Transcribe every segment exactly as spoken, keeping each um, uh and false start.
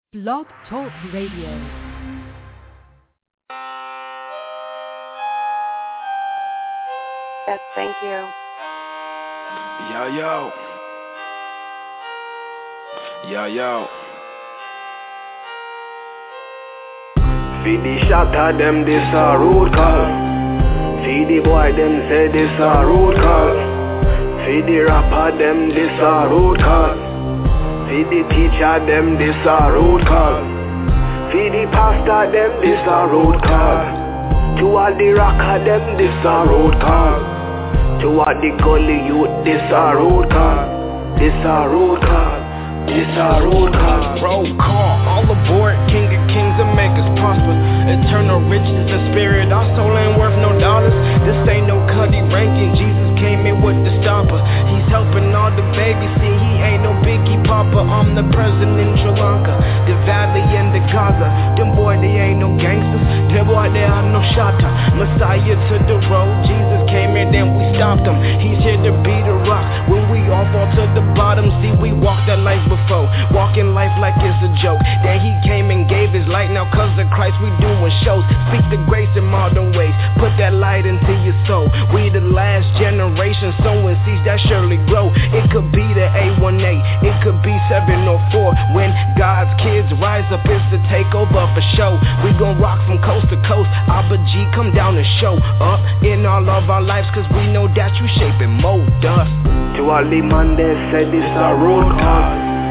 Blog Talk Radio. Yes, thank you. Yo, yo. Yo, yo. Feed the shatter them, this a road call. Feed the boy them, say this a road call. Feed the rapper them, this a road call. Feed the teacher them, this a road call. Feed the pastor them, this a road call. To all the rocker them, this a road call. To all the gully youth, this a road call. This a road call. This a road call. Roll call, all aboard, King of Kings and make us prosper. Eternal riches and spirit, our soul ain't worth no dollars. This ain't no Cuddy ranking, Jesus came in with the stopper. He's helping all the babies, see he ain't no Biggie Papa. I'm the president in Sri Lanka, the Valley and the Gaza. Them boy, they ain't no gangsters, them boy, they are no shotter. Messiah to the road, Jesus came in, then we stopped him. He's here to be the rock, when we all fall to the bottom. See, we walked that life before, walking life like it's a joke. Then he came and gave his light, now cause of Christ we doing shows. Speak the grace in modern ways, put that light into your soul. We the last generation sowing seeds that surely grow. It could be the A one eight, it could be seven oh four. When God's kids rise up, it's the takeover for show. We gon' rock from coast to coast, Abba G come down and show up in all of our lives, cause we know that you shape and mold us. To all the man they say this a road call.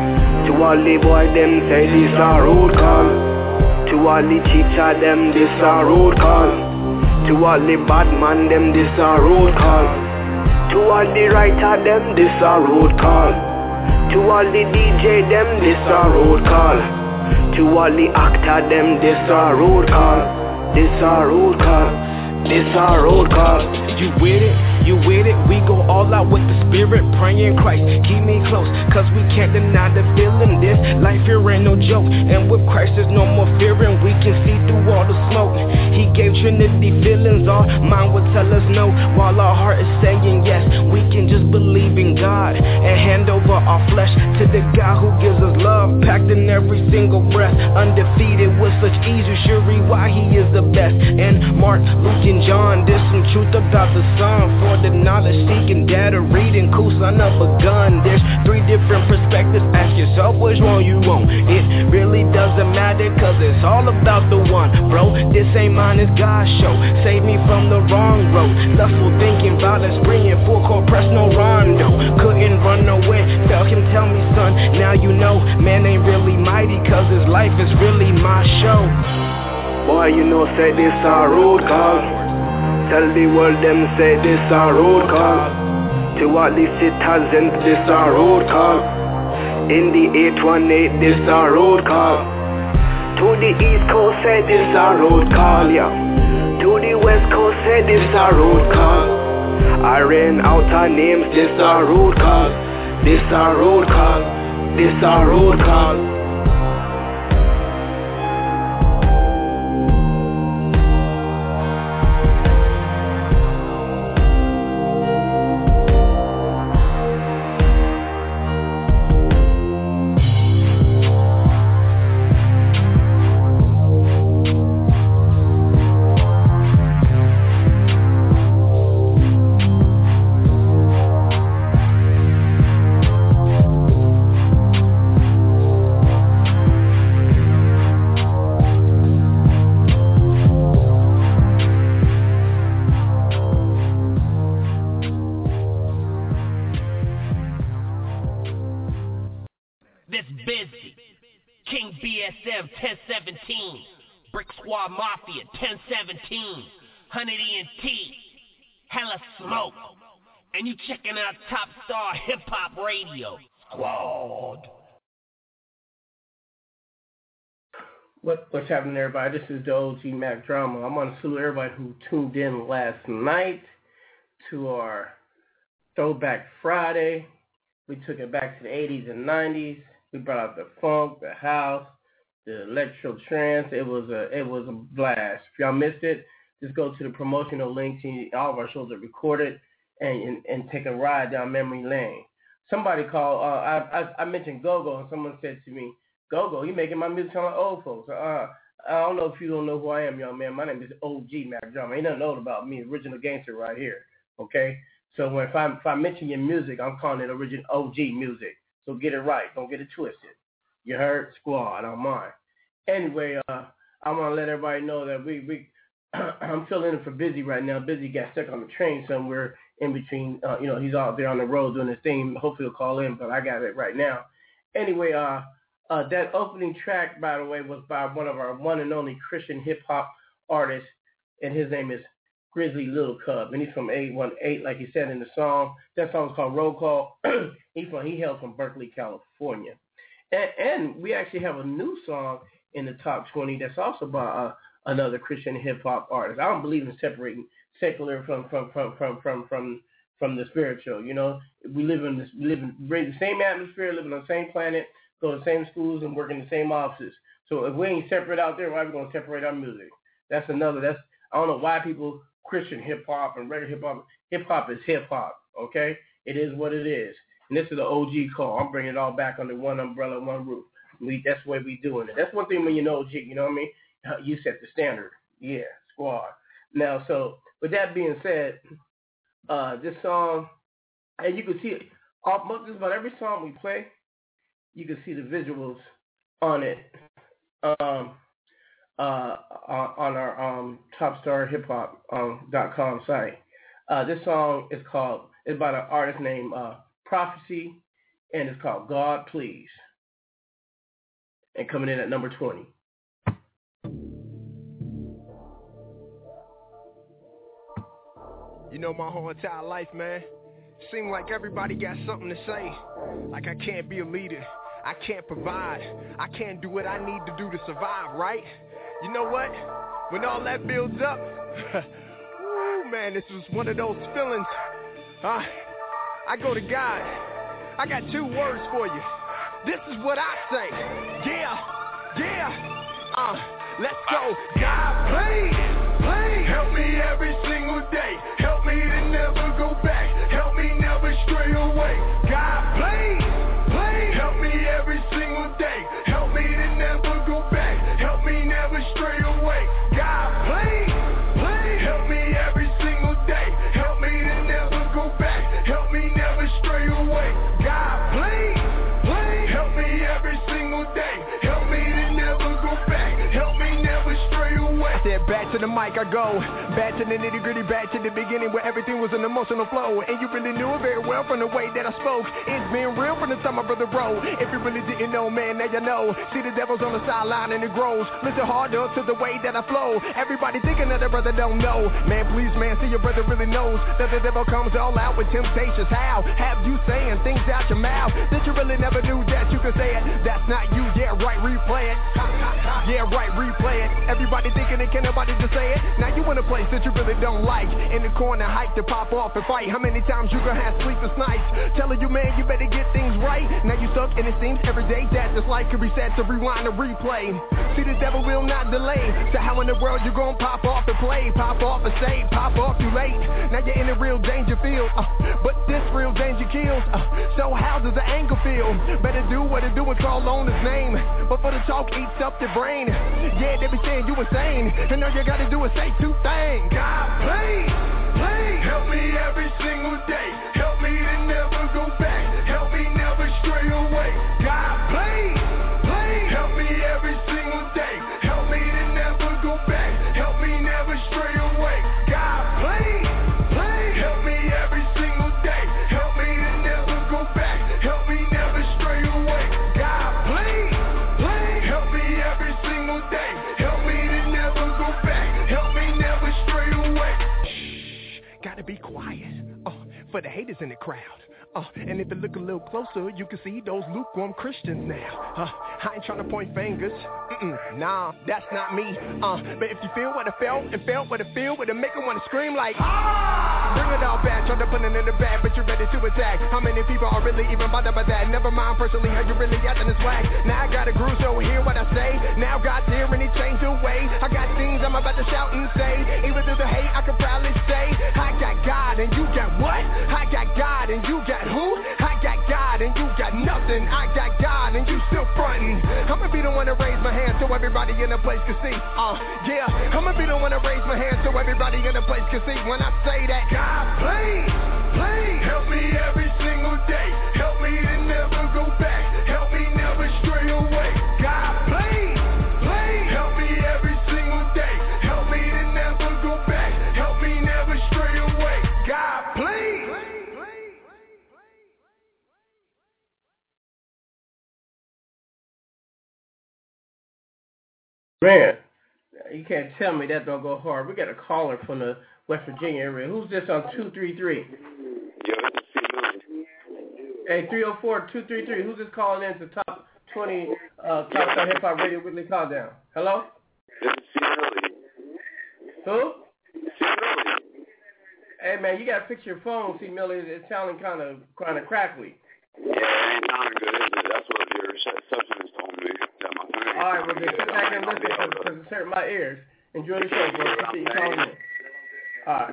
To all the boy them say this a road call. To all the teacher them this a road call. To all the bad man them this a road call. To all the writer them this a road call. To all the D J them this a road call. To all the actor them this a road call. This a road call. This a road call. You with it? You with it? We go all out with the spirit, praying Christ, keep me close, cause we can't deny the feeling. This life here ain't no joke, and with Christ there's no more fearing. We can see through all the smoke. He gave Trinity feelings, our mind would tell us no, while our heart is saying yes. We can just believe in God and hand over our flesh to the God who gives us love, packed in every single breath, undefeated with such ease. You sure why he is the best. And Mark, Luke, and John, there's some truth about the Son. For the knowledge seeking, data reading, cool son of a gun. There's three different perspectives, ask yourself which one you want. It really doesn't matter, cause it's all about the one. Bro, this ain't mine, it's God's show. Save me from the wrong road. Lustful thinking, violence bringing, full court press, no rondo. Couldn't run nowhere, felt him tell me son, now you know, man ain't really mighty, cause his life is really my show. Boy, you know, say this a road call. Tell the world them say this a road call. To all the citizens this a road call. In the eight one eight this a road call. To the east coast say this a road call, yeah. To the west coast say this a road call. I ran out of names, this a road call. This a road call. This a road call. Mafia ten seventeen, Honey D and T, hella smoke, and you checking out Top Star Hip Hop Radio. Squad. What, what's happening, everybody? This is the O G Mac Drama. I'm on to salute everybody who tuned in last night to our Throwback Friday. We took it back to the eighties and nineties. We brought out the funk, the house, the electro trance. It was a it was a blast. If y'all missed it, just go to the promotional links. All of our shows are recorded, and and, and take a ride down memory lane. Somebody called. Uh, I, I I mentioned Go-Go, and someone said to me, Go-Go, you making my music sound like old folks. Uh, I don't know if you don't know who I am, young man. My name is O G Mac Drama. Ain't nothing old about me, original gangster right here, okay? So when if I, if I mention your music, I'm calling it original O G music. So get it right. Don't get it twisted. You heard? Squad, I'm mine. Anyway, uh, I want to let everybody know that we, we I'm filling in for Busy right now. Busy got stuck on the train somewhere in between. Uh, you know, he's out there on the road doing his thing. Hopefully he'll call in, but I got it right now. Anyway, uh, uh, that opening track, by the way, was by one of our one and only Christian hip-hop artists, and his name is Grizzly Little Cub, and he's from eight one eight, like he said in the song. That song's called Roll Call. he, from, he hails from Berkeley, California. And, and we actually have a new song in the top twenty that's also by uh, another Christian hip-hop artist. I don't believe in separating secular from from from from from from, from the spiritual. You know, we live in this, we live in the same atmosphere, living on the same planet, go to the same schools, and work in the same offices. So if we ain't separate out there, why are we gonna separate our music? That's another. That's I don't know why people Christian hip-hop and regular hip-hop. Hip-hop is hip-hop. Okay, it is what it is. And this is the O G call. I'm bringing it all back under one umbrella, one roof. We, that's the way we doing it. That's one thing when you know O G, you know what I mean? You set the standard. Yeah, squad. Now, so with that being said, uh, this song, and you can see it, all, just about every song we play, you can see the visuals on it um, uh, on our um, top star hip hop dot com site. Uh, this song is called, it's by an artist named uh, Prophecy, and it's called God Please. And coming in at number twenty. You know, my whole entire life, man, seem like everybody got something to say. Like I can't be a leader, I can't provide, I can't do what I need to do to survive, right? You know what? When all that builds up, ooh, man, this was one of those feelings. Uh, I go to God. I got two words for you. This is what I say. Yeah, yeah. Uh, let's go. God, please, please help me every single day. Help me to never go back. Help me never stray away. God, please, please help me every single day. Help me to never go back. Help me never stray away. God, please, please help me every single day. Help me to never go back. Help me never stray away. God, please. Help me every single day. Help me to never go back. Help me never stray away. I said back to the mic I go. Back to the nitty gritty, back to the beginning where everything was an emotional flow. And you really knew it very well from the way that I spoke. It's been real from the time my brother wrote. If you really didn't know, man, now you know. See the devil's on the sideline and it grows. Listen harder to the way that I flow. Everybody thinking that their brother don't know. Man, please, man, see your brother really knows that the devil comes all out with temptations. How have you saying things out your mouth that you really never knew that you could say it? That's not you, yeah, right, replay it. Yeah, right, replay it. Everybody thinking it, can't nobody just say it. Now you in a place that you really don't like. In the corner, hype to pop off and fight. How many times you gonna have sleepless nights? Telling you, man, you better get things right. Now you stuck and it seems every day that this life could be set to rewind and replay. See, the devil will not delay. So how in the world you gonna pop off and play? Pop off and say, pop off too late. Now you're in a real danger field. Uh, but this real danger kills. Uh, so how does the anger feel? Better do what it do and call on his name. But for the talk eats up your brain. Yeah, they be saying you insane. And all you gotta do is say two things. God, please, please help me every single day. Help me to never go back. Help me never stray away. God, please, please help me every single day. Help me to never go back. Help me never stray away. God, please, please help me every single day. Help me to never go back. Help me never stray away. God, please, please help me every single day. Help me to never go back. Help me never stray away. Shh, gotta be quiet. Oh, for the haters in the crowd. Uh, and if you look a little closer, you can see those lukewarm Christians now. Uh, I ain't trying to point fingers. Mm-mm, nah, that's not me. Uh, but if you feel what I felt and felt what I feel, what it make them want to scream like, ah! Bring it all back, try to put it in the bag, but you're ready to attack. How many people are really even bothered by that? Never mind personally how you really acting this whack. Now I got a groove, so hear what I say. Now God's here and he changed the way. I got things I'm about to shout and say. Even through the hate, I could proudly say, I got God and you got what? I got God and you got who? I got God and you got nothing. something. I got God and you still frontin'. I'ma be the one to raise my hand so everybody in the place can see. Uh, yeah, I'ma be the one to raise my hand so everybody in the place can see. When I say that, God, please, please help me every single day. Help me to never go back. Help me never stray away. God, please, please help me every single day. Help me to never go back. Help me never stray away. God, please. Man, you can't tell me that don't go hard. We got a caller from the West Virginia area. Who's this on two three three? Yo, this is C. Hey, three oh four, two three three. Who's this calling in to top twenty uh, Top Star Hip Hop Radio Weekly Countdown? Hello? This is C. Millie. Who? C. Millie. Hey, man, you got to fix your phone, C. Millie. It's sounding kind of kind of crackly. Yeah, it ain't sounding good, is it? That's what your substance told me. That my phone. All right, well, then sit back and listen because it's hurting my ears. Enjoy the show, bro. Appreciate you calling in. All right.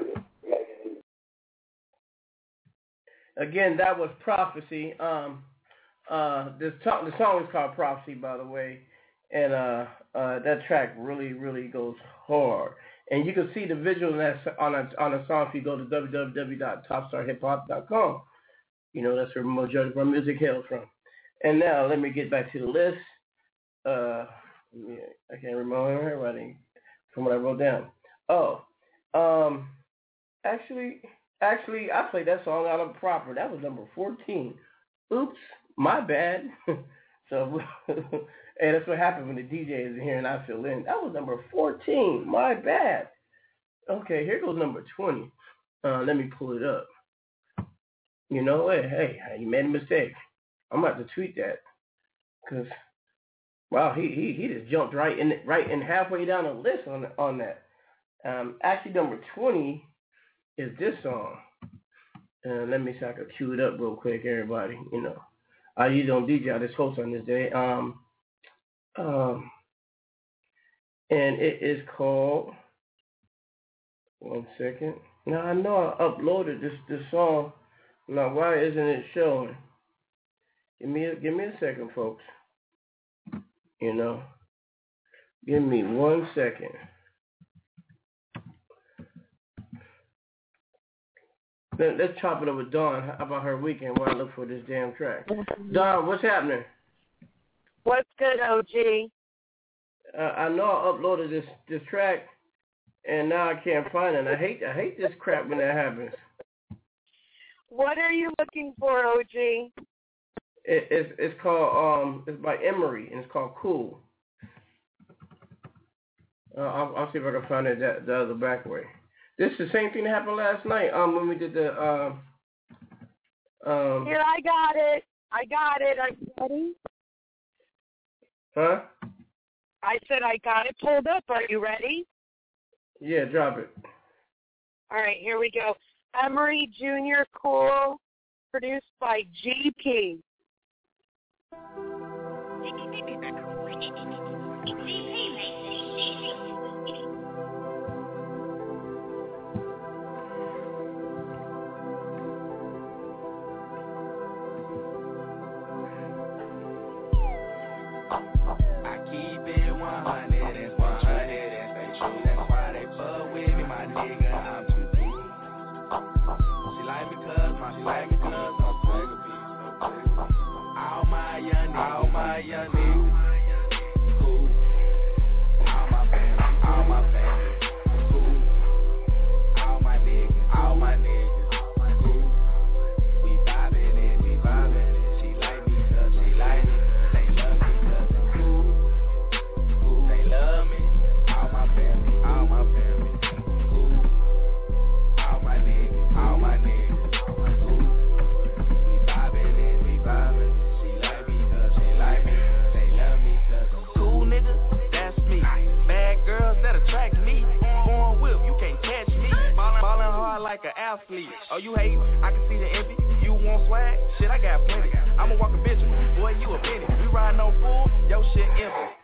Again, that was Prophecy. Um, uh, this to- the song is called Prophecy, by the way, and uh, uh, that track really, really goes hard. And you can see the visual on that on a, on a song if you go to w w w dot top star hip hop dot com. You know, that's where the majority of our music hails from. And now let me get back to the list. Uh, yeah, I can't remember everybody from what I wrote down. Oh, um, actually, actually, I played that song out of proper. That was number fourteen. Oops, my bad. So, hey, that's what happened when the D J is here and I fill in. That was number fourteen. My bad. Okay, here goes number twenty. Uh, let me pull it up. You know what? Hey, you made a mistake. I'm about to tweet that because, wow, he, he he just jumped right in right in halfway down the list on on that. Um, actually, number twenty is this song. Uh, let me see if I can cue it up real quick, everybody. You know, I usually don't D J, I just host on this day. Um, um, and it is called. One second. Now I know I uploaded this this song. Now why isn't it showing? Give me a, give me a second, folks. You know, give me one second. Let, let's chop it up with Dawn. How about her weekend while I look for this damn track? Dawn, what's happening? What's good, O G? Uh, I know I uploaded this this track, and now I can't find it. I hate I hate this crap when that happens. What are you looking for, O G? It, it's it's called um it's by Emery and it's called Cool. Uh, I'll, I'll see if I can find it that, the other back way. This is the same thing that happened last night. Um, when we did the um. Um, Here, I got it. I got it. Are you ready? Huh? I said I got it pulled up. Are you ready? Yeah, drop it. All right, here we go. Emery Junior Cool, produced by G P. I keep it one hundred and one hundred and stay true. That's why they fuck with me, my nigga. I'm too deep. She like me cause, my she like me cause I'm swagger beat. All my young niggas, all my young niggas, cool. All my family, all my family, cool. All my niggas, all my niggas, cool. We vibing and we vibing. She like me cause she like me. They love me cause I'm cool. Cool. They love me. All my family, all my family, cool. All my niggas, all my niggas, cool. We vibing and we vibing. She like me cause she like me. They love me cause I'm cool, nigga. That's me. Bad girls that attract me. Born whip, you can't catch me. Ballin', ballin' hard like an athlete. Oh, you hate? I can see the envy. You want swag? Shit, I got plenty. I'ma walk a bitch. Boy, you a penny. We riding on full, yo shit empty.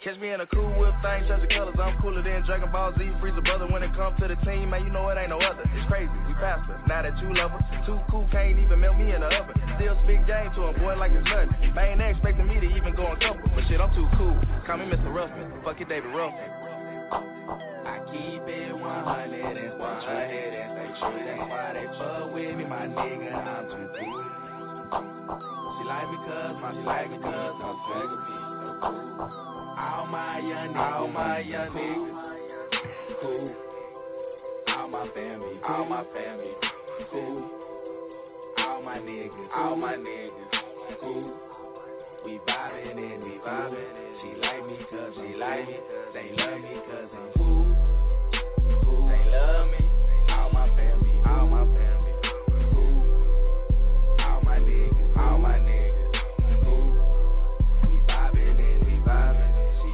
Catch me in a cool whip thing, change the colors, I'm cooler than Dragon Ball Z, Freezer brother. When it comes to the team, man, you know it ain't no other. It's crazy, we faster, now that you love us. Too cool, can't even melt me in the oven. Still speak game to him, boy, like it's nothing. Man, they expecting me to even go on couple, but shit, I'm too cool. Call me Mister Ruffin, fuck it, David Ruffin. I keep it one hundred and one hundred and stay true. That's why they fuck with me, my nigga, I'm too cool. She like me cause, my she like me cause I'm swagger piece so cool. All my young niggas, all my young niggas, cool. All my family, all my family, cool. All my niggas, all my niggas, cool. We vibing and we vibing. She like me cause she like me. They love me cause I'm cool. Cool. They love me. All my family, all my family, cool. All my niggas, all my niggas, cool. We vibing and we vibing.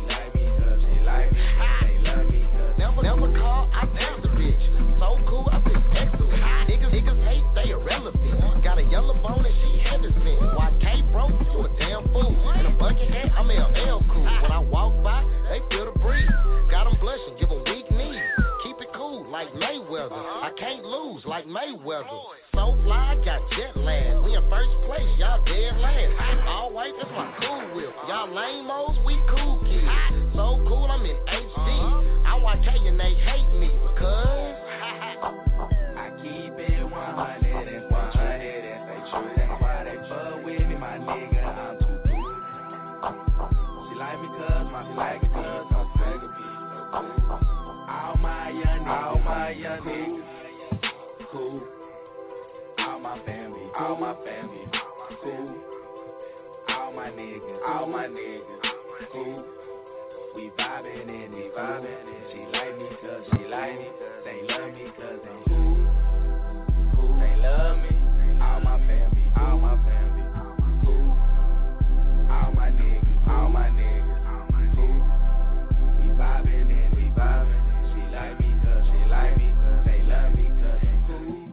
Never call, I text the bitch. So cool, I think excellent. Niggas, niggas hate, they irrelevant. Got a yellow bone and she Henderson. Y K broke, you a damn fool. In a bucket hat, I'm L L cool. When I walk by, they feel the breeze. Got them blushing, give them weak knees. Keep it cool, like Mayweather. I can't lose, like Mayweather. So fly, got jet lag. We in first place, y'all dead last. All white, that's my cool whip. Y'all lame-os, we cool kids. So cool, I'm in H D. I'm Y K and they hate me because I keep it one hundred and one hundred and stay true. That's why they fuck with me, my nigga, I'm too cool. She like me cause, my she like me cause I'm swagger piece so cool. All my young niggas, all my young niggas, cool. All my family, all my family, cool. All my niggas, all my niggas, cool. We vibing and we vibing. She like me cause she like me. They love me cause I'm cool. Cool. They love me. All my family, all my family, cool. All my niggas, all my niggas, cool. We vibing and we vibing. She like me cause she like me. They love me cause I'm cool.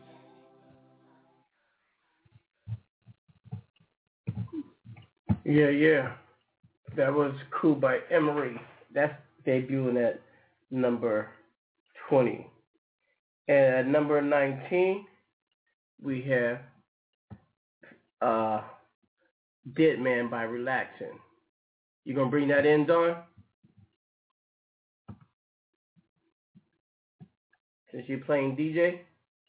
Yeah, yeah. That was Cool by Emery. That's debuting at number twenty. And at number nineteen, we have uh, Dead Man by Relaxing. You gonna bring that in, Dawn? Since you're playing D J?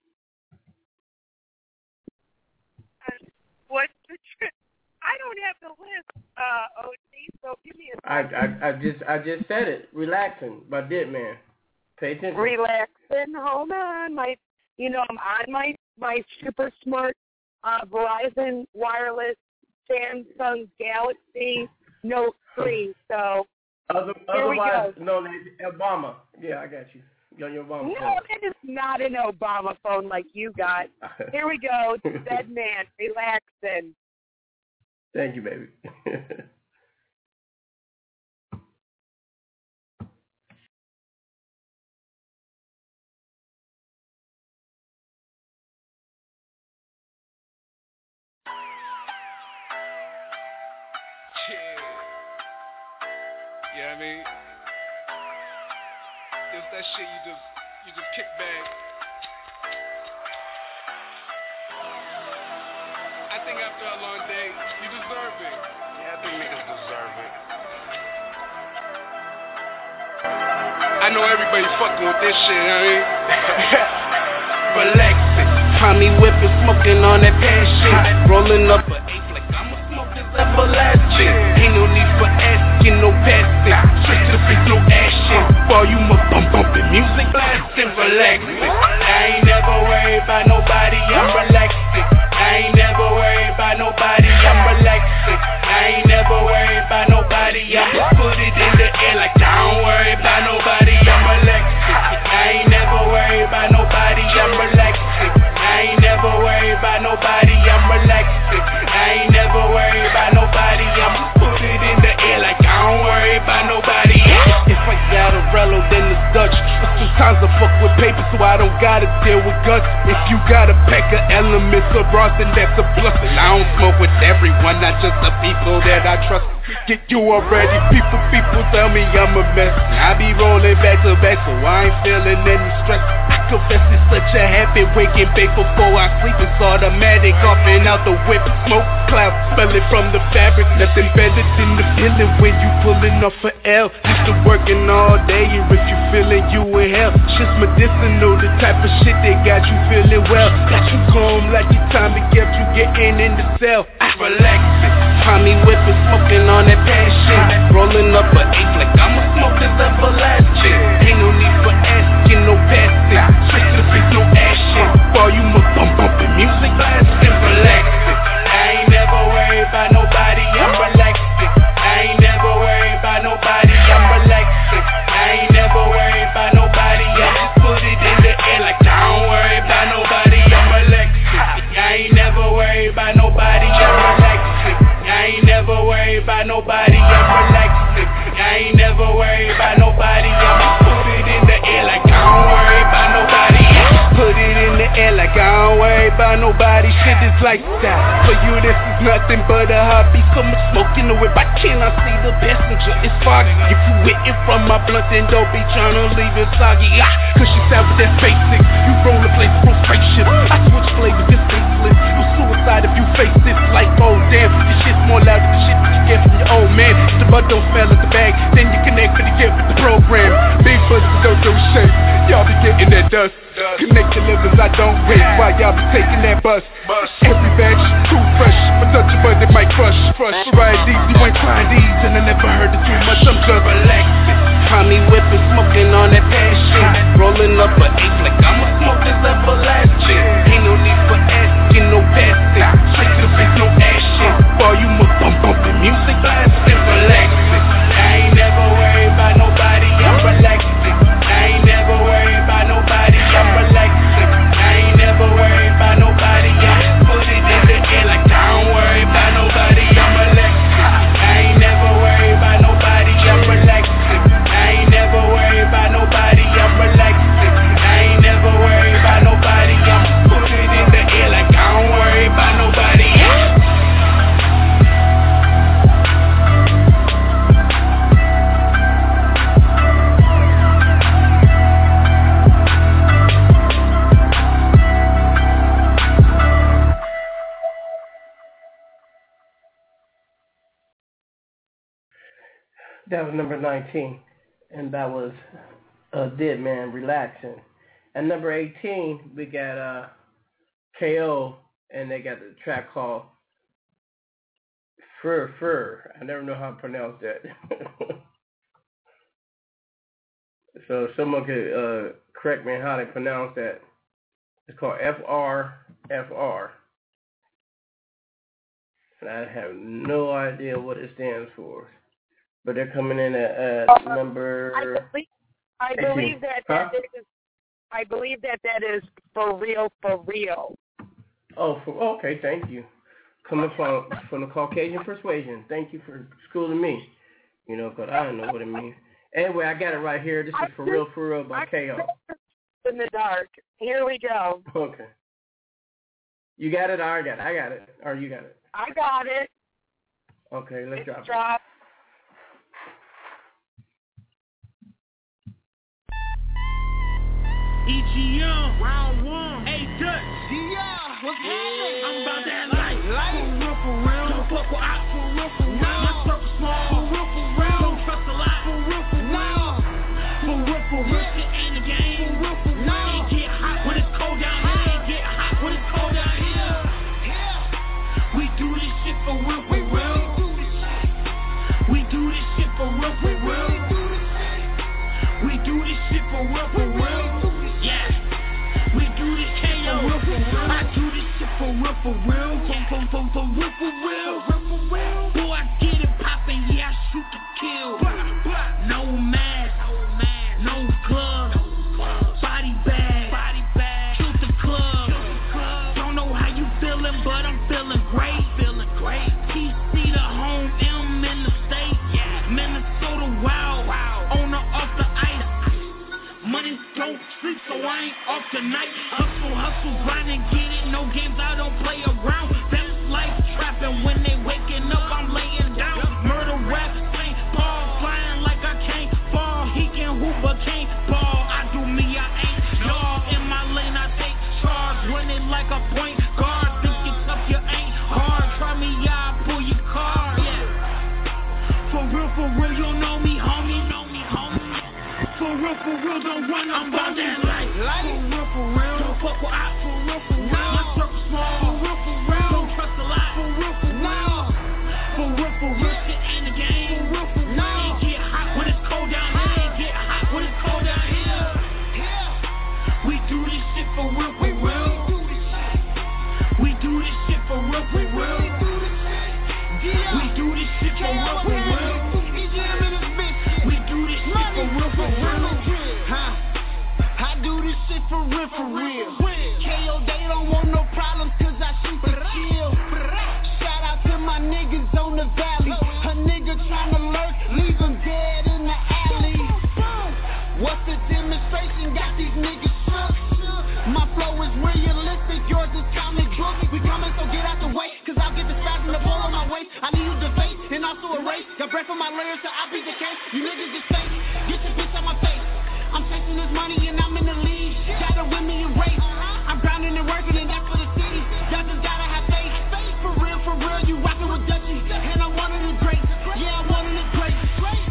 What's the trick? I don't have the list, uh, O G, so give me a I, second. I I just I just said it. Relaxing by Dead Man. Pay attention. Relaxing, hold on. My, you know, I'm on my, my super smart uh, Verizon wireless Samsung Galaxy Note three. So Other, here we otherwise go. known as Obama. Yeah, I got you. You on your Obama No, phone. it is not an Obama phone like you got. Here we go. Dead Man, Relaxing. Thank you, baby. Yeah, I mean, it's that shit you just you just kick back. I think after a long day, you deserve it. Yeah, I think niggas deserve it. I know everybody fucking with this shit, I mean. Relaxing, find me whipping, smoking on that pan shit. Rolling up a eighth like I'ma smoke this everlasting. Ain't no need for asking, no passing. Straight to the free throw action. Volume up, bump bumping, music blasting, relaxing. I ain't never worried about nobody, I'm relaxing. I ain't never worried about nobody, I'm relaxing. I ain't never worried about nobody, I'm just put it in the air like I don't worry about nobody, I'm relaxing. I ain't never worried about nobody, I'm relaxing. I ain't never worried about nobody, I'm relaxing. I ain't never worried about nobody, I'm just put it in the air like I don't worry about nobody. If I got a relo, then it's Dutch. But sometimes I fuck with paper so I don't gotta deal with guts. If you got a pack of elements of bras, then that's a blessing. I don't smoke with everyone, not just the people that I trust. Get you already, people, people tell me I'm a mess. I be rolling back to back, so I ain't feeling any stress. I confess it's such a habit, waking back before I sleep. It's automatic, coughing out the whip, smoke cloud, smell it from the fabric. Nothing better than the feeling when you pulling off a L. Used to working all day, and if you feeling you in hell, shit's medicinal, the type of shit that got you feeling well. Got you calm like your time to get you getting in the cell. I relax it, Tommy whipping, smoking on that passion. Rolling up an eight like I'ma smoke this everlasting. Ain't no need for asking, no passing. Straight to the face, no action. Volume up, bump bumping, music blasting, relaxing. I ain't never worried about nobody, I'm relaxing. I ain't never worried about nobody, I'm relaxing. I ain't never worried about nobody, I just put it in the air like I don't worry about nobody, I'm relaxing. I ain't never worried about nobody, I'm relaxing. I ain't never worried about nobody, I'm relaxing. I ain't never worried about nobody, I just put it in the air like I don't worry about nobody. Put it in the air like I don't worry about nobody. Shit is lifestyle. For you this is nothing but a hobby. So much smoke in the whip, I cannot see the passenger. It's foggy. If you waiting from my blunt, then don't be tryna leave it soggy. Ah, cause you sound with that basic. You roll a place from spaceship. I switch flavors, this faceless. You suicide if you face this. Like, oh damn, this shit's more loud than the shit that you get from your old man. If the bud don't smell in the bag, then you connect for the gift with the program. Big buzz don't do shit. Y'all be getting that dust. Connect your livers, I don't wait. While y'all be taking that bus. Every batch, too fresh. But touch a bud, it might crush. Varieties, you ain't trying these. And I never heard it too much, I'm just relaxing. Tommy whipping, smoking on that passion. Rolling up an eight like I'ma smoke this everlasting. Ain't no need for asking, no passing. Straight to the face, no action. Volume up, bump bumping, music blasting, relaxing. I ain't never worried about nobody, I'm relaxing. I ain't never worried about nobody, I'm relaxing. I ain't never worried about nobody, I just put it in the air like I don't worry about nobody, I'm relaxing. I ain't never worried about nobody, I'm relaxing. I ain't never worried about nobody, I'm relaxing. I ain't never worried about nobody, I'm just put it in the air like I don't worry about nobody. That was number nineteen, and that was uh, Dead Man, Relaxing. And number eighteen, we got uh, K O, and they got the track called Fur Fur. I never know how to pronounce that. So if someone could uh, correct me on how to pronounce that. It's called F R F R. And I have no idea what it stands for. But they're coming in at, at uh, number. I believe, I believe that huh? that is. I believe that that is for real, for real. Oh, for, okay. Thank you. Coming from from the Caucasian persuasion. Thank you for schooling me. You know, because I don't know what it means. Anyway, I got it right here. This is For Real, For Real by K O. In the dark. Here we go. Okay. You got it, or I got it? I got it. Or you got it? I got it. Okay, let's drop, drop it. E G M, round one, A Dutch, yeah, what's happening? I'm about that life, life, for real, for real, don't fuck with ops, for real, for real, no. My circle small, for real, for real, don't trust a lot, for real, for real, no. For real, for real, shit ain't a game, for real, for real, no. It get hot when it's cold down here, it get hot when it's cold down here, yeah. We do this shit for real, for real, we do this shit for real, for real, we do this shit for real, for real. Yeah, we do this K O, for real, for real. I do this shit for real, for real, for, for, for, for real, for real. Boy, I get it poppin', yeah, I shoot to kill. No mask, no glove, body bag, shoot the club. Don't know how you feelin', but I'm feelin' great, feelin' great. T C the home, M in the state, Minnesota wild, on or off the ice. Money don't sleep. so I ain't off tonight. Hustle, hustle, grind and get it. No games, I don't play around. That's life trapping. When they waking up, I'm laying down. Murder rap, Saint Paul, flying like I can't fall. He can hoop but can't ball. I do me, I ain't y'all. In my lane, I take charge. Running like a point guard. Think you tough, you ain't hard. Try me, yeah, I pull your card. Yeah. For real, for real, you know me, homie. Know me, homie. For real, for real, don't run, I'm about that life. For real, for real, don't fuck with I. For real, for real, my circle small. For real, for real, don't trust a lot. For real, for real, for real, for real, shit ain't a game. For real, for real, it get hot when it's cold down here. It get hot when it's cold down here. We do this shit for real, for real. We do this shit for real, for real. We do this shit for real, for real. We do this shit for real, for real. Huh? I do this shit for real, for real. K O, they don't want no problems cause I shoot the kill. Shout out to my niggas on the valley. A nigga tryna lurk, leave him dead in the alley. What's the demonstration? Got these niggas shook. My flow is realistic, yours is comic book. We coming, so get out the way, cause I'll get the spaz in the ball on my waist. I need you to debate and also erase. Got breath for my layers, so I'll beat the case. You niggas just fake, get your bitch on my face. I'm chasing this money and I'm in the lead. Gotta win me a race. I'm grinding and working and that's for the city. Y'all just gotta have faith. For real, for real, you rockin' with Dutchie. And I'm one of the greats. Yeah, I'm one of the greats.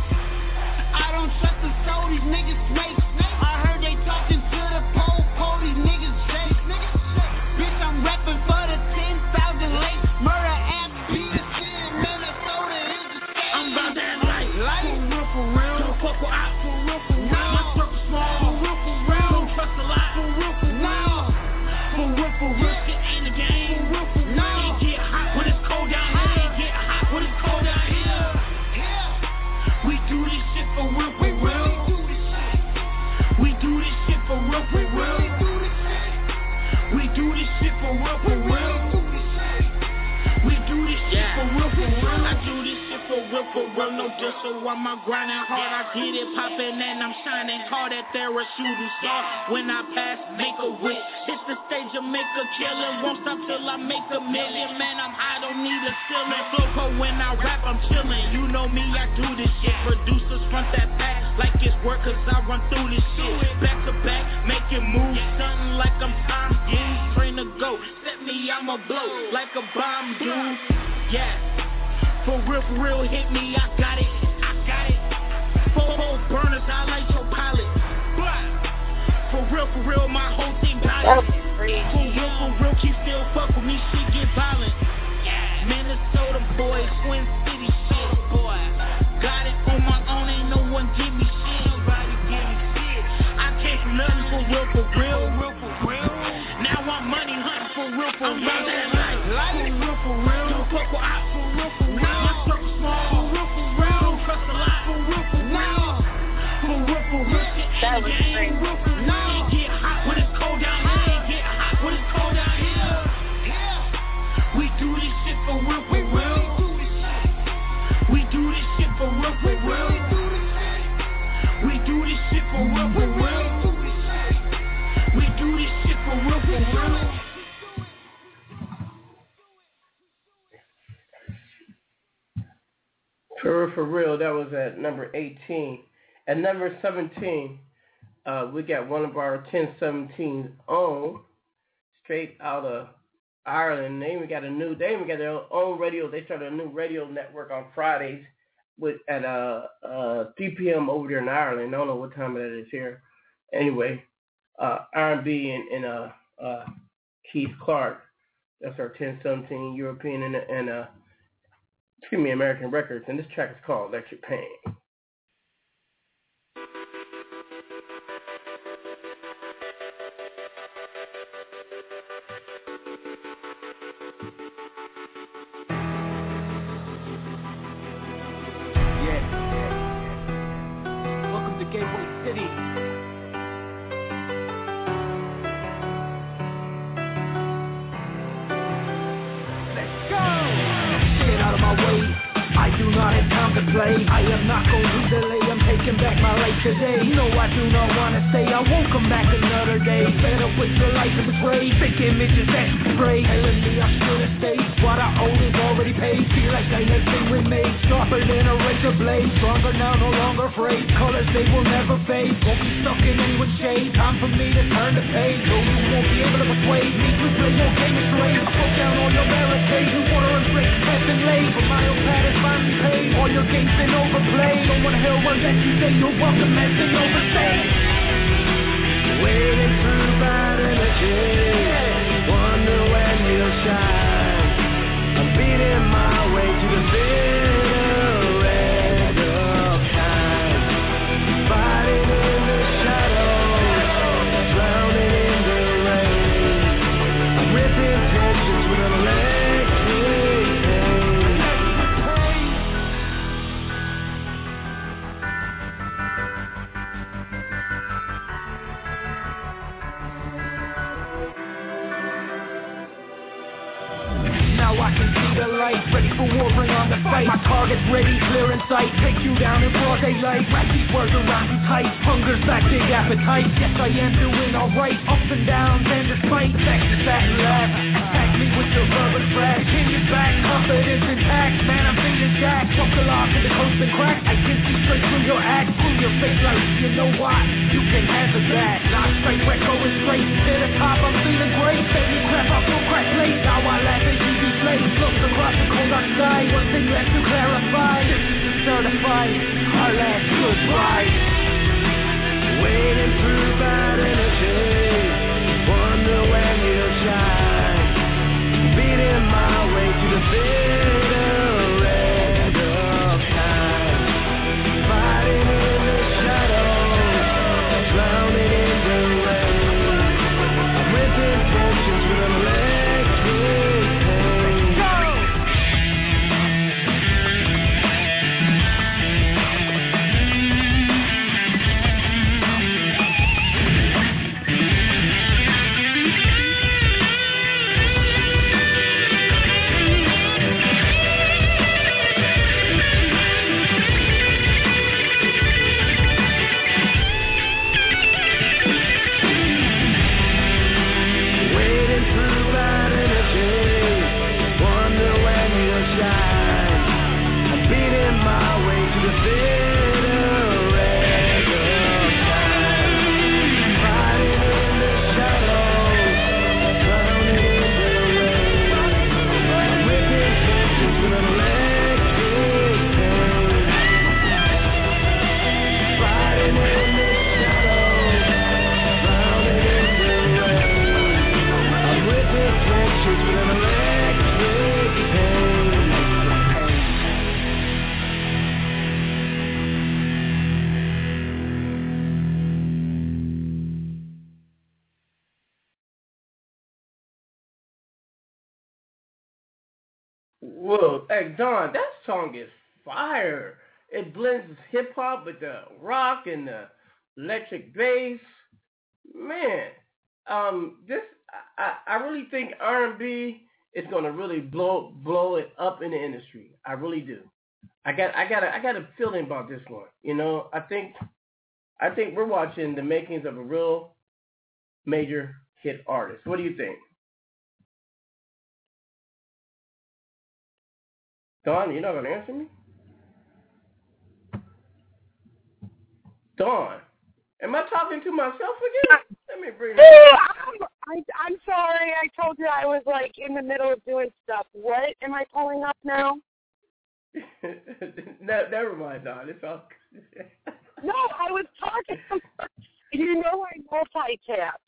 I don't trust the soul, these niggas snakes. I heard they talking to the pole, pole, these niggas shake. Bitch, I'm rapping for the ten thousand late. Murder ass, Peterson, Minnesota is the state. I'm about that life. Life. For real, for real. Don't fuck with I. For real, for real. My circle small. For real, for real. Don't trust a lot. For real, for real. For real, for real. Shit ain't a game. For real, for real. It get hot when it's cold down here. It get hot when it's cold down here. We do this shit for real, for real. We do this shit for real, for real. We do this shit for real, for real. We do this shit for real, for real. I do this shit for real, for real. No diss, so I'm a grinding hard. I get it poppin' and I'm shining. Call that there a shooting star. When I pass, make a wish. Hit the stage and make a killing. Won't stop till I make a million. Man, I'm high, don't need a ceiling. Flow cold when I rap, I'm chillin'. You know me, I do this shit. Producers front that back like it's work, cause I run through this shit. Back to back, make it move. Something like I'm Tom Cruise. Train to go. Set me, I'ma blow like a bomb, dude. Yeah. For real, for real, hit me, I got it. I got it. Four, four burners, I like your pilot. But for real, for real, my whole team got it. For real, for real, keep still fuck with me, shit get violent. Minnesota boys, Twin City shit, boy. Got it on my own, ain't no one give me shit. Nobody give me shit. I came from nothing, for real, for real. For real, for real. Now I'm money hunting, for real, for real. I'm about that life. For real, for real. Don't fuck with I, for real, for real. My circle small, for real, for real. Don't trust a lot, for real, for real. For real, for real, shit ain't a game. For real, for real. It get hot when it's cold down here. It get hot when it's cold down here. We do this shit for real, for real. We do this shit for real, for real. We do this shit for real, for real. We do this shit for real, for real. For real, for real, that was at number eighteen. At number seventeen, uh, we got one of our ten seventeen own, straight out of Ireland. They even got a new, they even got their own radio. They started a new radio network on Fridays with at uh, uh, three p.m. over there in Ireland. I don't know what time that is here. Anyway, uh, R and B and, and uh, uh, Keith Clark. That's our ten seventeen European and, and uh, excuse me, American Records. And this track is called Electric Pain. Gateway City. Let's go! Get out of my way. I do not have time to play. I am not going to delay. I'm taking taking back my life today. No, I do not wanna stay, I won't come back another day. Fed up with your life and betrayed, fake images that you portray, telling me I should've stayed. What I owe is already paid, feel like I have been remade. Sharper than a razor blade, stronger now, no longer afraid. Colors, they will never fade, won't be stuck in anyone's shade. Time for me to turn the page, no, you won't be able to persuade me to play your game and trade. I broke down all your barricades, you water and bricks, press and laid. But my own pad is finally paid, all your games been overplayed. No one hell won't let you say you're welcome as they overstayed. Waiting through bad energy, wonder when you'll shine. I'm beating my way to the bitter end of time, fighting in the shadows, drowning in the rain. I'm ripping pictures with an electric pain. Now I can see the light, ready for war, bring on the fight. My target's ready, clear in sight, take you down in broad daylight. Wrap these words around you tight, hunger's back, big appetite. Yes, I am doing alright, ups and downs and despite. Back to fat and laugh, attack me with your verbal trash. Pin your back, confidence intact, man I'm feeling jacked. Fuck the lock and the coast and crack, I can see straight through your act. Through your fake life, you know why, you can have it back. Not straight, we're going straight to the top, I'm feeling great. Baby crap, I feel crack late, now I laugh as you deflate. Look across the cold dark sky, one thing left to clarify. This is certified, our last goodbye. Waiting through bad energy, wonder when you'll shine. Beating my way to the bitter end of time, fighting in the shadows, drowning in the rain. I'm ripping pictures with an electric pain. Whoa, hey Don, that song is fire. It blends hip hop with the rock and the electric bass. Man, um, this I, I really think R and B is gonna really blow blow it up in the industry. I really do. I got I got a, I got a feeling about this one. You know, I think I think we're watching the makings of a real major hit artist. What do you think? Dawn, you're not going to answer me? Dawn, am I talking to myself again? Let me bring it I'm, I, I'm sorry. I told you I was, like, in the middle of doing stuff. What am I pulling up now? no, never mind, Dawn. It's all good. No, I was talking. You know I multitap.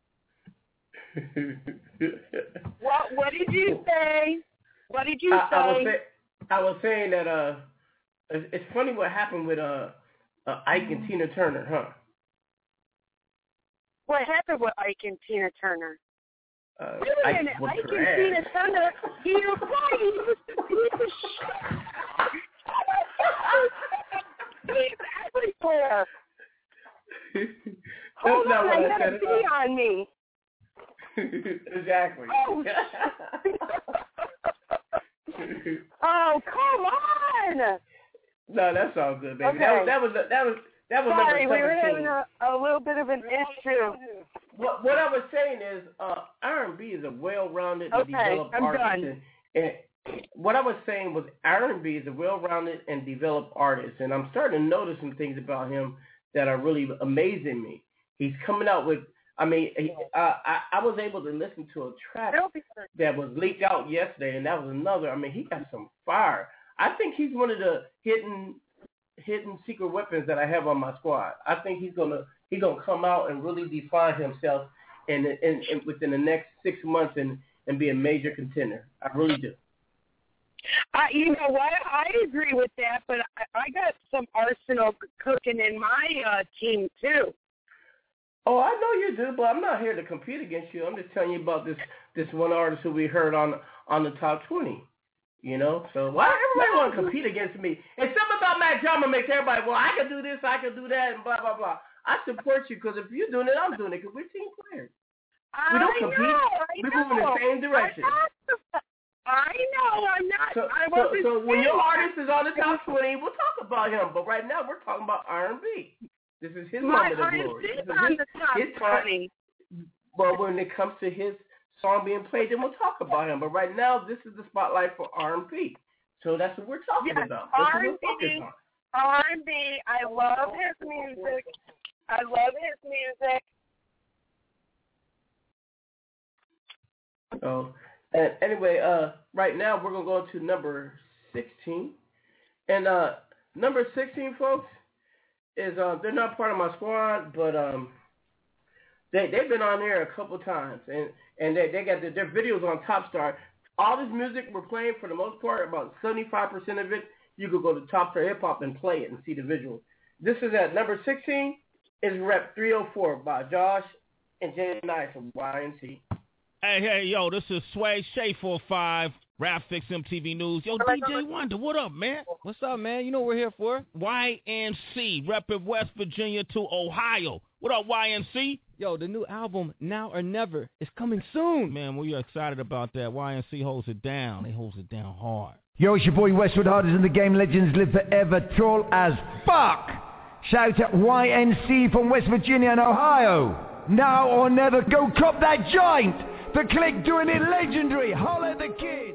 What, what did you say? What did you I, say? I was say? I was saying that uh, it's funny what happened with uh, uh, Ike and Tina Turner, huh? What happened with Ike and Tina Turner? Uh, Wait a minute, Ike, Ike and Tina Turner, he was right, he was a piece of shit. He's everywhere. Hold on, I got a bee on me. Exactly. Oh, oh, come on! No, that's all good, baby. Okay. That was that was that was That was Sorry, number we were seventeen. having a, a little bit of an issue. What what I was saying is, uh, R and B is a well-rounded and Okay, developed I'm artist. done. And, and what I was saying was R and B is a well-rounded and developed artist, and I'm starting to notice some things about him that are really amazing me. He's coming out with, I mean, he, uh, I, I was able to listen to a track that was leaked out yesterday, and that was another. I mean, he got some fire. I think he's one of the hidden hidden secret weapons that I have on my squad. I think he's gonna he's gonna come out and really define himself in, in, in within the next six months and, and be a major contender. I really do. Uh, you know what? I agree with that, but I, I got some arsenal cooking in my uh, team too. Oh, I know you do, but I'm not here to compete against you. I'm just telling you about this this one artist who we heard on on the top twenty. You know, so why everybody want to compete against me? And something about Mac Drama makes everybody, well, I can do this, I can do that, and blah, blah, blah. I support you because if you're doing it, I'm doing it because we're team players. We don't I compete. know, I we move in the same direction. I know, I'm not. So, I so, wasn't so when your saying artist is on the top twenty, we'll talk about him. But right now, we're talking about R and B. This is his my moment of artist glory. is This is on his, the top his time. twenty. But when it comes to his song being played, then we'll talk about him. But right now, this is the spotlight for R and B. So that's what we're talking Yes, about. That's R and what we're focused on. R and B, I love his music. I love his music. So, and anyway, uh, right now we're gonna go to number sixteen, and uh, number sixteen, folks, is uh, they're not part of my squad, but um, they they've been on there a couple times, and and they they got their, their videos on Top Star. All this music we're playing, for the most part, about seventy-five percent of it, you could go to Top Star Hip Hop and play it and see the visual. This is at number sixteen, is Rep three oh four by Josh and Jay Nice from Y N C. Hey, hey, yo, this is Sway Shay four five, Rap Fix M T V News. Yo, D J Wonder, what up, man? What's up, man? You know what we're here for. Y N C, repping West Virginia to Ohio. What up, Y N C? Yo, the new album, Now or Never, is coming soon. Man, we are excited about that. Y N C holds it down. They holds it down hard. Yo, it's your boy Westwood, hardest in the game. Legends live forever. Troll as fuck. Shout out Y N C from West Virginia and Ohio. Now or never, go cop that joint. The Click doing it legendary. Holla at the kids.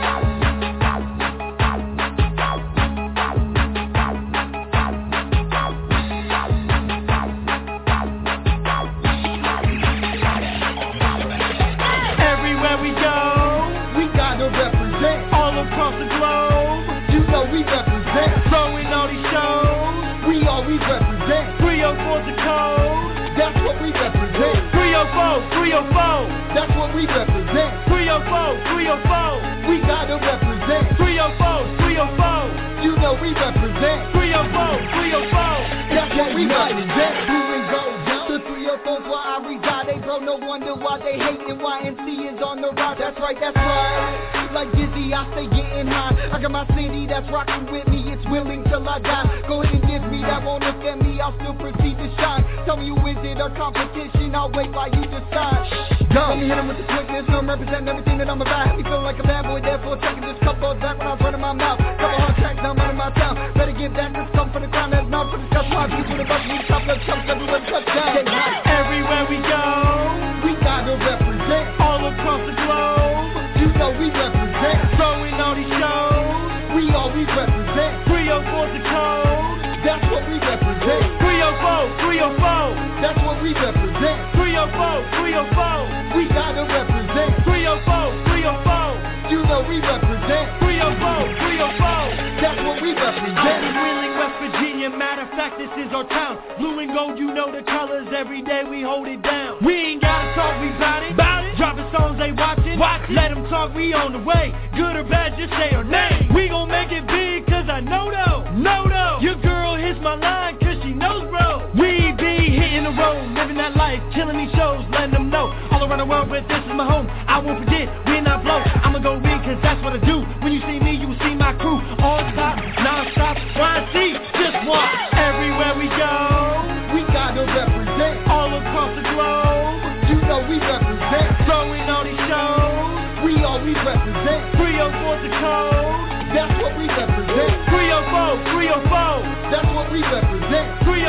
Everywhere we go, we gotta represent. All across the globe, you know we represent. Throwing all these shows, we always represent. three oh four's the code, that's what we represent. three oh four, three oh four, that's what we represent. three oh four, three oh four, we gotta represent. three oh four, three oh four, you know we represent. three oh four, three oh four, that's what we represent. Blue and gold, the three oh four's where I reside. They bro, no wonder why they hating. Y N C is on the rise. That's right, that's right. Like Dizzy, I stay getting high. I got my city that's rocking with me. It's willing till I die. Go ahead and diss me, that won't offend me. I'll still proceed to shine. Tell me, who is it a competition? I'll wait while you decide. Go. Let me hit him with the quickness. I'm representing everything that I'm about. Have me feeling like a bad boy there for a second. Just couple of back when I was running my mouth. Couple hard tracks, now I'm running my town. Better get that, this come from the ground. That's not for the discuss. My views with a bus, we top left chumps everywhere touchdown. Everywhere we go, we gotta represent. All across the globe, you know we represent. Throwing all these shows, we always represent. three oh four's the code, that's what we represent. three oh four, three oh four, that's what we represent. three oh four, three oh four, we gotta represent. three oh four, three oh four, you know we represent. three oh four, three oh four, that's what we represent. I'm in Wheeling, West Virginia, matter of fact, this is our town. Blue and gold, you know the colors, every day we hold it down. We ain't gotta talk, we bout it, bout it. Dropping songs, they watching, watch let them talk, we on the way. Good or bad, just say our name. We gon' make it big, cause I know though, know though. Your girl hits my line, cause she knows bro. We be hitting the road, living that life, killing these shows, letting them know. All around the world, but this is my home. I won't forget, we not blow. I'ma go in, cause that's what I do. When you see me, you will see my crew. All stop, non-stop, Y N C, just watch. Everywhere we go, we gotta represent. All across the globe, you know we represent. Throwing all these shows, we always represent. three oh four's the code, that's what we represent. three oh four, three oh four, that's what we represent. three oh four,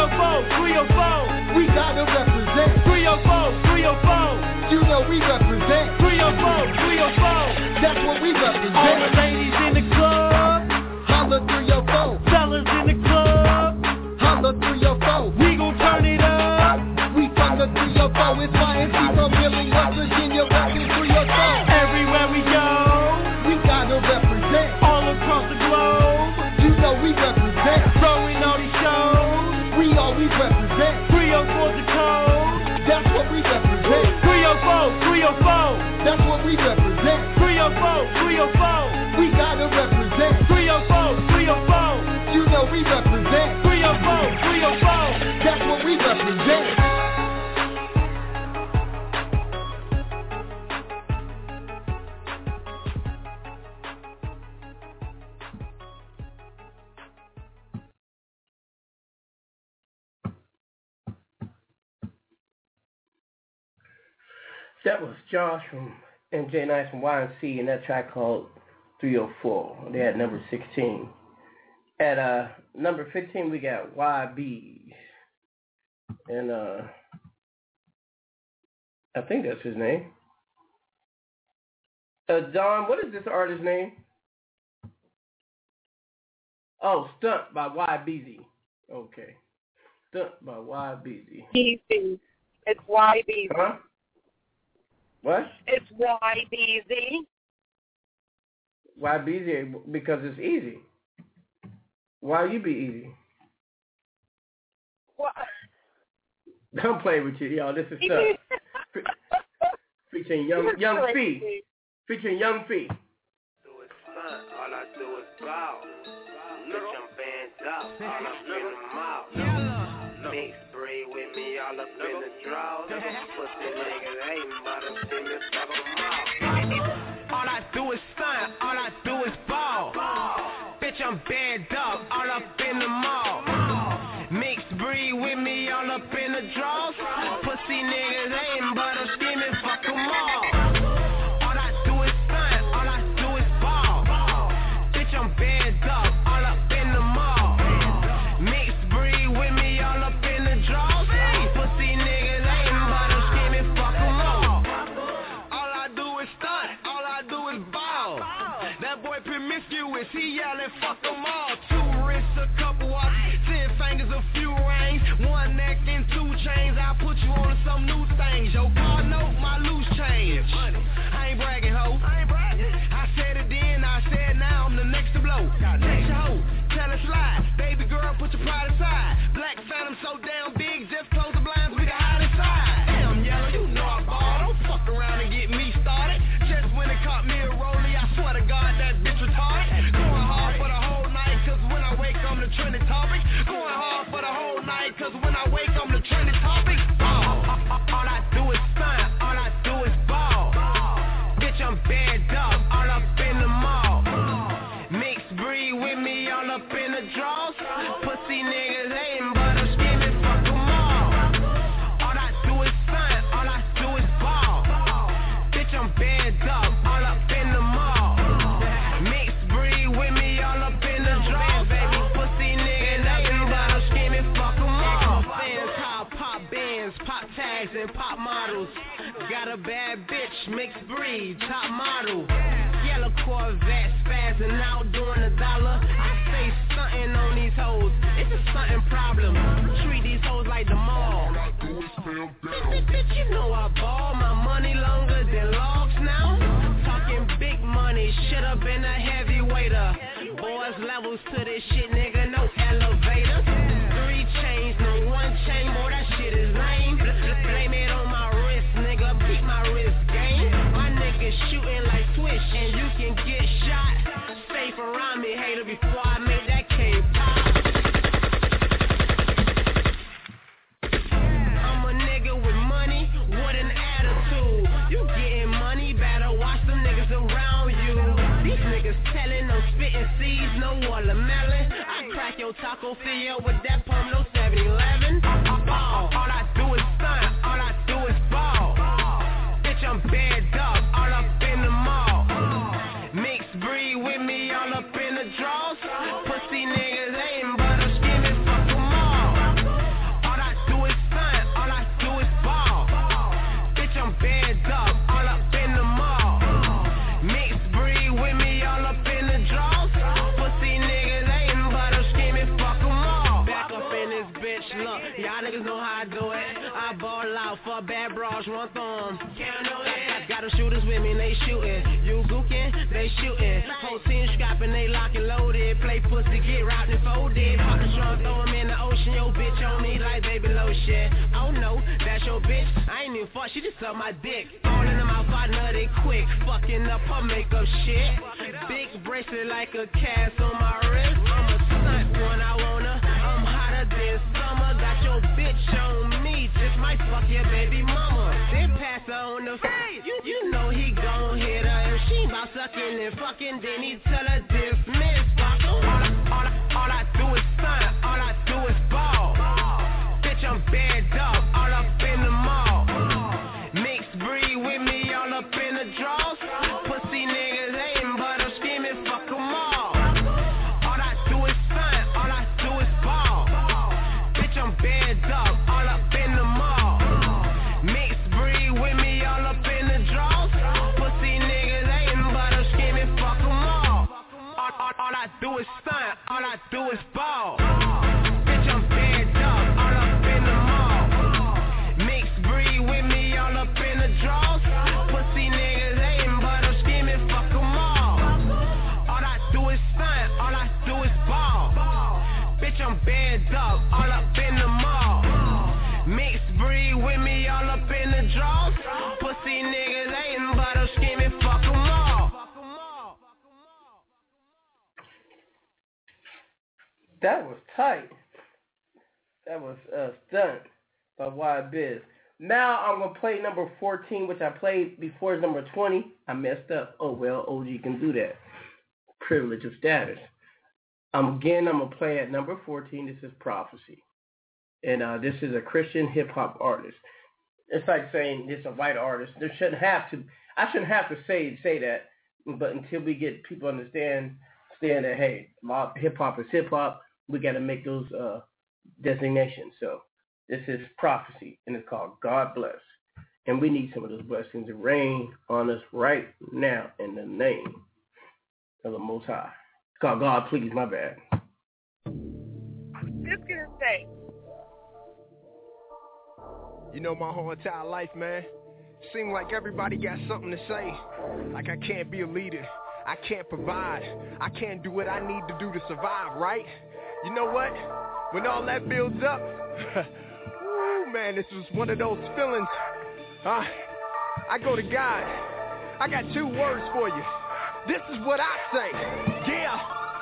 three oh four. We gotta represent. three oh four, three oh four. You know we represent. three oh four, three oh four. That's what we represent. All the ladies in the club. Holla three oh four. Fellas in the club. Holla three oh four. We gon' turn it up. We from the three oh four. It's Y N C from Philly, West Virginia, rockin' three oh four. Everywhere we go, we gotta represent. All across the globe, you know we represent. Throwing all these shows, we always represent. three oh four the code. That's what we represent. three oh four, three oh four. That's what we represent. three oh four, three oh four. We gotta represent. three oh four, three oh four. You know we represent. three oh four, three oh four. That's what we represent. That was Josh from M J Nice from Y N C, and that track called three oh four. They had number sixteen. At uh, number fifteen, we got Y B. And uh, I think that's his name. Uh, Don, what is this artist's name? Oh, Stunt by Y B Z. Okay. Stunt by Y B Z. Easy. It's Y B Z. Huh? What? It's Y B Z. Y B Z because it's easy. Why you be easy? What? Don't play with you, y'all. This is stuff. Featuring Young Young Fee. Featuring Young Fee. All I do is bow. Bitch, I'm banned up. All up in the mouth. Mix breed with me all up in the drought. Pussy niggas hating, but I'm still in fuck 'em out. All I do is stunt. All I do is ball. Bitch, I'm banned up. All up in the mall. Mixed breed with me all up in the draws. Pussy niggas hating, but I'm scheming, fuck 'em all. All I do is stunt. All I do is ball. Bitch, I'm banned up. All up in the mall. Mixed breed with me all up in the draws. Pussy niggas hating, but I'm scheming, fuck 'em all. All I do is stunt. All I do is ball. That boy promiscuous, he yelling, fuck 'em all. Two wrists, a couple of ten fingers, a few rings, one neck and two chains. I'll put you on to some new things. Yo, car note, my loose change. I ain't bragging, ho. I ain't bragging. I said it then, I said now, I'm the next to blow. Next ho, tell it slide. Baby girl, put your pride aside. Black Phantom so damn big, just close the blinds, we can hide inside. Damn yellow, you know I ball. Don't fuck around and get me started. Just when it caught me a rollie, I swear to God that bitch retarded. Going hard for the whole night, cause when I wake I'm the trending topic. Going hard for the whole night, cause when I wake I'm the trending topic. Ball. All I do is stunt, all I do is ball. Bitch, I'm banned up, all up in the mall. Mixed breed with me all up in the draws. Pussy niggas hating, but I'm scheming, fuck 'em all. All I do is stunt, all I do is ball. Bitch, I'm banned up, all up in the mall. Mixed breed with me all up in the draws. Baby, pussy niggas hating, but I'm scheming, fuck 'em all. Fans, how pop bands, pop tags, and pop models. Got a bad bitch, mixed breed, top model. Yellow Corvette, spazzing out doing a dollar. I say stunting on these hoes, it's a stunting problem. Treat these hoes like the mall. Bitch, bitch, you know I ball, my money longer than logs now. Talking big money, should've been a heavyweighter. Boys levels to this shit, nigga, no elevator. Three chains, no one chain, boy, that shit is lame. Blame it on my wrist, nigga, beat my wrist game. My niggas shooting like Swish, and you can get shot. Safe around me, hater, before I make that K pop. I'm a nigga with money, with an attitude. You getting money, better watch them niggas around you. These niggas telling, no spitting seeds, no watermelon. I crack your taco field with that pump, no seven eleven. Ball, all I do is stunt, all I do is ball. Bitch, I'm banned up, all up in the mall. Mixed breed with me all up in the draws. Pussy niggas hating, but I'm scheming, fuck 'em all. All I how I do it. I ball out for bad bras, run through 'em. Got, got them shooters with me and they shooting. You gookin', they shooting. Whole team scrapping, they lock and loaded. Play pussy, get rocked and folded. Pop the trunk, throw 'em in the ocean. Yo, bitch on me like baby lotion. Oh no, that's your bitch. I ain't even fuck, she just suck my dick. All in the mouth, I nutted quick. Fucking up her makeup shit. Big bracelet like a cast on my wrist. I'm a stunt when I wanna. I'm hotter than summer. Got your bitch on me. Just might fuck your baby mama. Then pass her on the face. You, you know he gon' hit her. If she bout sucking and fucking, then he tell her dismiss. Fuck her. All I, all, I, all I do is stunt. All I do is ball. Bitch, I'm bad dog. All up in the mall. Mixed breed with me. All up in the draws. Pussy niggas hating, but I'm scheming. Fuck 'em all. All I do is stunt. All I do is ball. Bitch, I'm bad dog. All up in the mall. Mixed breed with me. All up in the draws. Pussy niggas hating, but I'm scheming. Fuck 'em all. All, all, all I do is stunt. All I do is ball. Bitch, I'm bad dog. All up in the mall. Mixed breed with me. All up in the draws. Pussy niggas hating, but I'm scheming. Fuck 'em all. All I do is stunt. All I do is ball. Bitch, I'm bad dog. All up in the mall. Mixed breed with me. All up in the draws. Pussy niggas hating, but I'm scheming. Fuck 'em all. That was tight. That was uh, Stunt by Wild Biz. Now I'm going to play number fourteen, which I played before number twenty. I messed up. Oh, well, O G can do that. Privilege of status. Um, again, I'm going to play at number fourteen. This is Prophecy. And uh, this is a Christian hip-hop artist. It's like saying it's a white artist. There shouldn't have to. I shouldn't have to say say that. But until we get people understand, understand that, hey, hip-hop is hip-hop, we got to make those uh, designations. So this is Prophecy, and it's called God Bless. And we need some of those blessings to rain on us right now in the name of the Most High. It's called God Please, my bad. Just gonna say. You know, my whole entire life, man, seem like everybody got something to say. Like I can't be a leader. I can't provide. I can't do what I need to do to survive, right? You know what? When all that builds up, woo, man, this was one of those feelings. Uh, I go to God. I got two words for you. This is what I say. Yeah,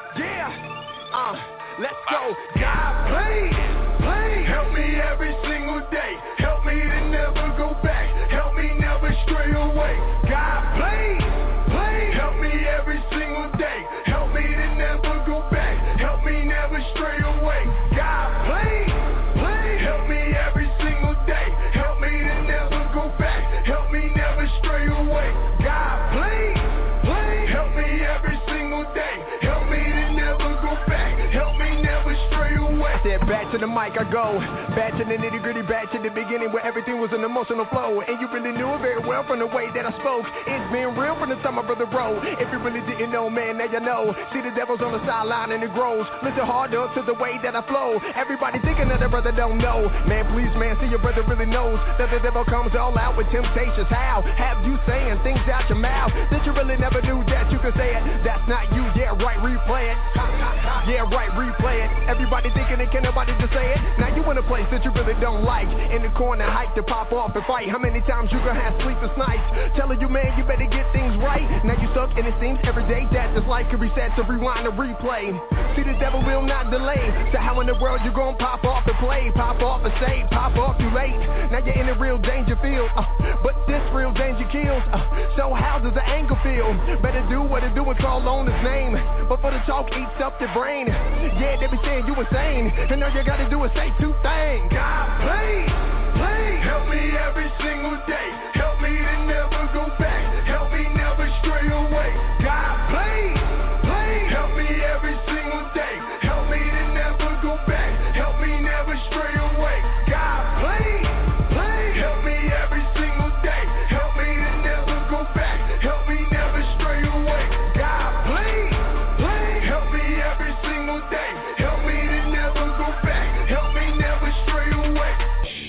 yeah. Uh, let's go. God, please, please help me every single day. Help me to never go back. Help me never stray away. God, please, please help me every single day. Help me to never go back. Help me never stray away. God, please, please help me every single day. Help me to never go back. Help me never stray away. God, please, please help me every single day. Help me to never go back. Help me never stray away. I said back to the mic I go. Back to the nitty gritty, back to the beginning where everything was an emotional flow. And you really knew it very well from the way that I spoke. It's been real from the time my brother wrote. If you really didn't know, man, now you know. See the devil's on the sideline and it grows. Listen hard up to the way that I flow. Everybody thinking that their brother don't know. Man, please, man, see your brother really knows that the devil comes all out with temptations. How have you saying things out your mouth that you really never knew that you could say it? That's not you, yeah, right, replay it. Yeah, right, replay it. Everybody thinking it, can nobody just say it? Now you in a place that you really don't like. In the corner, hype to pop off and fight. How many times you gonna have sleepless nights? Telling you, man, you better get things right. Now you stuck and it seems every day that this life can reset to rewind and replay. See, the devil will not delay. So how in the world you gonna pop off and play? Pop off and say, pop off too late. Now you're in a real danger field. Uh, but this real danger kills. Uh, so how does the anger feel? Better do what it do and call on his name. But for the talk eats up your brain. Yeah, they be saying you insane. And all you gotta do is say two things. God, please, please help me every single day. Help me to never go back. Help me never stray away. God, please, please help me every single day. Help me to never go back. Help me never stray away. God, please, please help me every single day. Help me to never go back. Help me never stray away. God, please, please help me every single day. Help me to never go back. Help me never stray away.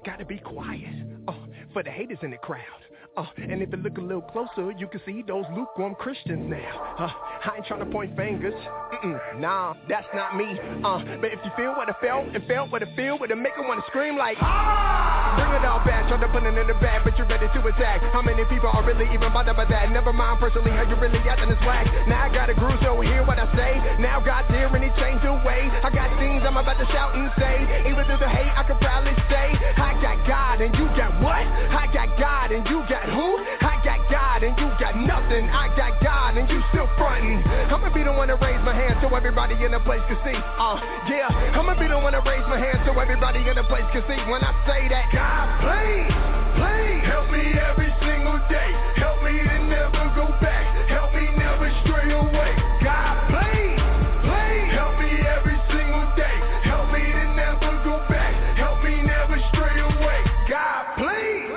gotta be quiet. Uh, for the haters in the crowd. Uh, and if you look a little closer, you can see those lukewarm Christians now. Uh, I ain't trying to point fingers. Mm-mm, nah, that's not me. Uh, but if you feel what I felt and felt what I feel, would it make them want to scream like, ah! Bring it all back, try to put it in the bag, but you're ready to attack. How many people are really even bothered by that? Never mind personally how you really acting this whack. Now I got a groove, so hear what I say. Now God's here and he changed the way. I got things I'm about to shout and say. Even through the hate, I could proudly say, I got God and you got what? I got God and you got who? I got God and you got nothing. I got God and you still frontin'. I'ma be the one to raise my hand so everybody in the place can see. Uh, yeah, I'ma be the one to raise my hand so everybody in the place can see. When I say that, God, please, please help me every single day. Help me to never go back. Help me never stray away. God, please, please help me every single day. Help me to never go back. Help me never stray away. God, please.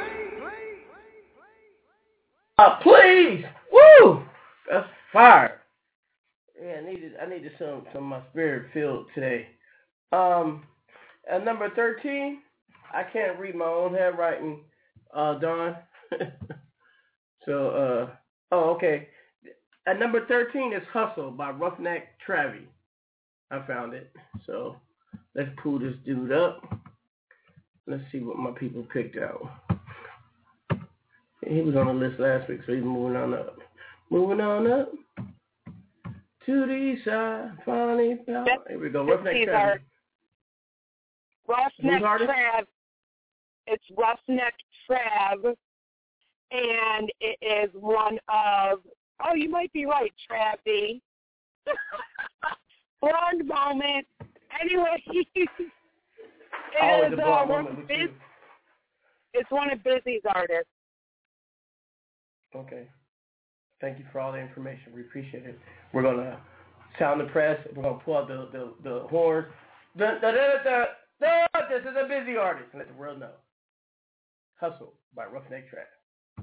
Uh, please, woo, that's fire. Yeah, I needed, I needed some, some of my spirit filled today. Um, at number thirteen, I can't read my own handwriting, uh, Don. so, uh, oh, okay. At number thirteen is Hustle by Roughneck Travi. I found it. So let's pull this dude up. Let's see what my people picked out. He was on the list last week, so he's moving on up. Moving on up to the east side. Finally, found. Here we go. Roughneck Trav. Roughneck Trav. It's Roughneck Trav, and it is one of. Oh, you might be right, Travy. Blonde moment. Anyway, it Always is a blonde uh, moment with you. It's one of Busy's artists. Okay. Thank you for all the information. We appreciate it. We're going to sound the press. We're going to pull out the, the, the horns. Da, da, da, da, da, this is a Busy artist. And let the world know. Hustle by Roughneck Trav.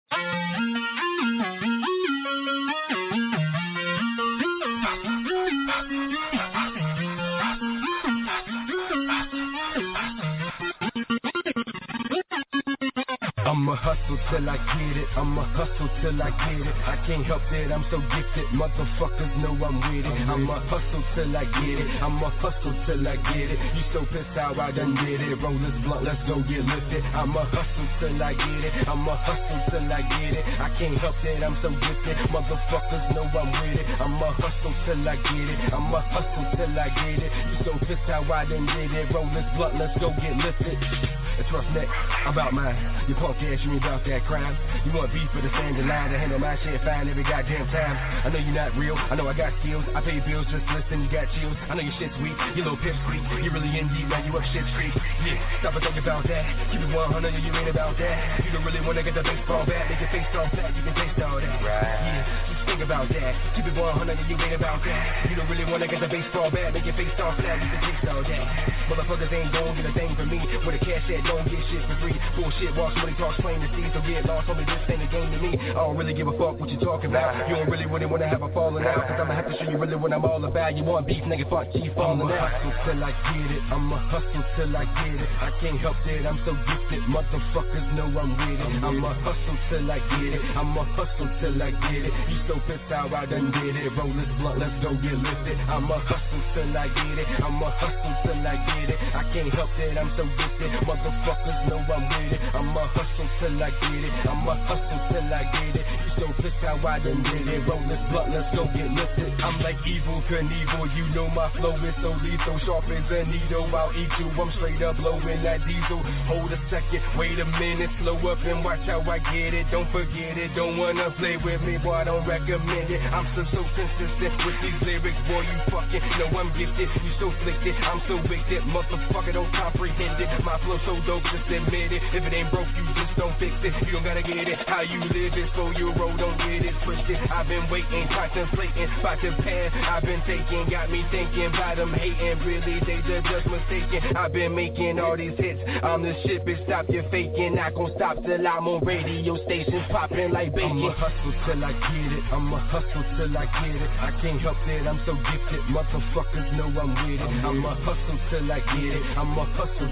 I'ma hustle till I get it, I'ma hustle till I get it. I can't help it, I'm so gifted, motherfuckers know I'm with it. I'ma hustle till I get it, I'ma hustle till I get it. You so pissed how I done did it, roll this blunt, let's go get lifted. I'ma hustle till I get it, I'ma hustle till I get it. I can't help it, I'm so gifted, motherfuckers know I'm with it. I'ma hustle till I get it, I'ma hustle till I get it. You so pissed how I done did it, roll this blunt, let's go get lifted. It's Roughneck, I'm about mine. You punk ass, you ain't about that crime. You want beef for the standing line to handle my shit fine every goddamn time. I know you're not real, I know I got skills. I pay bills, just listen, you got chills. I know your shit's weak, you little pip squeak. You really in deep, now you up shit street. Yeah, stop and think about that. Keep it one hundred, you ain't about that. You don't really wanna get the baseball bat, make your face all flat, you can taste all that. Right. Yeah, just think about that. Keep it one hundred, you ain't about that. You don't really wanna get the baseball bat, make your face all flat, you can taste all that. Motherfuckers ain't gon' get a thing from me. With a cash that don't get shit for free. Bullshit walks, money talks, plain to see. So get lost, homie, this ain't a game to me. I don't really give a fuck what you talking about. You don't really, really wanna have a falling out. Cause I'ma have to show you really what I'm all about. You want beef, nigga, fuck G falling out. I'ma hustle till I get it, I'ma hustle till I get it. I can't help it, I'm so gifted, motherfuckers know I'm with it. I'ma hustle till I get it, I'ma hustle till I get it. You so pissed how I done did it. Roll this blunt, let's go get lifted. I'ma hustle till I get it, I'ma hustle till I get it. I can't help it, I'm so gifted, motherfuckers know I'm with it. I'ma hustle till I get it, I'ma hustle till I get it. You so pissed how I done did it. Roll this blunt, let's go get lifted. I'm like Evel Knievel, you know my flow is so lethal. Sharp as a needle, I'll eat you. I'm straight up blowing that diesel. Hold a second, wait a minute, slow up and watch how I get it. Don't forget it, don't wanna play with me, boy, I don't recommend it. I'm so, so consistent with these lyrics, boy, you fucking know I'm gifted. You so flicked it, I'm so wicked, motherfucker, don't comprehend it. My flow so dope, just admit it. If it ain't broke, you just don't fix it. You don't gotta get it, how you live it, so you roll, don't get it twisted. I've been waiting, contemplating, about the path I've been taking, got me thinking about them hating, really they just mistaken. I've been making all these hits, I'm the shit, bitch, stop your faking. Not gon' stop till I'm on radio stations popping like bacon. I'ma hustle till I get it, I'ma hustle till I get it. I can't help it, I'm so gifted, motherfuckers know I'm with it. I'ma hustle till I get it, I'ma hustle till I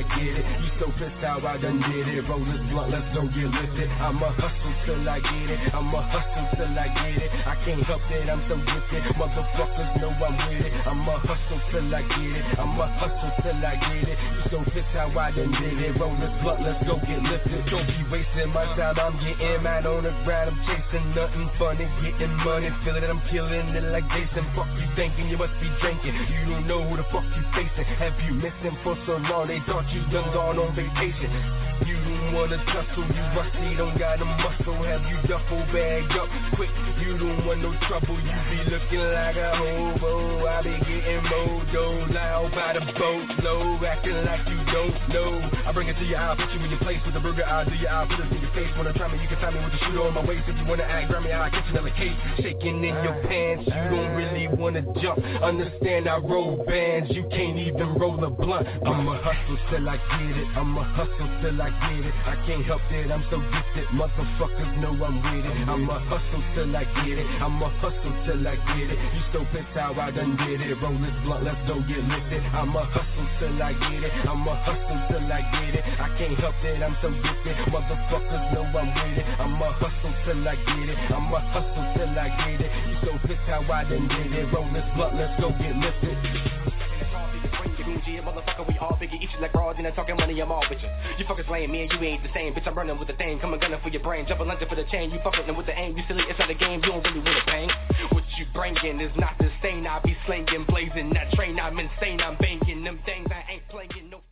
get it. You so pissed how I done did it. Roll this blunt, let's go get lifted. I'ma hustle till I get it. I'ma hustle till I get it. I can't help it, I'm so gifted. Motherfuckers know I'm with it. I'ma hustle till I get it. I'ma hustle till I get it. You so pissed how I done did it. Roll this blunt, let's go get lifted. Don't be wasting my time, I'm getting mad on the ground. I'm chasing nothing funny, getting money. Feeling that I'm killing it like Jason. Fuck you thinking, you must be drinking. You don't know who the fuck you facing. Have you missing for so long, they thought you done gone on vacation. You don't wanna tussle, you rusty, don't got a muscle. Have you duffel bagged up quick, you don't want no trouble. You be looking like a hobo, I be getting mojo. Loud by the boatload, acting like you don't know. I bring it to your eye, put you in your place with a burger, I'll do your eye, put it in your face. Wanna try me, you can find me with a shooter on my waist. If you wanna act Grammy, I'll catch another case. Shaking in your pants, you don't really wanna jump. Understand I roll bands, you can't even roll a blunt. I'ma hustle till I get it, I'ma hustle till I get it. I can't help it, I'm so gifted, motherfuckers know I'm with it. I'ma hustle till I get it, I'ma hustle till I get it. You so pissed how I done did it. Roll this blunt, let's go get lifted. I'ma hustle till I get it, I'ma hustle till I get it. I can't help it, I'm so gifted, motherfuckers know I'm with it. I'ma hustle till I get it, I'ma hustle till I get it. You so pissed how I done did it. Roll this blunt, let's go get lifted. Motherfucker, we all figure each like raw, and talking money, I'm all with you. You fuckers laying me and you ain't the same. Bitch, I'm running with the thing. Come and gunning for your brain. Jump a lunge for the chain. You fucking with the aim. You silly, it's not a game. You don't really want to bang. What you bringing is not the same. I be slinging, blazing that train. I'm insane. I'm banging them things. I ain't playing no.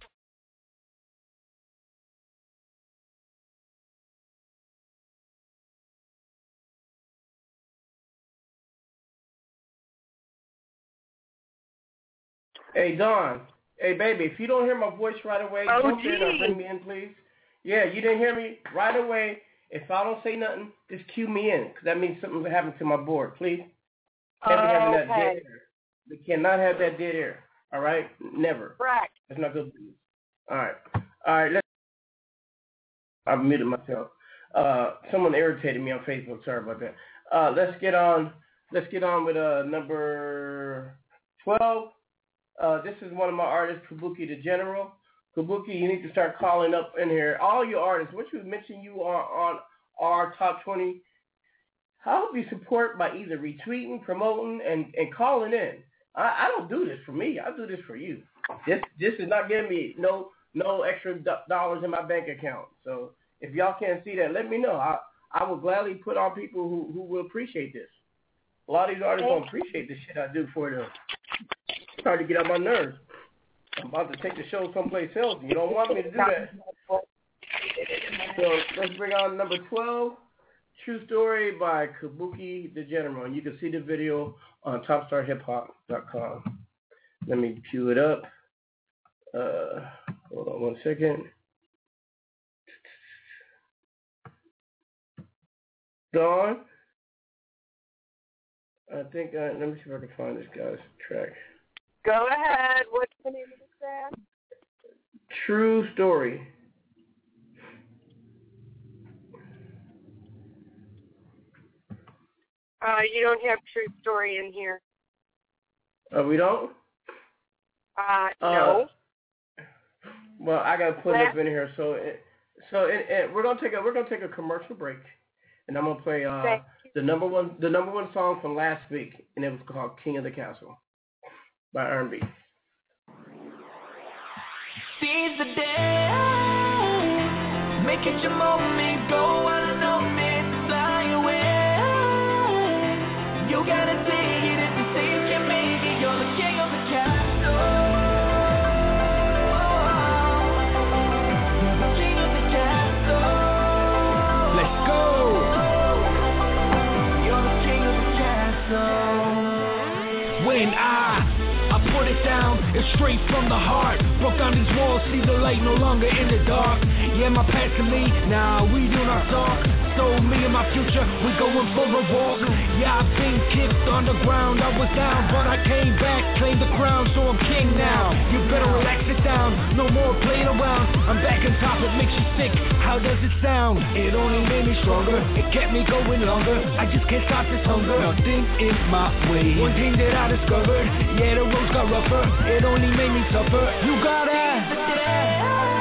Hey, Don. Hey, baby, if you don't hear my voice right away, oh, jump in and bring me in, please. Yeah, you didn't hear me right away. If I don't say nothing, just cue me in, because that means something's happened to my board, please. Can't be having that dead air. We cannot have that dead air, all right? Never. Correct. That's not good business. All right. All right, let's... I muted myself. Uh, someone irritated me on Facebook. Sorry about that. Uh, let's get on. Let's get on with uh, number twelve. Uh, this is one of my artists, Kabuki the General. Kabuki, you need to start calling up in here. All your artists, what you mentioned you are on our top twenty, I hope you support by either retweeting, promoting, and, and calling in. I, I don't do this for me. I do this for you. This this is not giving me no no extra do- dollars in my bank account. So if y'all can't see that, let me know. I, I will gladly put on people who, who will appreciate this. A lot of these artists don't appreciate the shit I do for them. It's hard to get on my nerves. I'm about to take the show someplace else. You don't want me to do that. So let's bring on number twelve, True Story by Kabuki the General. And you can see the video on top star hip hop dot com. Let me cue it up. Uh, hold on one second. Dawn. I think, uh, let me see if I can find this guy's track. Go ahead. What's the name of the track? True Story. Uh, you don't have True Story in here. Uh, we don't? Uh, uh no. Well, I gotta put it up in here. So, it, so it, it, we're gonna take a we're gonna take a commercial break, and I'm gonna play uh, the number one the number one song from last week, and it was called "King of the Castle" by R and B. Seize the day, make it your moment, go alone and fly away. You gotta take it if you say you can make it. You're the king of the castle. You're the king of the castle. Let's go. You're the king of the castle. When I I put it down, it's straight from the heart. Broke down these walls, see the light no longer in the dark. Yeah, my past and me, nah, we do not talk. So me and my future, we going for a walk. Yeah, I've been kicked on the ground, I was down, but I came back, claimed the crown, so I'm king now. You better relax it down, no more playing around. I'm back on top, it makes you sick, how does it sound? It only made me stronger, it kept me going longer. I just can't stop this hunger, nothing in my way. One thing that I discovered, yeah, the roads got rougher, it only made me suffer. You gotta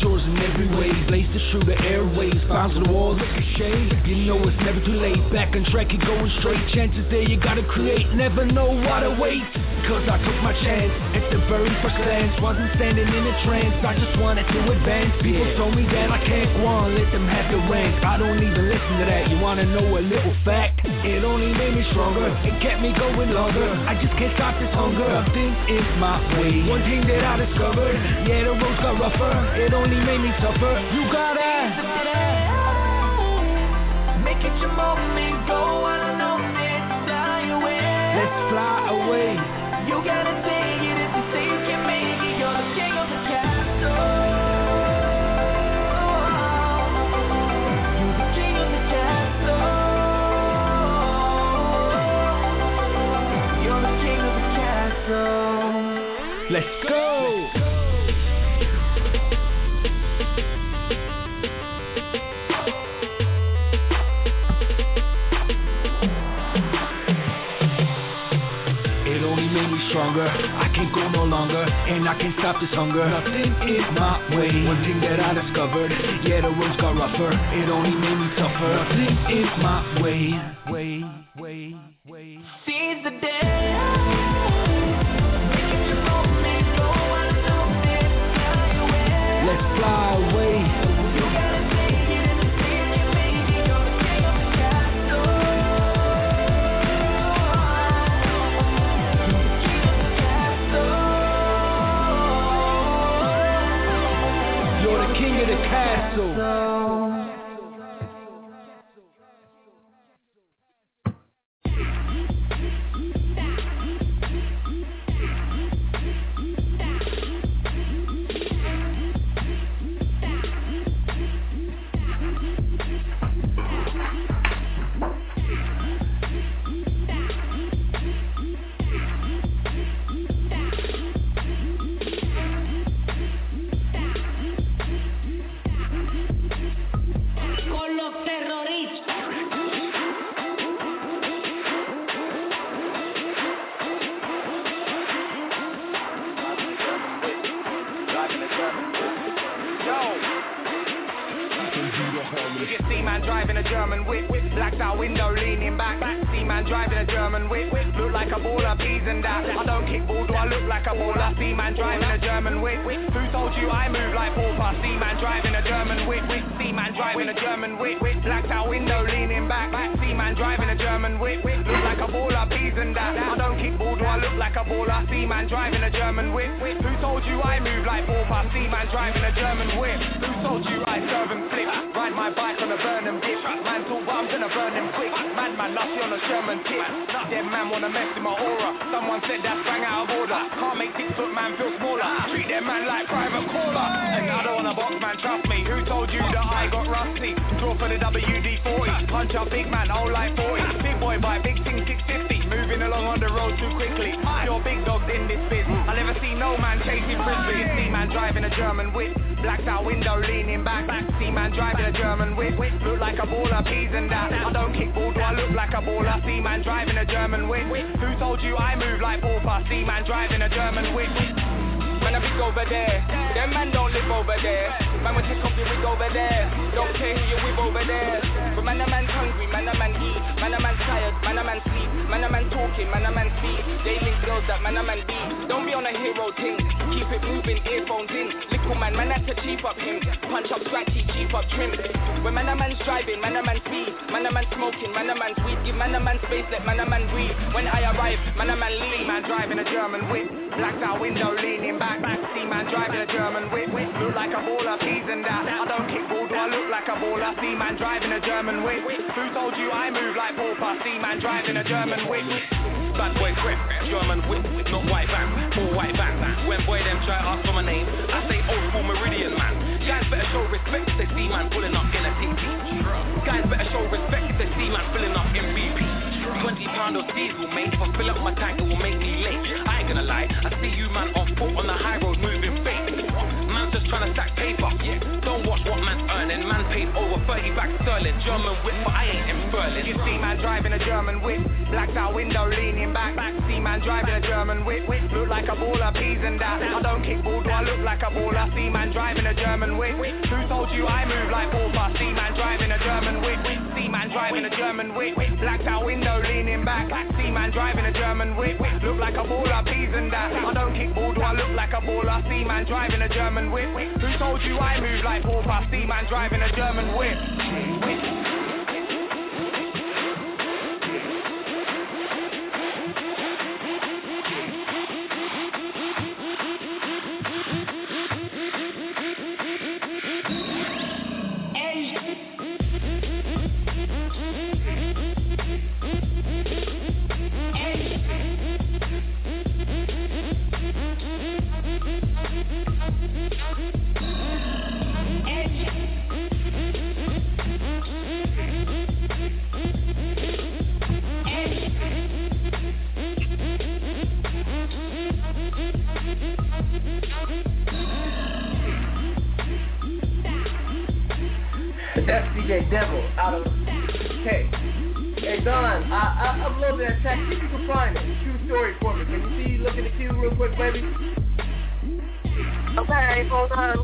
shores in every way. Blaze to through the airways, bounce to the walls, ricochet. You know it's never too late, back on track, you're going straight. Chances there you gotta create, never know what awaits. Cause I took my chance at the very first glance. Wasn't standing in a trance, I just wanted to advance. People told me that I can't go on, let them have the rank. I don't even listen to that, you wanna know a little fact? It only made me stronger, it kept me going longer. I just can't stop this hunger, nothing is my way. One thing that I discovered, yeah the roads got rougher. It only made me tougher. You gotta make it your moment, go on and it, fly away. Let's fly away. You gotta take it if you say you can make it. You're the king of the castle. You're the king of the castle. You're the king of the castle. Let's go. Stronger, I can't go no longer, and I can't stop this hunger. Nothing is my way. One thing that I discovered, yeah the roads got rougher. It only made me tougher. Nothing is my way. Way, way, way. Seize the day. Let's fly away. King of the castle. Driving a German whip, whip, blacked out window, leaning back, back. See man driving a German whip, whip, look like a baller, peas and that. I don't kick ball, do I look like a baller? See man driving a German whip, whip. Who told you I move like Pauper? See man driving a German whip, whip. See man driving a German whip, whip, blacked out window, leaning back, back. See man driving a German whip, whip, look like a baller, peas and that. I don't kick ball, do I look like a baller? See man driving a German whip, whip. Who told you I move like Pauper? See man driving a German whip. Who told you I serve and flip? Ride my bike on a Burnham dip. Man talk, but I'm gonna burn them quick. Man, man, nutty on a Sherman tip. Dead man wanna mess with my aura. Someone said that's bang out of order. Can't make six foot man feel smaller. Treat them man like private caller. And I don't wanna box man, trust me. Who told you that I got rusty? Draw for the W D forty. Punch up big man, old like forty. Big boy by big thing six fifty. Moving along on the road too quickly. Your big dogs in this biz. I never see no man chasing frisbee. See man driving a German whip. Blacked out window, leaning back, back. See man driving a German whip, whip. Look like a baller, peas and that. I don't kick ball, do I look like a baller? See man driving a German whip, whip. Who told you I move like Pauper? See man driving a German whip, whip. Man, I big over there. Them man don't live over there. Man, we take off your wig over there. Don't care who you with over there. But man, a man's hungry, man, a man eat. Man, a man's tired, man, a man sleep. Man, a man talking, man, a man speak. They link girls that man, a man beat. Don't be on a hero thing. Keep it moving, earphones in. Little man, man, had to cheap up him. Punch up scratchy, cheap up trim. When man, a man's driving, man, a man speed. Man, a man smoking, man, a man's weed. Give man, a man space, let man, a man breathe. When I arrive, man, a man leave. Man driving a German whip. Blacked out window, leaning back. Back, see man driving a German whip, whip. Look like a baller, peas and that. I don't kick ball, do I look like a baller? See man driving a German whip, whip. Who told you I move like Pauper? See man driving a German whip. Bad boy grip, German whip, not white van, all white van. When boy them try to ask for my name, I say old school Meridian man. Guys better show respect if they see man pulling up in a T T. Guys better show respect if they see man filling up in B P. Twenty pound of diesel, mate. If I fill up my tank, it will make me late. I ain't gonna lie, I see you man on foot on the high road moving fake. Man's just trying to stack paper. Yeah. Don't watch what man's earning. Man paid over thirty back sterling, German whip, but I ain't in Berlin. You see man driving a German whip, blacked out window leaning back, back. See man driving a German whip, look like a baller, peas and that. I don't kick ball, do I look like a baller? See man driving a German whip. Who told you I move like Pauper? See man driving a German whip, see man driving a German whip, blacked out window leaning back, back. See man driving a German whip, look like a baller, peas and that. I don't kick ball, do I look like a baller? See man driving a German whip. Who told you I move like Pauper? See man driving a German whip. That's D J Devil out of K. Hey Don, I, I uploaded that text. See if you can find it. True story for me. Can you see? Look at the queue real quick, baby. Okay, hold on.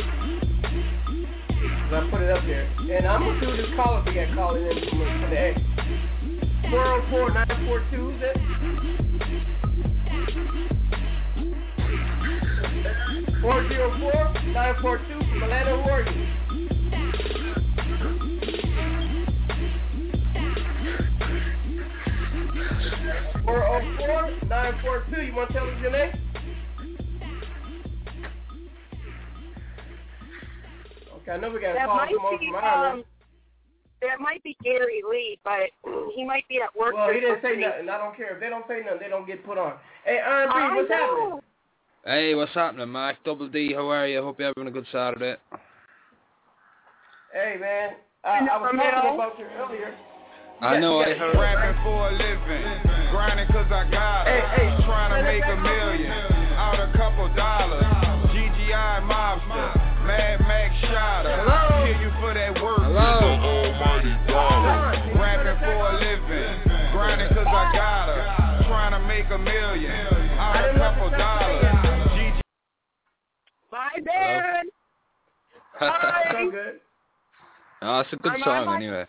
I put it up there, and I'm gonna do this caller we got calling in from, from the A. four oh four, nine four two, is it? four oh four, nine four two from Atlanta, who are you? four oh four, nine four two, you want to tell us your name? Okay, I know we got a call from over from Ireland. Um, that might be Gary Lee, but he might be at work. Well, he didn't say nothing. I don't care. If they don't say nothing, they don't get put on. Hey, Iron B, what's happening? Hey, what's happening, Mac? Double D, how are you? Hope you're having a good Saturday. Hey, man. Uh, I was talking about you earlier. I know, I heard. Rapping for a living, grinding cause I got it. Hey, hey, trying to make a million, out a couple dollars. G G I Mobster, Mad Max Shotter. Hear you for that work, Hello. Almighty dollar. Rapping for a living, grinding cause I got it. Trying to make a million, out a couple dollars. G G. Bye, Dan. Bye. So good. Oh, it's a good I'm song on anyway.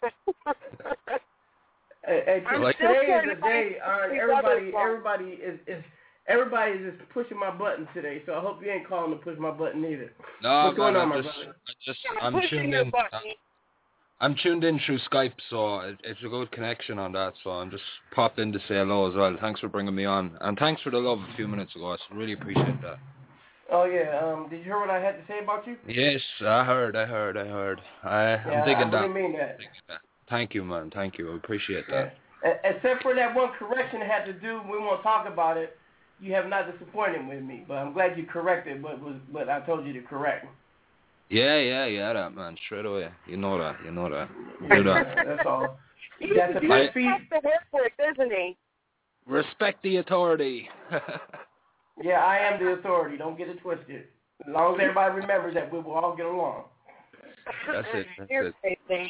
Hey, hey, I'm today still is a day. Uh, everybody, everybody is, is everybody is just pushing my button today. So I hope you ain't calling to push my button either. No, What's going man, on, I my just, brother? I just, I'm tuned in. I'm tuned in through Skype, so it, it's a good connection on that. So I'm just popped in to say hello as well. Thanks for bringing me on, and thanks for the love a few minutes ago. I really appreciate that. Oh yeah. Um, did you hear what I had to say about you? Yes, I heard, I heard, I heard. I, Yeah, I'm digging I that. really mean that. Thank you, man. Thank you. I appreciate that. Yeah. Except for that one correction it had to do. We won't talk about it. You have not disappointed with me, but I'm glad you corrected what was what I told you to correct. Yeah, yeah, yeah, that man. Straight away. You know that. You know that. Yeah, Do that. that's all. He's That's a he's big feat. the work with, isn't he? Respect the authority. Yeah, I am the authority. Don't get it twisted. As long as everybody remembers that, we will all get along. That's it. That's Here's it. thing.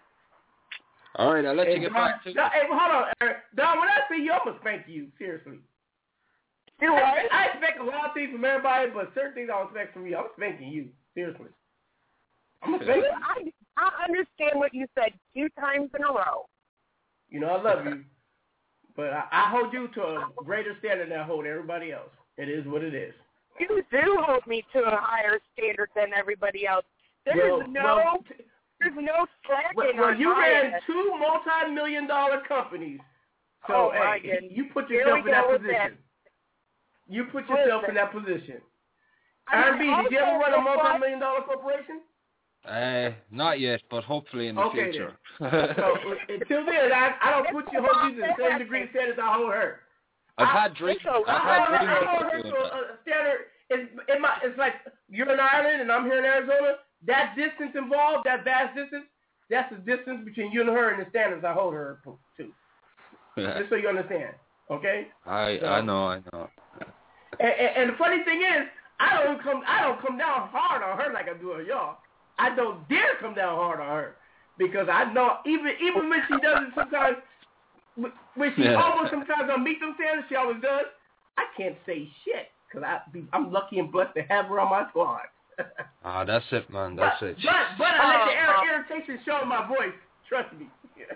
All right, I'll let hey, you get Don, back to it. Don, hey, well, hold on, Eric. Don, when I see you, I'm going to spank you, seriously. Do what? I, I expect a lot of things from everybody, but certain things I don't expect from you. I'm spanking you, seriously. I'm going to spank you. I, I understand what you said two times in a row. You know, I love you, but I, I hold you to a greater standard than I hold everybody else. It is what it is. You do hold me to a higher standard than everybody else. There's Well, no, well, there's no slacking Well, well on you my ran end. two multi-million dollar companies. So, Oh, my hey, goodness. you put Here yourself we in that go with position. You put yourself Listen. in that position. I mean, R and B, did you ever also, run a guess what? multi-million dollar corporation? Uh, not yet, but hopefully in the Okay, future. so until then, I, I don't put you hold you to the same degree standard as I hold her. I've I, had dreams. I, I've I, had hold, dreams I hold about her doing to a, that. a standard. It's, it might, it's like you're in Ireland and I'm here in Arizona. That distance involved, that vast distance, that's the distance between you and her and the standards I hold her to. Yeah. Just so you understand, okay? I So, I know, I know. And, and, and the funny thing is, I don't come I don't come down hard on her like I do on y'all. I don't dare come down hard on her. because I know even even when she does it sometimes, when she Yeah. almost sometimes on Meet Them Fans, she always does. I can't say shit because I be, I'm lucky and blessed to have her on my squad. Ah, that's it, man. That's but, it. But but I let the ir- irritation show in my voice. Trust me.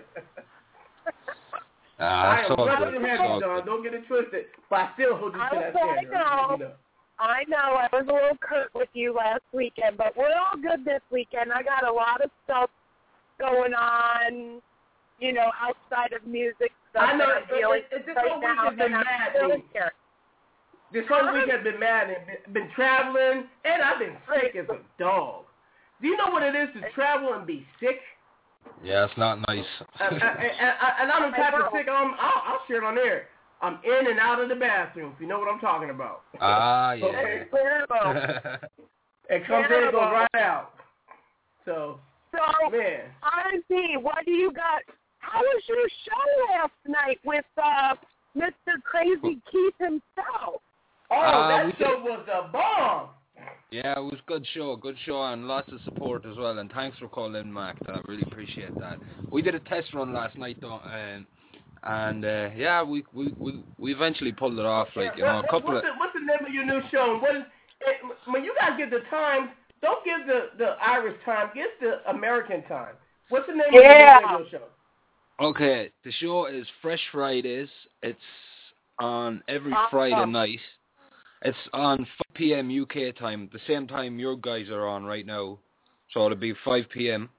Ah, I that's am all lucky good. to That's have you, all Don. good. Don't get it twisted. But I still hold you I to was that like, standard. no. You know. I know I was a little curt with you last weekend, but we're all good this weekend. I got a lot of stuff going on, you know, outside of music stuff I know. that I'm dealing It, it, this right whole now, week has been and I'm mad. still man. here. This whole week has been mad and been, been traveling, and I've been sick as a dog. Do you know what it is to travel and be sick? Yeah, it's not nice. and, and, and, and I'm the type of sick. I'm, I'll, I'll share it on air. I'm in and out of the bathroom. If you know what I'm talking about. Ah, yeah. Okay. Terrible. It comes in and goes right out. So, So, man. R Z, what do you got? How was your show last night with uh, Mister Crazy Keith himself? Oh, Uh, that we show did- was a bomb. Yeah, it was a good show, good show, and lots of support as well. And thanks for calling in, Mac. I really appreciate that. We did a test run last night, though, and and uh, yeah, we, we we we eventually pulled it off. Like you know, a couple what's of the, what's the name of your new show? And what is it, when you guys get the times? Don't give the the Irish time. Give the American time. What's the name Yeah. of your radio show? okay. The show is Fresh Fridays. It's on every Awesome. Friday night. It's on five p.m. U K time, the same time your guys are on right now. So it'll be five p.m.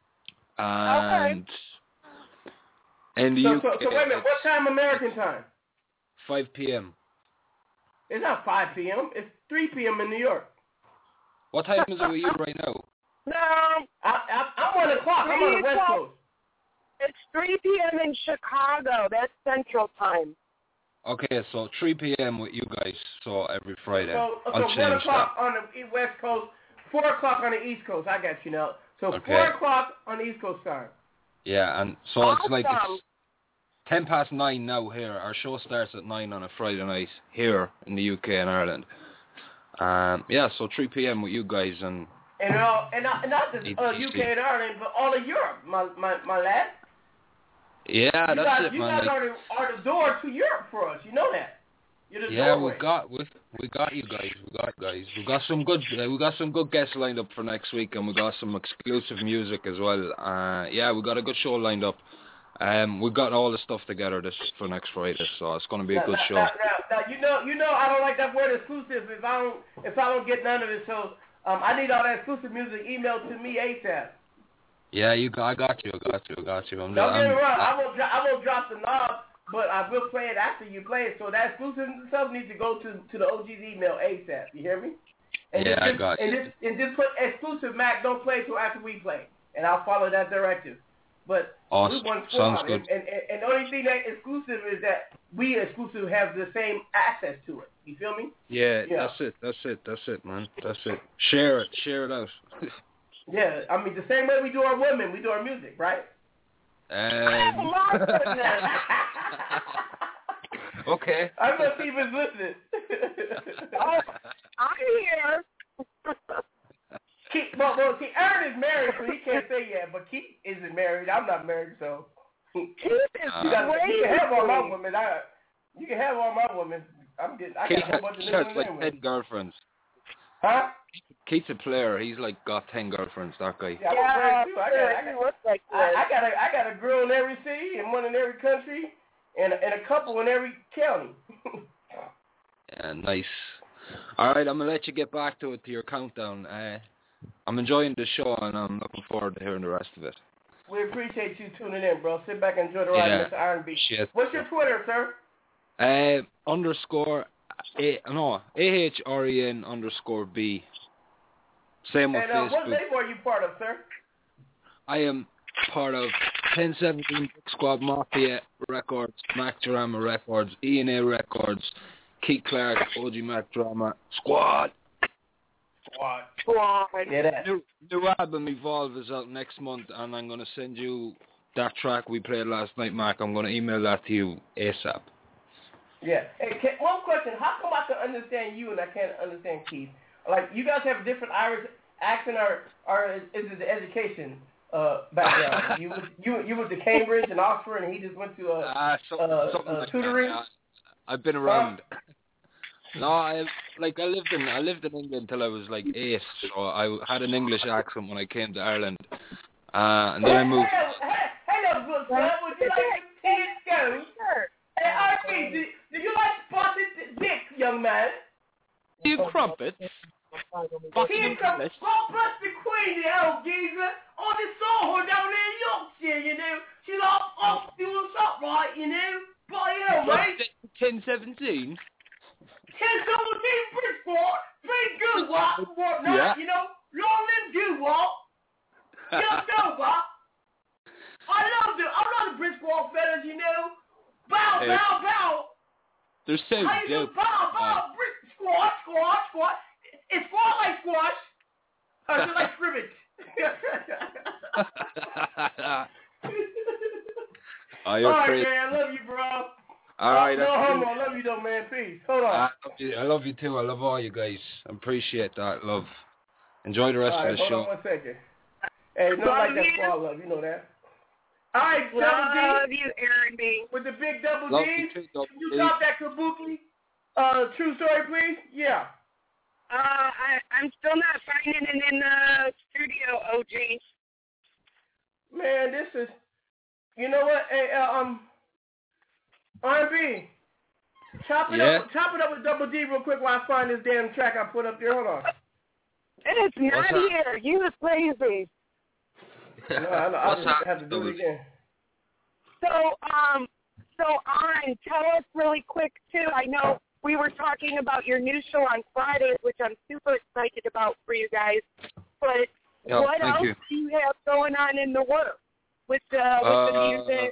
And in the So, U K, so, so wait a minute. it's What time American time? five p.m. It's not five p.m. It's three p.m. in New York. What time is it with you right now? No. I, I, I'm one o'clock. I'm on the West Coast. It's three p.m. in Chicago. That's Central Time. Okay, so three p.m. with you guys, so every Friday. So, so I'll one change o'clock that. on the e- West Coast, four o'clock on the East Coast. I got you now. So Okay. four o'clock on the East Coast time. Yeah, and so it's like Awesome. it's ten past nine now here. Our show starts at nine on a Friday night here in the U K and Ireland. Um, yeah, so three p.m. with you guys, and And all, and not, not just uh, U K and Ireland, but all of Europe, my my my lad. yeah, you that's guys, it, you man. guys Like, are the, are the door to Europe for us. You know that. You're the yeah, doorway. we got we we got you guys. We got guys. We got some good. Uh, we got some good guests lined up for next week, and we got some exclusive music as well. Uh, yeah, we got a good show lined up. Um, we got all the stuff together this for next Friday, so it's going to be a now, good now, show. Now, now, now, you know, you know, I don't like that word exclusive. If I don't, if I don't get none of it, so um, I need all that exclusive music emailed to me ASAP. Yeah, you. Got, I got you. I got you. I got you. I'm, Don't get me I'm, wrong. I won't. Dro- I won't drop the knob, but I will play it after you play it. So that exclusive stuff needs to go to to the O G's email ASAP. You hear me? And Yeah, I just, got and you. Just, and just put exclusive Mac. Don't play till after we play, and I'll follow that directive. But Awesome. we one squad, Sounds good. And, and, and, and the only thing that exclusive is that we exclusive have the same access to it. You feel me? Yeah, Yeah. that's it. That's it. That's it, man. That's it. Share it. Share it out. Yeah, I mean the same way we do our women, we do our music, right? Um, My goodness. okay. I'm gonna see if it's listening. Oh, I'm here. Keith, well, well, see, Aaron is married, so he can't say yet. But Keith isn't married. I'm not married, so Keith is Uh, you, got, you crazy. can have all my women. I, you can have all my women. I'm getting. I Keith got a has, whole bunch of Keith has niggas like anyway. ten girlfriends. Huh? Keith's a player. He's like got ten girlfriends. That guy. Yeah, I'm Yeah, married too. I got, I, he got, looks like I, this. I got a, I got a girl in every city and one in every country, and and a couple in every county. Yeah, nice. All right, I'm gonna let you get back to it to your countdown. Uh, I'm enjoying the show, and I'm looking forward to hearing the rest of it. We appreciate you tuning in, bro. Sit back and enjoy the ride, Yeah. Mister R and B. Shit. What's your Twitter, sir? Uh, underscore a no A H R E N underscore B. Same with And uh, what Facebook. label are you part of, sir? I am part of ten seventeen Book Squad Mafia Records, Mac Drama Records, E and A Records, Keith Clark, O G Mac Drama Squad. Squad. Squad. Yeah, that. New, new album Evolve is out next month, and I'm gonna send you that track we played last night, Mac. I'm gonna email that to you ASAP. Yeah. Hey, can, one question. How come I can understand you and I can't understand Keith? Like, you guys have a different Irish accent, or, or is, is it the education uh, background? you went, you you went to Cambridge and Oxford, and he just went to a uh, something, uh, something uh, like tutoring. That, yeah. I've been around. Huh? No, I like I lived in I lived in England till I was like eight, so I had an English accent when I came to Ireland, uh, and then I moved. Hello, hello, good sir. Would you like some tea and scones? Sure. Hey, R P, do, do you like spotted dick, young man? Do you crumpets? Here's some Papa the Queen, the old geezer. On the saw her down there in Yorkshire, you know. She's off, off doing something right, you know. But, you know, mate. ten seventeen? ten seventeen Bridgeport, big good what, whatnot, Yeah. you know. Long live you what. Just over. I love the, I love the Bridgeport fellas, you know. Bow, Hey. bow, bow. They're so How you do? dope. Bow, bow, Brit- squash, squash, squash. It's more like squash. Or is it like cribbage? Oh, you're All right, crazy. man. I love you, bro. All right, No that's homo. cool. I love you, though, man. Peace. Hold on. I love, you, I love you too. I love all you guys. I appreciate that love. Enjoy the rest All right, of the hold show. on one second. Hey, no Love like that you. squad love. You know that. All right, Double D. Love you, Aaron B. With the big Double Love D. you too, Double Can you D. drop that kabuki? Uh, true story, please? Yeah. Uh, I, I'm still not finding it in the studio, O G. Man, this is, you know what? Hey, uh, um, R and B. Chop it Yeah. up, chop it up with Double D real quick while I find this damn track I put up there. Hold on. It's not What's that? here. You was lazy. No, I, I What's just that? have to do it again. So, um, so on, tell us really quick too. I know we were talking about your new show on Fridays, which I'm super excited about for you guys. But Yeah, what thank else you. do you have going on in the work with the with Uh, the music?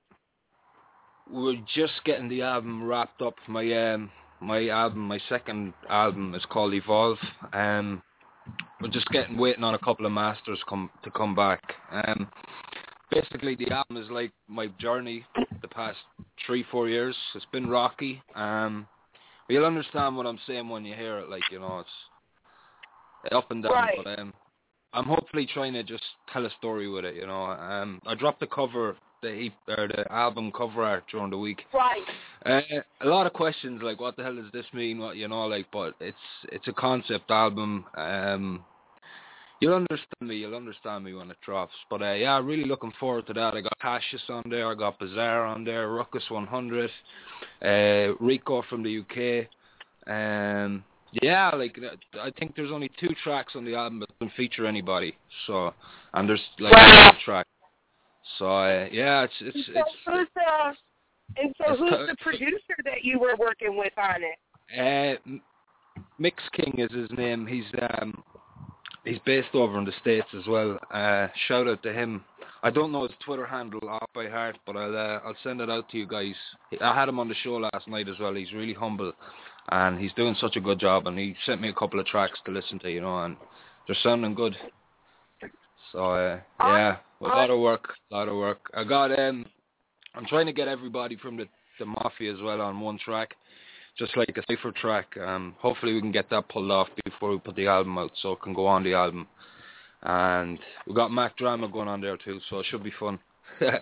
We're just getting the album wrapped up. My um, my album, my second album is called Evolve. Um, we're just getting waiting on a couple of masters come to come back. Um, basically the album is like my journey the past three four years. It's been rocky. Um, but you'll understand what I'm saying when you hear it. Like, you know, it's up and down. Right. But um, I'm hopefully trying to just tell a story with it. You know, um, I dropped the cover. The, E- or the album cover art during the week. Right. Uh, a lot of questions like, what the hell does this mean? What, you know, like, but it's it's a concept album. Um, you'll understand me. You'll understand me when it drops. But uh, yeah, really looking forward to that. I got Cassius on there. I got Bazaar on there. Ruckus one hundred. Uh, Rico from the U K. Um, yeah, like I think there's only two tracks on the album that don't feature anybody. So, and there's like a track. So uh, yeah, it's it's So it's. who's the and so it's who's t- the producer that you were working with on it? Uh, M- Mix King is his name. He's um he's based over in the States as well. Uh, shout out to him. I don't know his Twitter handle off by heart, but I'll uh, I'll send it out to you guys. I had him on the show last night as well. He's really humble, and he's doing such a good job. And he sent me a couple of tracks to listen to, you know, and they're sounding good. So uh, yeah, a lot of work, a lot of work. I got um, I'm trying to get everybody from the the Mafia as well on one track, just like a cipher track. Um, hopefully we can get that pulled off before we put the album out, so it can go on the album. And we got Mac Drama going on there too, so it should be fun. Yeah,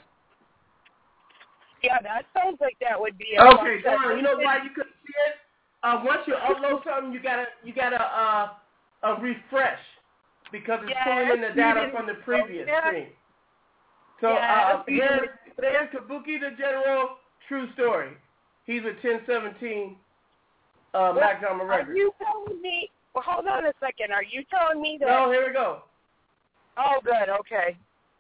that sounds like that would be a Okay, fun Don, you know why you couldn't see it? Uh, once you upload something, you gotta you gotta uh, uh refresh because it's Yes, pulling in the data you from the didn't- previous yeah. screen. So Yes, uh, you here's didn't- here's Kabuki the General, true story. He's with ten seventeen uh, Well, Mac Drama Are Records. you telling me? Well, hold on a second. Are you telling me that? No, here we go. Oh, good. Okay.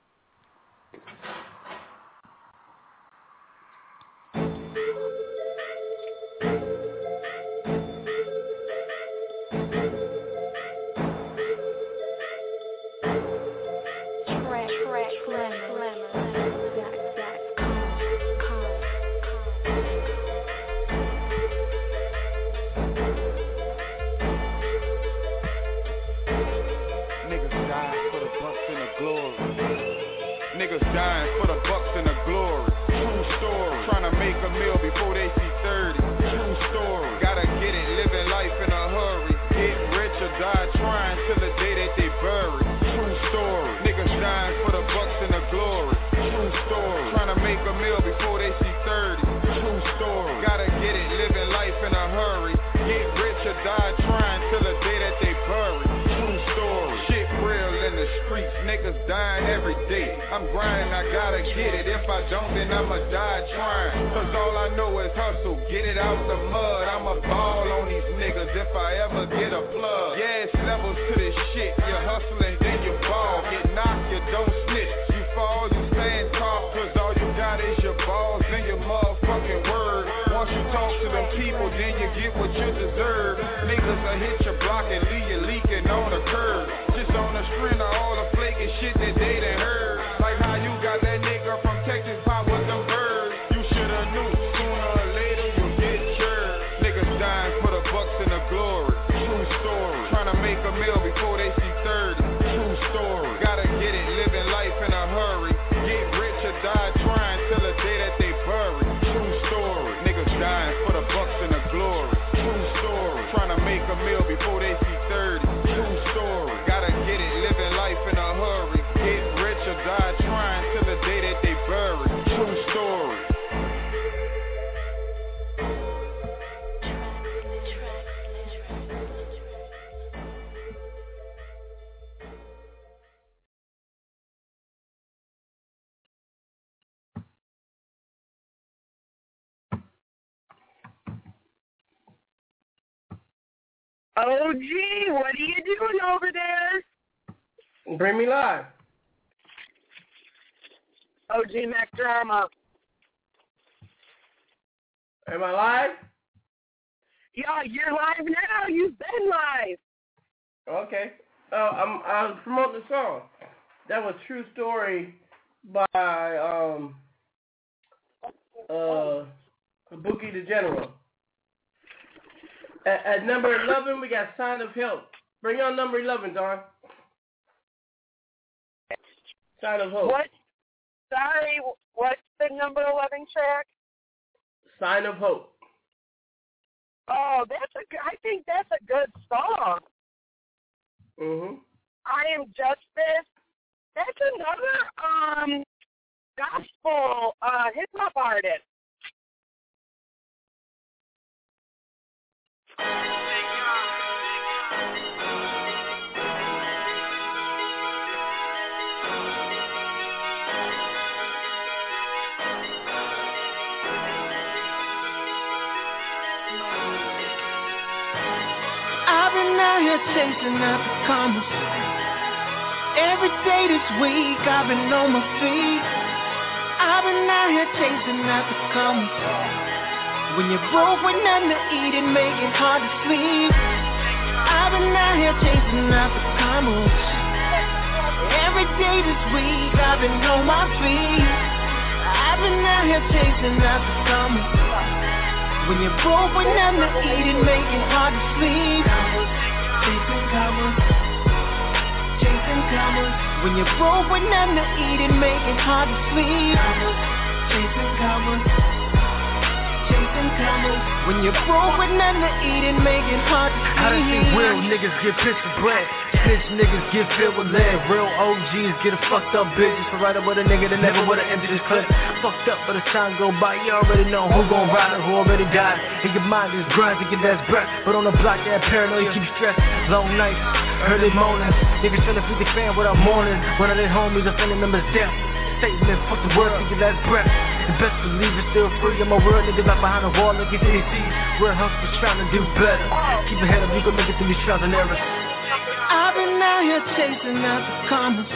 Track, track, glamour, glamour, dot, dot, com, com. Niggas dying for the bumps and the glory. Niggas dying for the meal before they see thirty. True story. Gotta get it, living life in a hurry. Get rich or die trying till the day that they bury. True story. Shit real in the streets, niggas dying every day. I'm grinding, I gotta get it. If I don't, then I'ma die trying. Cause all I know is hustle, get it out the mud. I'ma ball on these niggas if I ever get a plug. Yeah, it's levels to this shit. You hustle and then you ball. Get knocked, you don't snitch. You fall, you stand tall. Cause all you got is your balls and your motherfucking word. Once you talk to them people, then you get what you deserve. Niggas will hit your block and leave you leaking on the curb. Just on the string of all the flaky shit that they done heard. Like how you got that nigga from Texas pop with them birds. You shoulda knew, sooner or later you get sure. Niggas dying for the bucks and the glory. True story. Tryna make a meal before they see thirty. True story. Gotta get it, living life in a hurry. Get rich or die trying till the day that they bury. True story. Niggas dying for the bucks and the glory. True story. Tryna make a meal before they see thirty. True story. Gotta get it, living life in a hurry. Get rich or die trying till the day that they bury. True story. O G, what are you doing over there? Bring me live. O G Mac Drama. Am I live? Yeah, you're live now. You've been live. Okay. Uh, I'm I was promoting the song. That was True Story by um uh Kabuki the General. At, at number eleven, we got Sign of Help. Bring on number eleven, Don. Sign of Hope. What? Sorry, what's the number eleven track? Sign of Hope. Oh, that's a. I think that's a good song. Mhm. I Am Justice. That's another um gospel uh, hip hop artist. I've been out here chasing after commas. Every day this week I've been on my feet. I've been out here chasing after commas. When you're broke with nothing to eat, it make it hard to sleep. I've been out here chasing after commas. Every day this week I've been on my feet. I've been out here chasing after commas. When you're broke with nothing to eat, it make it hard to sleep. Chasing commas, chasing commas. When you're broke with nothing to eat, it make it hard to sleep. Chasing commas, chasing commas. When you're broke with nothing to eat, it make it hard to sleep. I done seen real niggas get pissed for bread. Snitch niggas get filled with lead. Real O Gs get a fucked up bitches for right up with a nigga that never would've emptied his clip. Fucked up, but as time go by, you already know who gon' ride or who already died. And your mind is grind to get that breath. But on the block, that paranoia keep stressed. Long nights, early mornings. Niggas tryna feed the fan without mourning. One of their homies, a family member's death. Statement, fuck the world to get that breath. And best believe it's still free. I'm a real nigga back behind the wall, looking to these seats. Real hustlers trying to do better. Keep ahead of you, gon' make it through these trials and errors. I've been out here chasing after commas.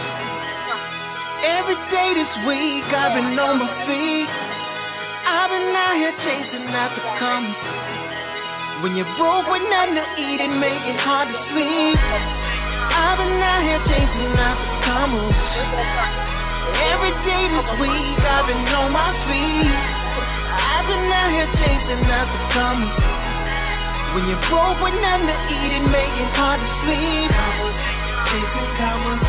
Every day this week I've been on my feet. I've been out here chasing after commas. When you're broke with nothing to eat, it make it hard to sleep. I've been out here chasing after commas. Every day this week I've been on my feet. I've been out here chasing after commas. When you're broke with nothing to eat, it make it hard to sleep. Chasing commas,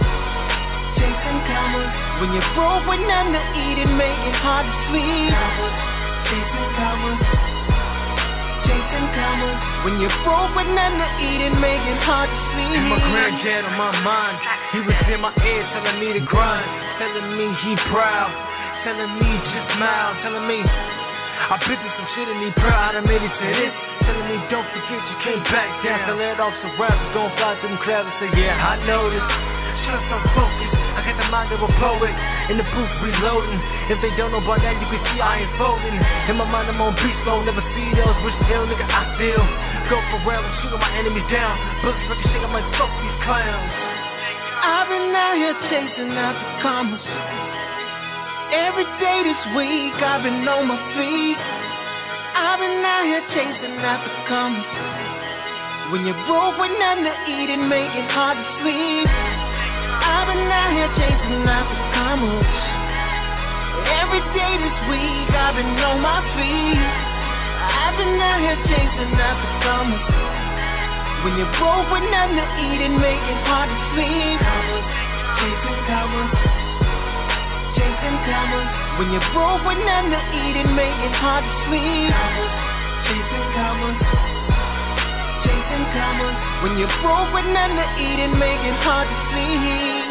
chasing commas. When you're broke with nothing to eat, it make it hard to sleep. Chasing commas, chasing commas. When you're broke with nothing to eat, it make it hard to sleep. And my granddad on my mind, he was in my ear telling me to grind, telling me he proud. telling me just smile, telling me I've been through some shit and need proud. I made it to this, telling me don't forget you can't back down. So let off some raps, don't fly through them clouds and say yeah, I know this. Just so focused, I got the mind of a poet. In the booth reloading. If they don't know about that, you can see I ain't folding. In my mind I'm on beast mode, never see those. Wish hell nigga I still go for real and shooting my enemies down. Books like a shit, I'm like fuck these clowns. I've been out here chasing after commas. Every day this week I've been on my feet. I've been out here chasing after commas. When you're broke with nothing to eat, it make it hard to sleep. I've been out here chasing after commas. Every day this week I've been on my feet. I've been out here chasing after commas. When you're broke with nothing to eat, it make it hard to sleep. Chasing commas, chasing commas. When you're broke with nothing to eat, it make it hard to sleep. Chasing commas, chasing commas. When you're broke with nothing to eat, it make it hard to sleep.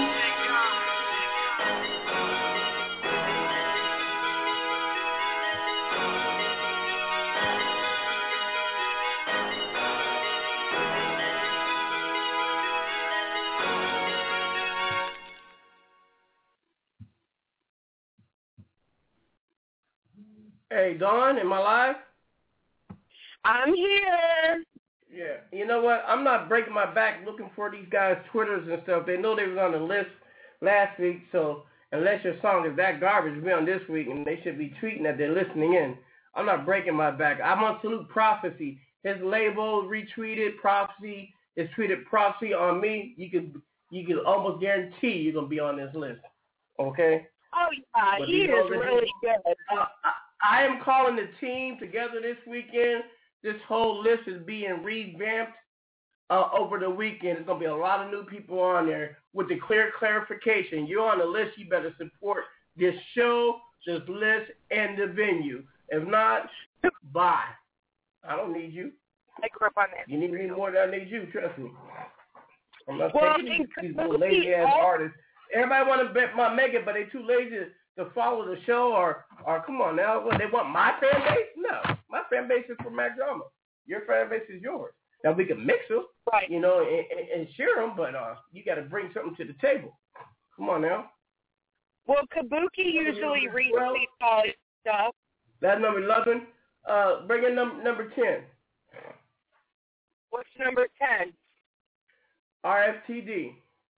Hey, Dawn, am I live? I'm here. Yeah. You know what? I'm not breaking my back looking for these guys' Twitters and stuff. They know they was on the list last week, so unless your song is that garbage, be on this week, and they should be tweeting that they're listening in. I'm not breaking my back. I'm on Salute Prophecy. His label retweeted Prophecy. It's tweeted Prophecy on me. You can you can almost guarantee you're gonna be on this list. Okay? Oh yeah, But he these is other- really good. Uh, I, I am calling the team together this weekend. This whole list is being revamped uh, over the weekend. There's going to be a lot of new people on there with the clear clarification. You're on the list. You better support this show, this list, and the venue. If not, bye. I don't need you. I grew up on that. You need me more than I need you. Trust me. I'm not Well, taking these, these little lazy-ass artists. Everybody want to bet my make it, but they too lazy to follow the show, or, or come on now, what, they want my fan base? No, my fan base is for Mac Drama. Your fan base is yours. Now we can mix them, right? You know, and, and, and share them, but uh, you got to bring something to the table. Come on now. Well, Kabuki usually retweets all his stuff. That's number eleven. Uh, bring in num- number ten. What's number ten? R F T D.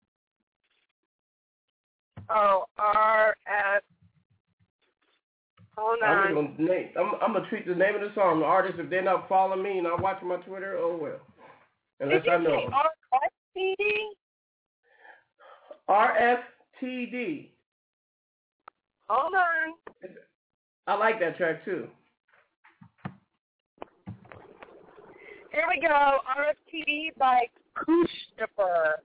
Oh, R F. Hold on. I'm gonna name. I'm, I'm gonna tweet the name of the song. The artist, if they're not following me and not watching my Twitter, oh well. Unless Did I you know. say R F T D? R F T D. Hold on. I like that track too. Here we go. R F T D by Christopher.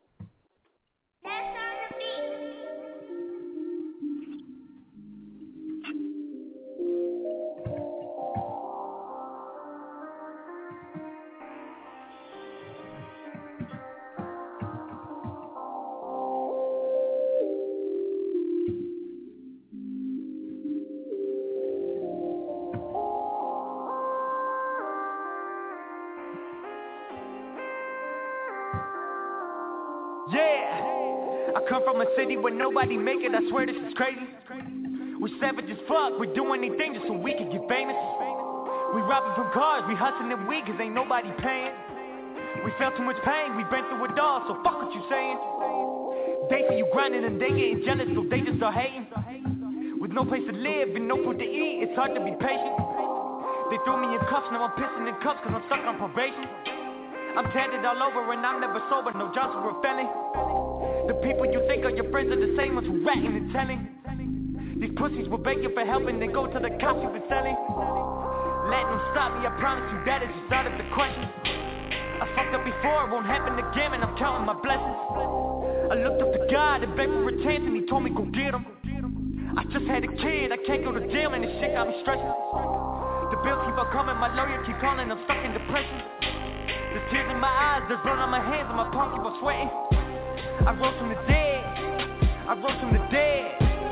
Yeah, I come from a city where nobody make it, I swear this is crazy. We savage as fuck, we do anything just so we can get famous. We robbing from cars, we hustling and weed cause ain't nobody paying. We felt too much pain, we been through it all, so fuck what you saying. They see you grinding and they getting jealous, so they just start hating. With no place to live and no food to eat, it's hard to be patient. They threw me in cuffs, now I'm pissing in cups cause I'm stuck on probation. I'm tatted all over and I'm never sober, no jobs for a felon. The people you think are your friends are the same ones who ratting and telling. These pussies will beg you for help and then go to the cops you been selling. Let them stop me, I promise you that is just out of the question. I fucked up before, it won't happen again and I'm counting my blessings. I looked up to God and begged for a chance and he told me go get him. I just had a kid, I can't go to jail and this shit got me stressing. The bills keep on coming, my lawyer keep calling, I'm stuck in depression. There's tears in my eyes, there's blood on my hands, and my palms keep on sweating. I rose from the dead, I rose from the dead.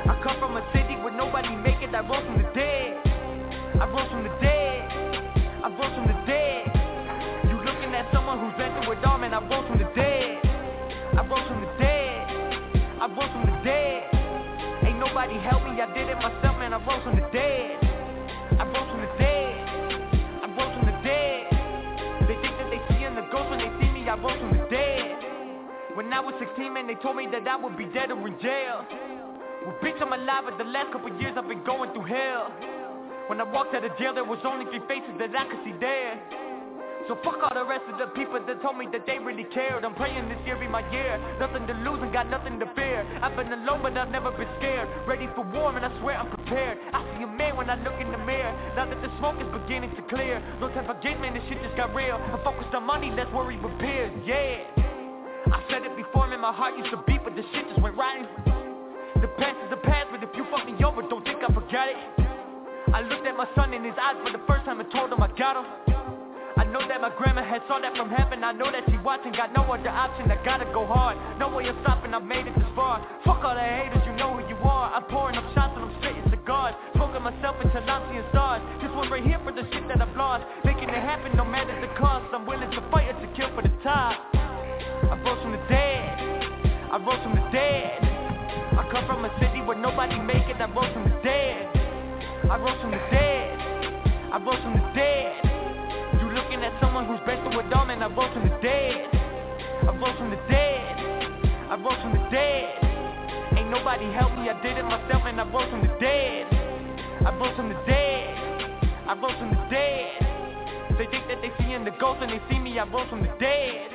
I come from a city where nobody make it. I rose from the dead. I rose from the dead. I rose from the dead. You looking at someone who's been through it all, man. I rose from the dead. I rose from the dead. I rose from the dead. Ain't nobody help me. I did it myself, man. I rose from the dead. I rose from the dead. I rose from the dead. They think that they see in the ghost when they see me. I rose from the dead. When I was sixteen, man, they told me that I would be dead or in jail. Well, bitch, I'm alive, but the last couple years I've been going through hell. When I walked out of jail, there was only three faces that I could see there. So fuck all the rest of the people that told me that they really cared. I'm praying this year be my year. Nothing to lose and got nothing to fear. I've been alone, but I've never been scared. Ready for war, and I swear I'm prepared. I see a man when I look in the mirror. Now that the smoke is beginning to clear. No time for games, man, this shit just got real. I'm focused on money, less worry with peers, yeah. I said it before, man, my heart used to beat, but the shit just went right. The past is the past, but if you fuck me over, don't think I forgot it. I looked at my son in his eyes for the first time and told him I got him. I know that my grandma had saw that from heaven. I know that she watching, got no other option. I gotta go hard, no way of stopping, I made it this far. Fuck all the haters, you know who you are. I'm pouring up shots and I'm spitting cigars. Smoking myself until I'm seeing stars. This one right here for the shit that I've lost. Making it happen no matter the cost. I'm willing to fight or to kill for the top. I rose from the dead. I rose from the dead. I come from a city where nobody make it. I rose from the dead. I rose from the dead. I rose from the dead. You looking at someone who's been through it all, man. I rose from the dead. I rose from the dead. I rose from the dead. Ain't nobody help me. I did it myself, and I rose from the dead. I rose from the dead. I rose from the dead. They think that they see in the ghost and they see me. I rose from the dead.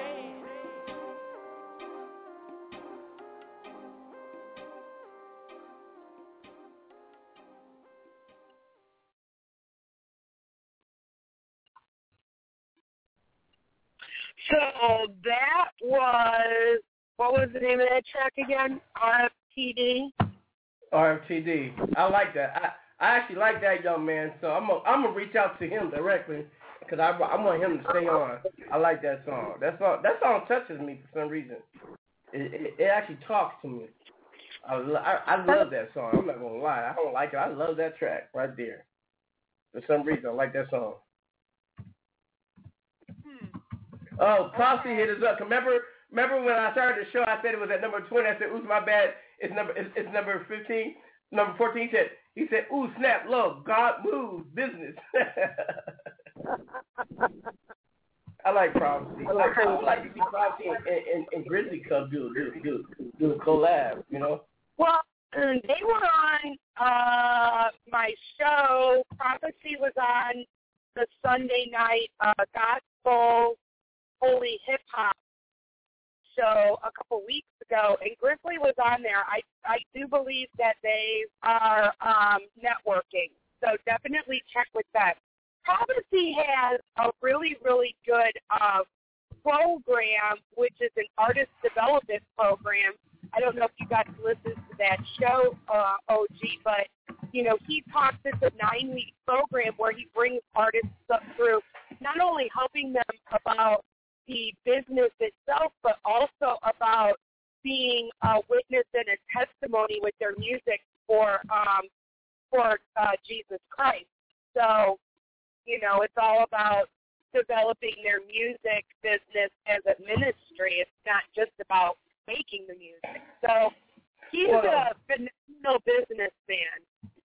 So that was, what was the name of that track again? R F T D? R F T D. I like that. I, I actually like that young man, so I'm gonna I'm gonna reach out to him directly because I, I want him to stay on. I like that song. That song that song touches me for some reason. It, it, it actually talks to me. I, I, I love that song. I'm not gonna lie. I don't like it. I love that track right there. For some reason, I like that song. Oh, Posse hit us up. Remember, remember when I started the show, I said it was at number twenty. I said, "Ooh, my bad. It's number, it's, it's number fifteen, number fourteen." He said, "He said, ooh, snap, love, God moves, business." I like Prophecy. I, I would like to see Prophecy and, and, and Grizzly Cub do do do do a collab. You know. Well, they were on uh, my show. Prophecy was on the Sunday night uh, gospel. Holy hip hop show a couple weeks ago, and Grizzly was on there. I I do believe that they are um, networking, so definitely check with them. Prophecy has a really really good uh, program, which is an artist development program. I don't know if you got to listen to that show, uh, O G, but you know he talks. It's a nine week program where he brings artists up through, not only helping them about the business itself, but also about being a witness and a testimony with their music for um, for uh, Jesus Christ. So, you know, it's all about developing their music business as a ministry. It's not just about making the music. So he's well, a phenomenal businessman.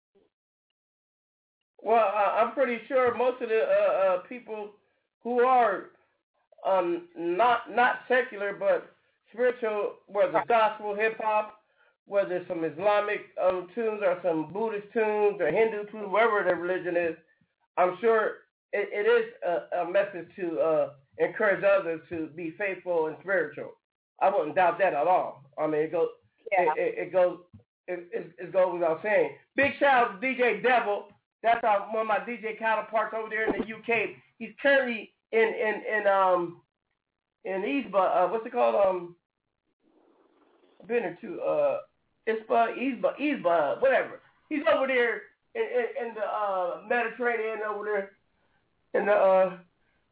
Well, uh, I'm pretty sure most of the uh, uh, people who are Um, not not secular, but spiritual, whether it's gospel, hip-hop, whether it's some Islamic um, tunes or some Buddhist tunes or Hindu tunes, wherever their religion is, I'm sure it, it is a, a message to uh, encourage others to be faithful and spiritual. I wouldn't doubt that at all. I mean, it goes, yeah. it, it, it goes, it, it, it goes without saying. Big shout out to D J Devil. That's our, one of my D J counterparts over there in the U K. He's currently in in in um in Eastbud, uh, what's it called? Um, I've been there too. Uh, Eastbud, Eastbud, Eastbud, whatever. He's over there in, in, in the uh, Mediterranean, over there in the uh,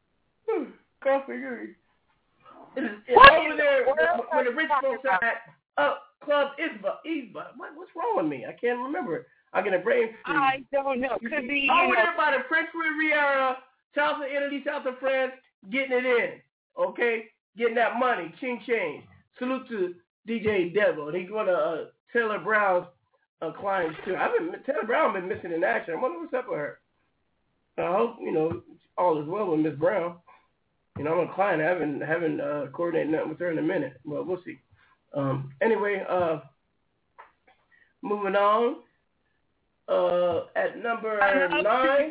coffee. It's, it's over there where, where the rich folks are at. Uh, Club Isba, Isba. What, what's wrong with me? I can't remember it. I get a brain freeze. I don't know. Could be. Over you know, there by the French Riviera, south of Italy, south of France, getting it in. Okay, getting that money, ching ching. Salute to D J Devil. He's one of uh, Taylor Brown's uh, clients too. I've been Taylor Brown been missing in action. I wonder what's up with her. I hope you know all is well with Miss Brown. You know, I'm a client. I haven't haven't uh, coordinated nothing with her in a minute. Well, we'll see. Um, anyway, uh, moving on. Uh, at number nine,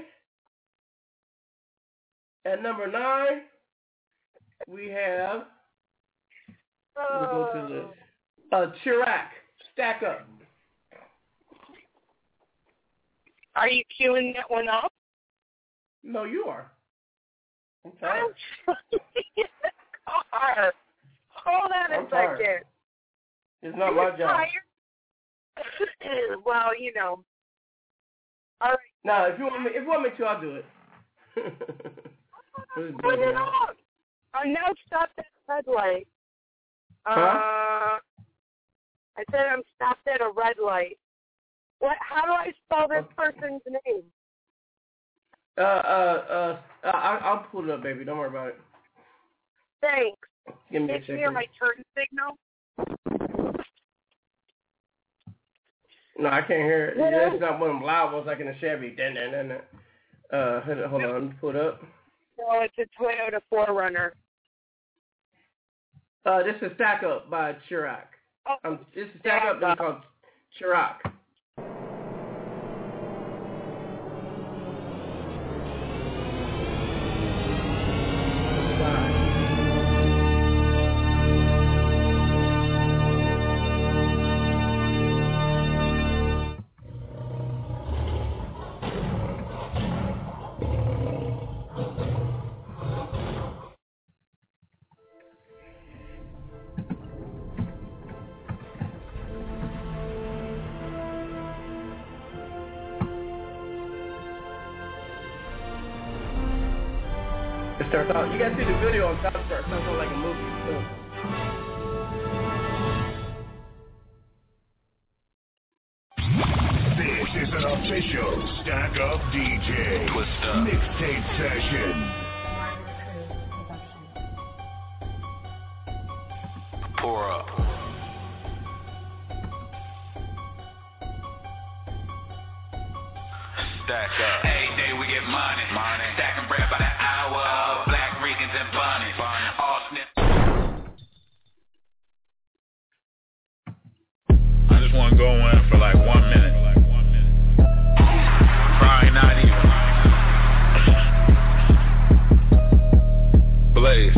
at number nine, we have. We'll go to the uh, Chirac. Stack Up. Are you queuing that one up? No, you are. I'm tired. I'm car. Hold on a I'm tired. second. It's not You're my job. tired? Well, you know. All right. No, if you want me, if you want me to, I'll do it. Put it on. I'm now stopped at a red light. Uh, Huh? I said I'm stopped at a red light. What? How do I spell this person's name? Uh, uh, uh, I, I'll pull it up, baby. Don't worry about it. Thanks. Give me a Did you second. hear my turn signal? No, I can't hear it. That's not one of them loud ones like in a Chevy. Dun, dun, dun, dun. Uh, hold on, hold on. Let me pull it up. No, it's a Toyota four runner. Uh, this is Stack Up by Chirac. Oh, um, this is Stack Up. This is called Chirac. It starts out. You guys see the video on top. It starts out like a movie. So. This is an official Stack Up D J mixtape session. Pour up. Stack up. Every day we get money. money. Stacking bread by the hour. Black Ricans and bunnies. All snip. I just want to go in for like one minute. Probably not even. Blaze.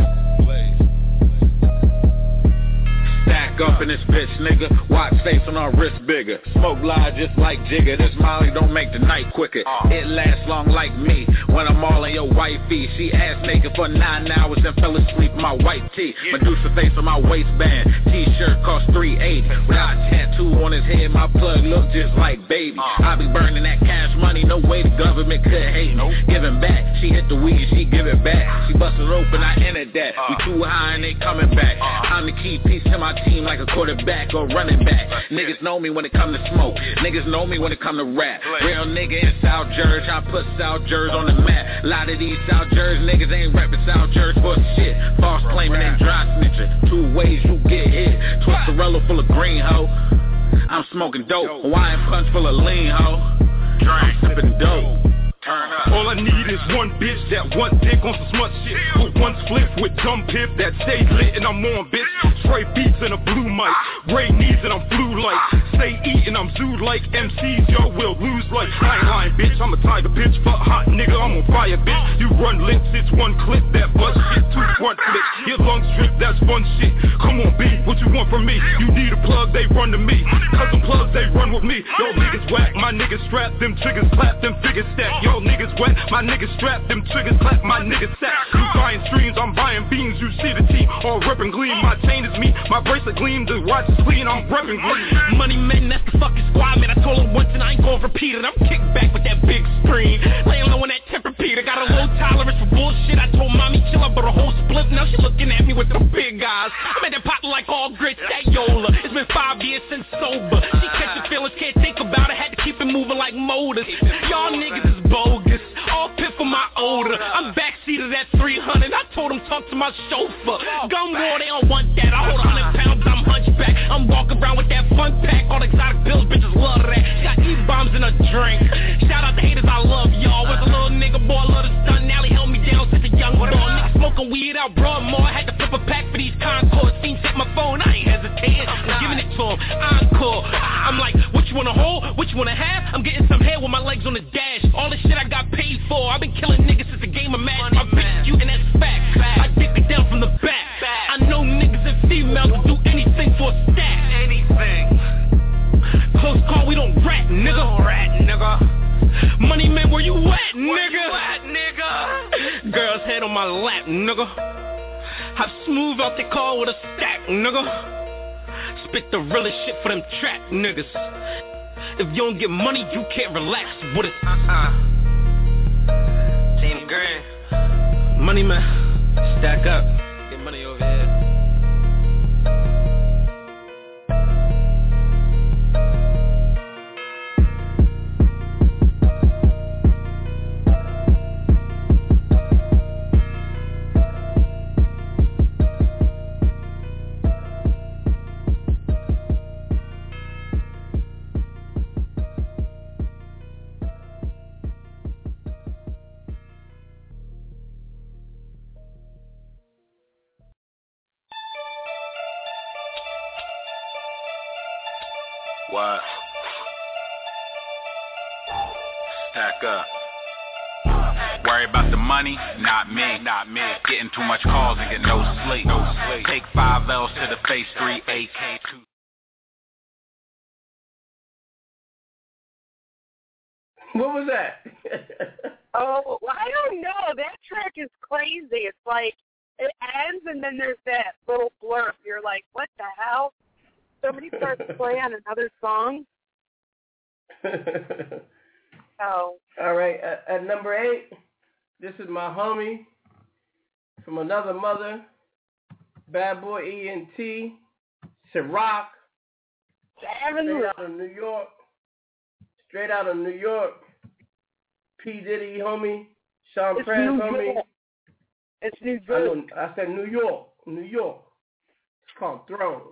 Stack up in this bitch, nigga. Watch face on our wrist bigger. Smoke live just like Jigga. This Molly don't make the night quicker. It lasts long like me. When I'm all in your wifey, she ass naked for nine hours and fell asleep in my white tee. Medusa face on my waistband. T-shirt cost three eighty. Without a tattoo on his head, my plug look just like baby. I be burning that cash money. No way the government could hate me. Giving back. She hit the weed, she give it back. She busted open, I entered that. We too high and they coming back. I'm the key piece to my team like a quarterback or running back. Niggas know me when it come to smoke. Niggas know me when it come to rap. Real nigga in South Jersey, I put South Jersey on the map. A lot of these South Jersey niggas ain't rapping South Jersey for shit. False claiming and dry snitching. Two ways you get hit. Twistarella full of green hoe. I'm smoking dope. Hawaiian punch full of lean hoe. I'm sipping dope. All I need is one bitch that want dick on some smut shit. With one split with dumb pip that stays lit and I'm on, bitch. Straight beats and a blue mic. Gray knees and I'm blue like. Stay eating, I'm zoo like. M Cs, yo, will lose like. I ain't lying, bitch. I'm a tiger, bitch. Fuck hot nigga, I'm on fire, bitch. You run licks, it's one clip. That butt shit, two front flips. Your lungs drip, that's fun shit. Come on, B, what you want from me? You need a plug, they run to me. Custom plugs, they run with me. Yo, niggas whack, my niggas strap. Them triggers clap, them figures stack. Yo, niggas wet, my niggas strap, them triggers clap, my niggas sack. You buying streams, I'm buying beans, you see the team, all rip and gleam. My chain is me, my bracelet gleam, the watch is clean, I'm repping green. Money men, that's the fucking squad, man. I told her once and I ain't gon' repeat it. I'm kicking back with that big screen, laying low on that Tempur-Pedic. I got a low tolerance for bullshit. I told mommy chill up, but a whole split. Now she looking at me with the big eyes. I'm at that pot like all grits, that Yola. It's been five talk to my chauffeur. Gun war, they don't want that. I hold a hundred pounds, I'm hunchback. I'm walking around with that fun pack. All the exotic pills, bitches love that. Got E-bombs in a drink. Shout out to haters, I love y'all. Was a little nigga boy, love the stunt. Now he held me down since a young boy. Niggas smoking weed out Broadmoor. Had to flip a pack for these Concords. Seen check my phone, I ain't hesitating. I'm giving it to him. Encore. I'm like, what you wanna hold? What you wanna have? I'm getting some hair with my legs on the dash. All the shit I got paid for. I've been killing niggas since the game of Madden. My bitch you and that's fact. I dick it down from the back. I know niggas and females will do anything for a stack. Anything. Close call, we don't rat, nigga. Don't rat, nigga. Money man, where you at, nigga? Where you at, nigga? Girl's head on my lap, nigga. Hop smooth out the car with a stack, nigga. Spit the realest shit for them trap niggas. If you don't get money, you can't relax with it. Uh-uh. Team Green. Money man, stack up. Get money over here. What? Stack up. Worry about the money? Not me, not me. Getting too much calls and get no sleep. No sleep. Take five L's to the face, three A K two. What was that? Oh, well, I don't know. That track is crazy. It's like it ends and then there's that little blurb. You're like, what the hell? Somebody starts playing another song. Oh. All right, at, at number eight, this is my homie from another mother, Bad Boy E N T, Ciroc, straight out of New York, straight out of New York, P. Diddy, homie, Sean Prez, homie. York. It's New I, York. know, I said New York, New York. It's called Thrones.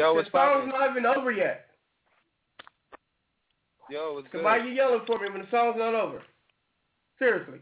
Yo, what's the song's poppin'? not even over yet. Yo, what's So good? why are you yelling for me when the song's not over? Seriously.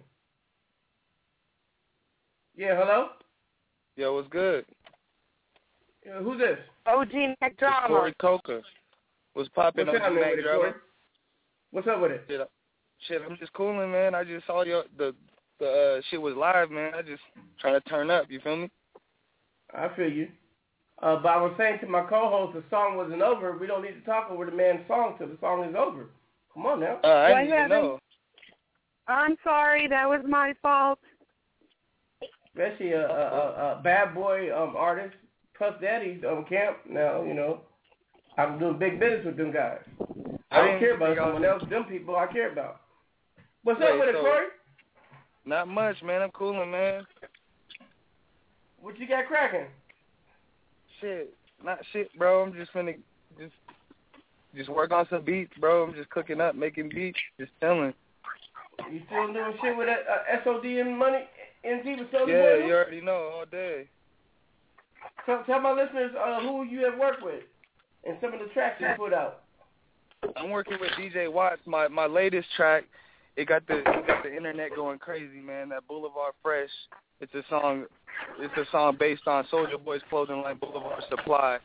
Yeah, hello? Yo, what's good? Yeah, who's this? O G Mac Drama. Corey Coker. What's poppin'? What's O G happening Mac with it, Drama? Corey? What's up with it? Shit, shit, I'm just cooling, man. I just saw your the the uh, shit was live, man. I just trying to turn up. You feel me? I feel you. Uh, but I was saying to my co-host, the song wasn't over. We don't need to talk over the man's song till the song is over. Come on now. Uh, I What didn't even happened? know. I'm sorry, that was my fault. Especially a, a, a, a bad boy um, artist, Puff Daddy's on camp. Now, you know, I'm doing big business with them guys. I, I don't care about think I was- someone else. Them people I care about. What's Wait, up with it, so- Corey? Not much, man. I'm cooling, man. What you got cracking? Shit, not shit, bro. I'm just finna just just work on some beats, bro. I'm just cooking up, making beats, just chilling. You still doing shit with that uh, S O D and money? N T with Soulja Yeah, Boy? you already know, all day. Tell, tell my listeners uh, who you have worked with and some of the tracks you put out. I'm working with D J Watts. My my latest track, it got the it got the internet going crazy, man. That Boulevard Fresh. It's a song. It's a song based on Soulja Boy's clothing line, Boulevard Supply.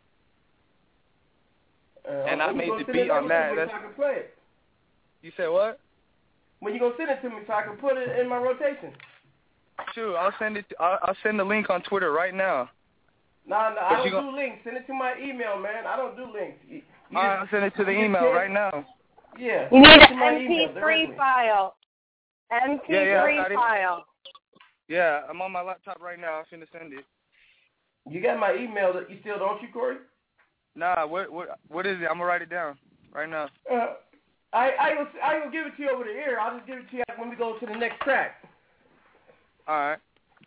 Uh, And I when you made gonna the send beat it on over that. to me That's- so I can play it? You said what? When you gonna send it to me so I can put it in my rotation? Sure, I'll send it. To, I'll, I'll send the link on Twitter right now. Nah, nah, But I don't you do gon- links. Send it to my email, man. I don't do links. You, you All right, just- I'll send it to the you just email can't- right now. Yeah. You need send it to an my M P email three directly. file. M P three Yeah, yeah, I got it. file. Yeah, I'm on my laptop right now. I'm finna send it. You got my email. That you still don't you, Corey? Nah, what what what is it? I'm gonna write it down right now. Uh, I I will I will give it to you over the air. I'll just give it to you when we go to the next track. All right.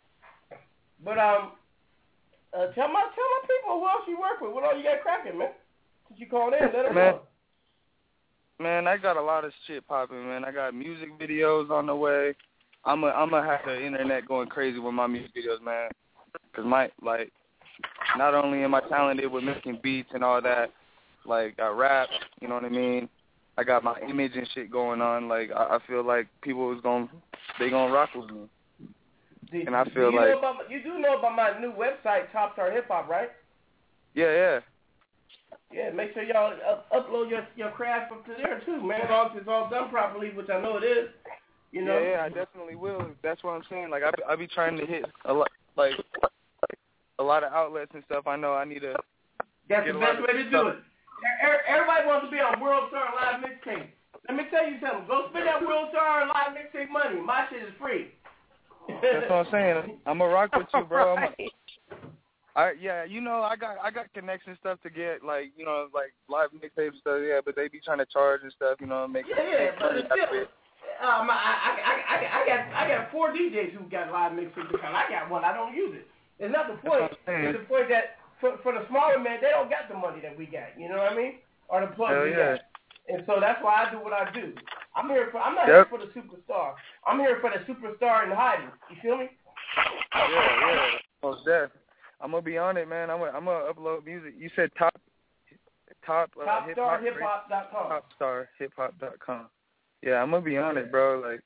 But um, uh, tell my tell my people who else you work with. What all you got cracking, man? Since you called in, let them Man. know. Man, I got a lot of shit popping, man. I got music videos on the way. I'm a, I'm gonna have the internet going crazy with my music videos, man. Cause my like, not only am I talented with making beats and all that, like I rap, you know what I mean. I got my image and shit going on. Like I, I feel like people is gonna they gonna rock with me. Do, And I do feel you like know about, you do know about my new website, Top Star Hip Hop, right? yeah, yeah. Yeah, make sure y'all up, upload your your craft up to there too, man. As long as it's all done properly, which I know it is. You know. Yeah, yeah, I definitely will. That's what I'm saying. Like I, be- I be trying to hit a lot, like a lot of outlets and stuff. I know I need to. That's get the a lot best of way to do stuff. it. E- Everybody wants to be on World Star Live Mixtape. Let me tell you something. Go spend that World Star Live Mixtape money. My shit is free. That's what I'm saying. I'm gonna rock with you, bro. I'm a, I yeah, you know, I got I got connection stuff to get, like, you know, like live mixtape stuff, yeah, but they be trying to charge and stuff, you know, make Yeah, yeah, make but money it's out of still, it. um, I, I, I, I, I got I got four D Js who got live mixtape because I got one. I don't use it. It's not the point. That's what I'm saying. It's the point that for, for the smaller man, they don't got the money that we got. You know what I mean? Or the plug Hell we yeah. got. And so that's why I do what I do. I'm here for. I'm not Yep. here for the superstar. I'm here for the superstar in hiding. You feel me? Yeah, yeah, most def. I'm gonna be on it, man. I'm gonna I'm gonna upload music. You said top top uh, Top hip star hop hip hop dot com. top star hip hop dot com. Yeah, I'm gonna be on it, bro. Like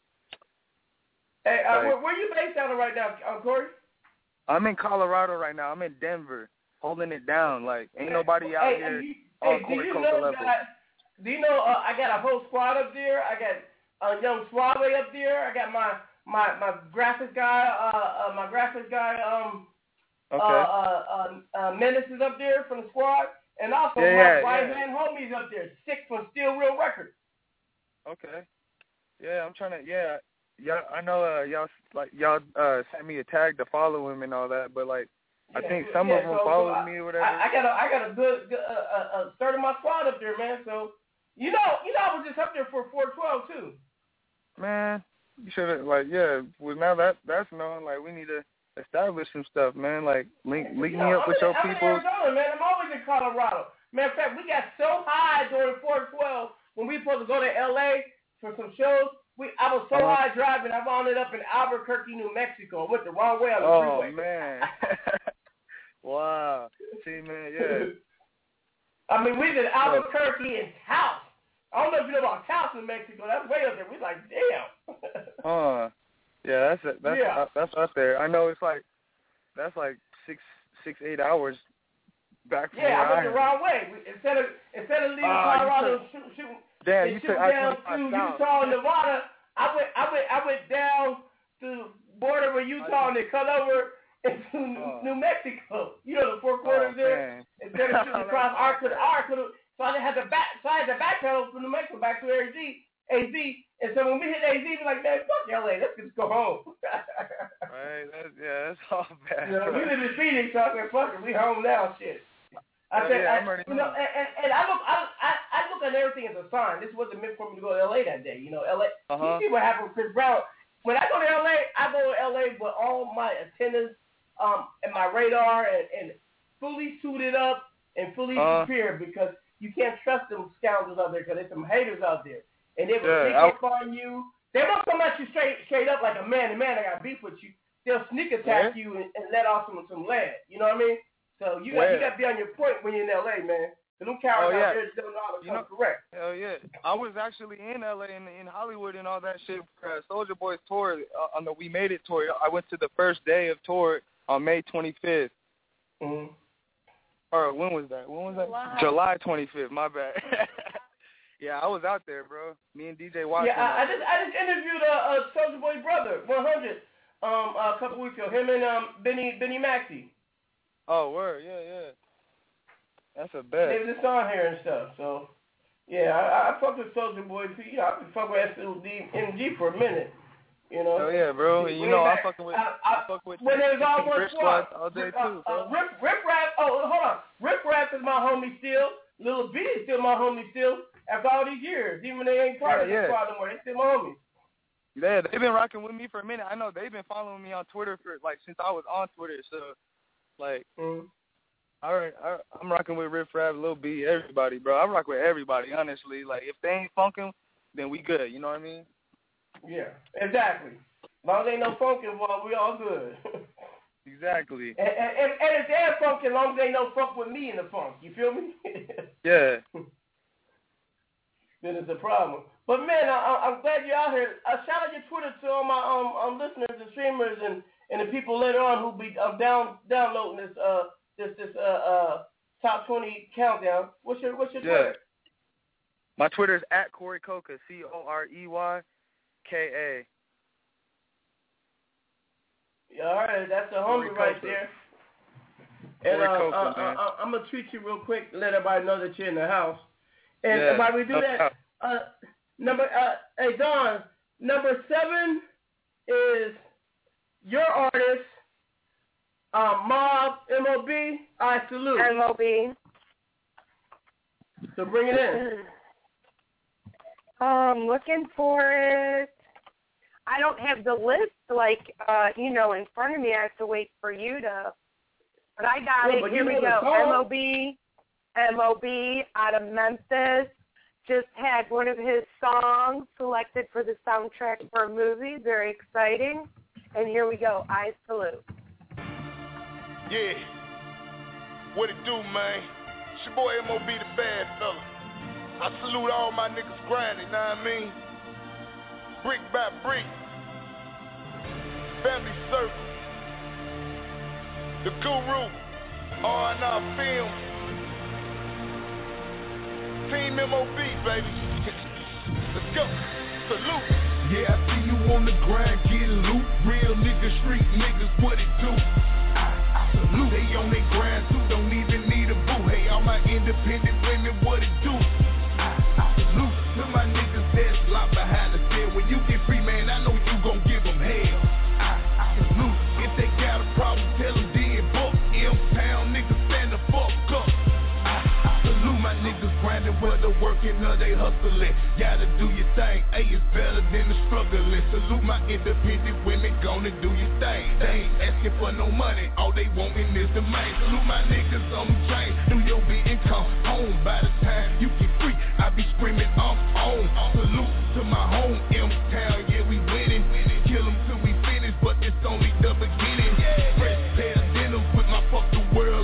Hey, uh, Like- where, where you based out of right now, uh, Corey? I'm in Colorado right now. I'm in Denver, holding it down. Like ain't nobody out hey, here you, on hey, do Corey you Coker know level. that? Do you know uh, I got a whole squad up there? I got a uh, young Suave up there. I got my my my graphics guy, uh, uh my graphics guy, um, Okay. uh, uh, uh, uh, Menace is up there from the squad, and also Yeah, my yeah, right yeah. hand homies up there, Six from Steel Real Records. Okay. Yeah, I'm trying to. Yeah, y'all. I know uh, y'all like y'all uh, sent me a tag to follow him and all that, but like I Yeah, think so- some yeah, of them so- followed so I, me or whatever. I, I got a I got a good, good uh, uh, uh, third of my squad up there, man. So you know you know I was just up there for four twelve too. Man, you should have like yeah. Well, now that that's known. Like we need to establish some stuff, man. Like link link You me know, up with I'm your in, people. I'm in Arizona, man. I'm always in Colorado. Matter of fact, we got so high during four twelve when we supposed to go to L A for some shows. We I was so Uh-huh. high driving, I wound up in Albuquerque, New Mexico. I went the wrong way on the Oh freeway. man. Wow. See, man, yeah. I mean, we did Albuquerque and Taos. I don't know if you know about Taos in Mexico. That's way up there. We like, damn. Uh, yeah, that's it. That's Yeah. uh, that's up there. I know it's like that's like six, six, eight hours back from Yeah, where I went I the am. wrong way. We, instead of instead of leaving Ah, you Colorado, took- shoot, shoot, Damn, and you shoot took I down twenty-five to south. Utah and Nevada. I went, I went, I went down to border with Utah and then cut over into Oh. New Mexico. You know the four quarters Oh, there. man. Instead of shooting across arc to the arc, so I didn't have to back, so I had to backpedal from New Mexico back to A Z, A Z. And so when we hit A Z, we're like, man, fuck L A, let's just go home. Right, that's, yeah, that's all bad. You know, we live in Phoenix, so I said, fuck it, we home now, shit. I Oh, said, yeah, I, I'm already you know, knowing. and, and, and I look, I, I, I look at everything as a sign. This wasn't meant for me to go to L A that day. You know, L A. Uh-huh. You see what happened with Chris Brown. When I go to L A, I go to L A with all my attendants, um, and my radar, and, and fully suited up and fully Uh. prepared because you can't trust them scoundrels out there because there's some haters out there, and they will Yeah, sneak I- up on you. They won't come at you straight, straight up like a man to man. I got beef with you. They'll sneak attack Where? you and, and let off some some lead. You know what I mean? So you got Where? you got to be on your point when you're in L A, man. The new cowards Oh, yeah. out there just don't know how to You come know- correct. Hell yeah. I was actually in L A and in Hollywood and all that shit for uh, Soulja Boy's tour, uh, on the We Made It tour. I went to the first day of tour on May twenty-fifth. Mm-hmm. Or when was that? When was that? July. July twenty-fifth, my bad. Yeah, I was out there, bro. Me and D J Watson. Yeah, I, I just I just interviewed a uh, uh, Soulja Boy brother, one hundred, um, a couple weeks ago. Him and um Benny Benny Maxey. Oh, word, yeah, yeah. That's a bet. They was just on here and stuff. So yeah, I, I fucked with Soulja Boy. You know, I've been fucking with S L D M G for a minute. You know. Oh yeah, bro. You Way know I'm back- fucking with. I, I, I'm fucking with. when it was all one Rip squad. Squad all day Rip, uh, too, bro. uh, Rip Rip Rap. Oh, hold on. Rip Rap is my homie still. Lil B is still my homie still. After all these years, even when they ain't part Yeah, of the yeah. squad no more, they still my homies. Yeah, they've been rocking with me for a minute. I know they've been following me on Twitter for like since I was on Twitter. So, like, mm. all right, I, I'm rocking with Riff Raff, Lil B, everybody, bro. I rock with everybody, honestly. Like, if they ain't funking, then we good. You know what I mean? Yeah, exactly. As long as ain't no funk involved, we all good. Exactly. and, and, and, and it's their funk as long as ain't no funk with me in the funk. You feel me? Yeah. Then it's a problem. But man, I, I'm glad you're out here. Uh, shout out your Twitter to all my um, um listeners and streamers and, and the people later on who be um, down downloading this uh this this uh uh top twenty countdown. What's your what's your Yeah. Twitter? My Twitter is at Corey Coca, C O R E Y K A. Yeah, all right, that's a Corey homie right Coca. there. And Corey uh, Coca, uh, man. uh, uh, I'm gonna treat you real quick, let everybody know that you're in the house. And Yeah. while we do No that, doubt. uh, number uh, hey Don, number seven is your artist, uh, Mob M O B. I salute. M O B. So bring it in. Um, looking for it. I don't have the list like uh, you know, in front of me. I have to wait for you to. But I got Yeah, it. but Here you we know the go. song. M O B, M O B out of Memphis. Just had one of his songs selected for the soundtrack for a movie. Very exciting. And here we go. I salute. Yeah. What it do, man? It's your boy M O B the bad fella. I salute all my niggas grinding, know what I mean? Brick by brick. Family circle. The Guru. R and R Films. Team M O B, baby. Let's go. Salute. Yeah, I see you on the grind, getting loot. Real niggas, street niggas, what it do? I, I salute. They on their grind too, don't even need a boo. Hey, all my independent women, what it do? I, I salute. To my niggas that's locked behind the stairs. When you get free, man, I know you gon' give them hell. I, I salute. If they got a problem, tell them dead book. M-Town niggas stand the fuck up. I, I salute my niggas grinding, whether working or they hustling. Gotta do your thing, hey, it's better than the struggling. Salute my independent women, gonna do your thing. They ain't asking for no money, all they wantin' is the main. Salute my niggas on the train, do your bit and come home. By the time you get free, I be screaming, I'm on. Salute to my home, M-Town, yeah, we winning. Kill them till we finish, but it's only the beginning. Fresh pair of denims with my fuck the world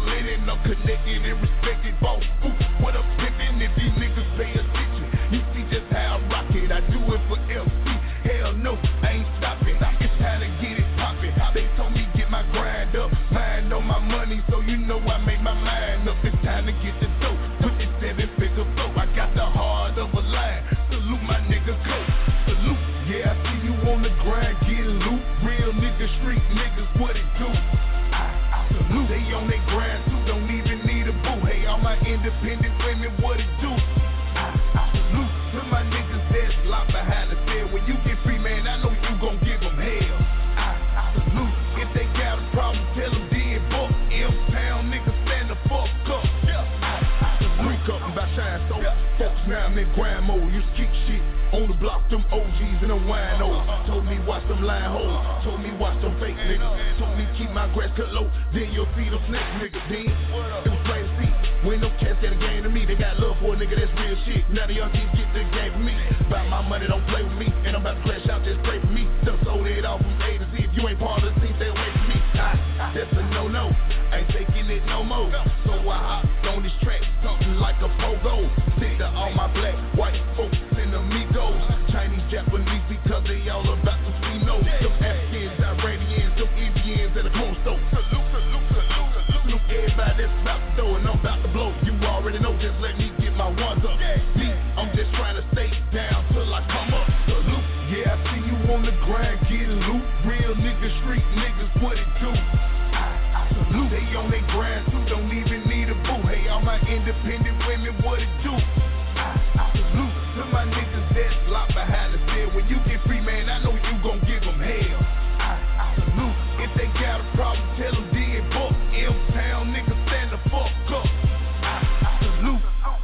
it, I do it for L C. Hell no, I ain't stopping. It's time to get it poppin'. They told me get my grind up, mind on my money, so you know I make my mind up. It's time to get the dope, put this seven figure flow. I got the heart of a lion. Salute my nigga Coach. Salute, yeah, I see you on the grind, getting loot. Real niggas, street niggas, what it do? I, I salute. They on their grind too, don't even need a boo. Hey, all my independent women, what it do? I, I salute. To my niggas that's locked behind the cell. When you get free, man, I know you gon' give them hell. I, I salute. If they got a problem, tell them dead book. M-Pound niggas stand the fuck up. Yeah. I, I salute. Up by shine so yeah. Folks now I'm in grind mode. You kick shit on the block, them O Gs and them winos. Told me watch them line hoes. Told me watch them fake niggas. Told me keep my grass cut low. Then you'll see the snake nigga. Then it was plain to see. When them cats got a game to me, they got love for a nigga that's real shit. Now the young kids get the game from me. About my money, don't play with me. And I'm about to crash out, just pray for me. Done sold it off from A to Z. If you ain't part of the team, stay away from me. I, that's a no-no. Ain't taking it no more. So I hopped on this track, something like a pogo. Stick to all my black, white folks and amigos. Chinese, Japanese, because they all about to see no. Them Afghans, Iranians, them Indians, and the coast though. Salute, salute, salute, salute. Everybody that's about to throw and I'm about to blow. You already know, just let me get my ones up. Me, I'm just trying to stay down till I come up. Salute, yeah, I see you on the grind, getting loot. Real niggas, street niggas, what it do? I, I salute. They on their grind too, don't even need a boo. Hey, all my independent women, what it do? I, I salute. To my niggas that's locked behind the cell. When you get free, man, I know you gon' give them hell. I, I salute. If they got a problem, tell them dead book. M-Town niggas stand the fuck up. I, I salute.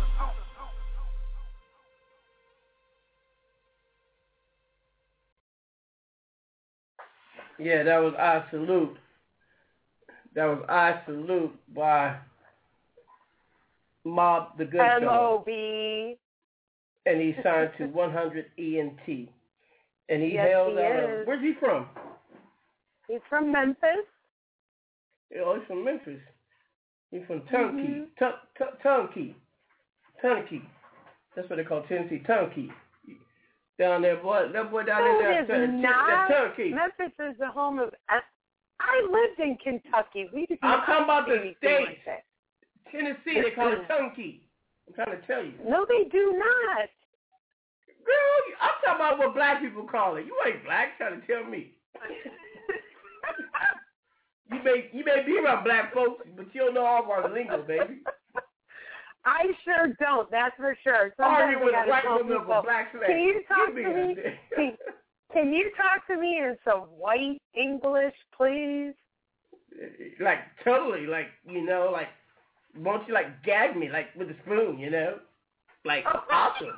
Yeah, that was I Salute. That was I Salute by Mob the Good M Fellow. O B And he's signed to one hundred E N T. And he yes, hails he out is. of, where's he from? He's from Memphis. Oh, he's from Memphis. He's from Tunkey. Mm-hmm. Tunkey. Tunkey. That's what they call Tennessee. Tunkey. Down there, boy. That boy down no, there. it That, is that, not. that Tunkey. Memphis is the home of... I lived in Kentucky. We did I'm not talking about the anything state. like that. Tennessee, they call it Tunkey. I'm trying to tell you. No, they do not. Girl, I'm talking about what black people call it. You ain't black trying to tell me. you may you may be around black folks, but you don't know all of our lingo, baby. I sure don't. That's for sure. Argue with a white woman of a black flag. Can you talk Give to me? me Can, can you talk to me in some white English, please? Like totally, like you know, like won't you like gag me like with a spoon, you know? Like awesome.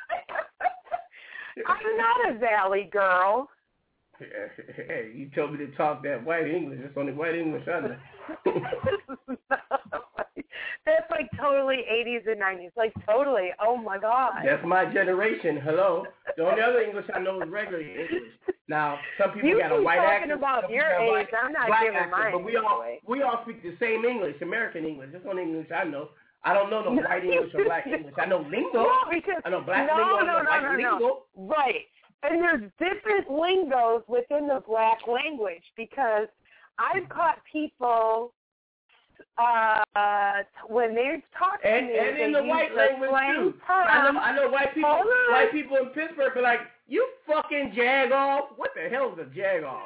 I'm not a valley girl. Hey, you told me to talk that white English. That's only white English I know. That's like totally eighties and nineties. Like totally. Oh my God. That's my generation. Hello. The only other English I know is regular English. Now, some people you got a white accent. You talking about your age. White, I'm not giving accent, mine. But we all away. we all speak the same English, American English. That's one English I know. I don't know no white English or black English. I know lingo. No, because, I know black no, lingo. I no, know no, white no, lingo. no. Right. And there's different lingos within the black language because I've caught people uh, when they talk to and, me. And in they the white use language slang too. term. I know, I know white people. Hold on. White people in Pittsburgh be like, "You fucking jag off." What the hell is a jag off?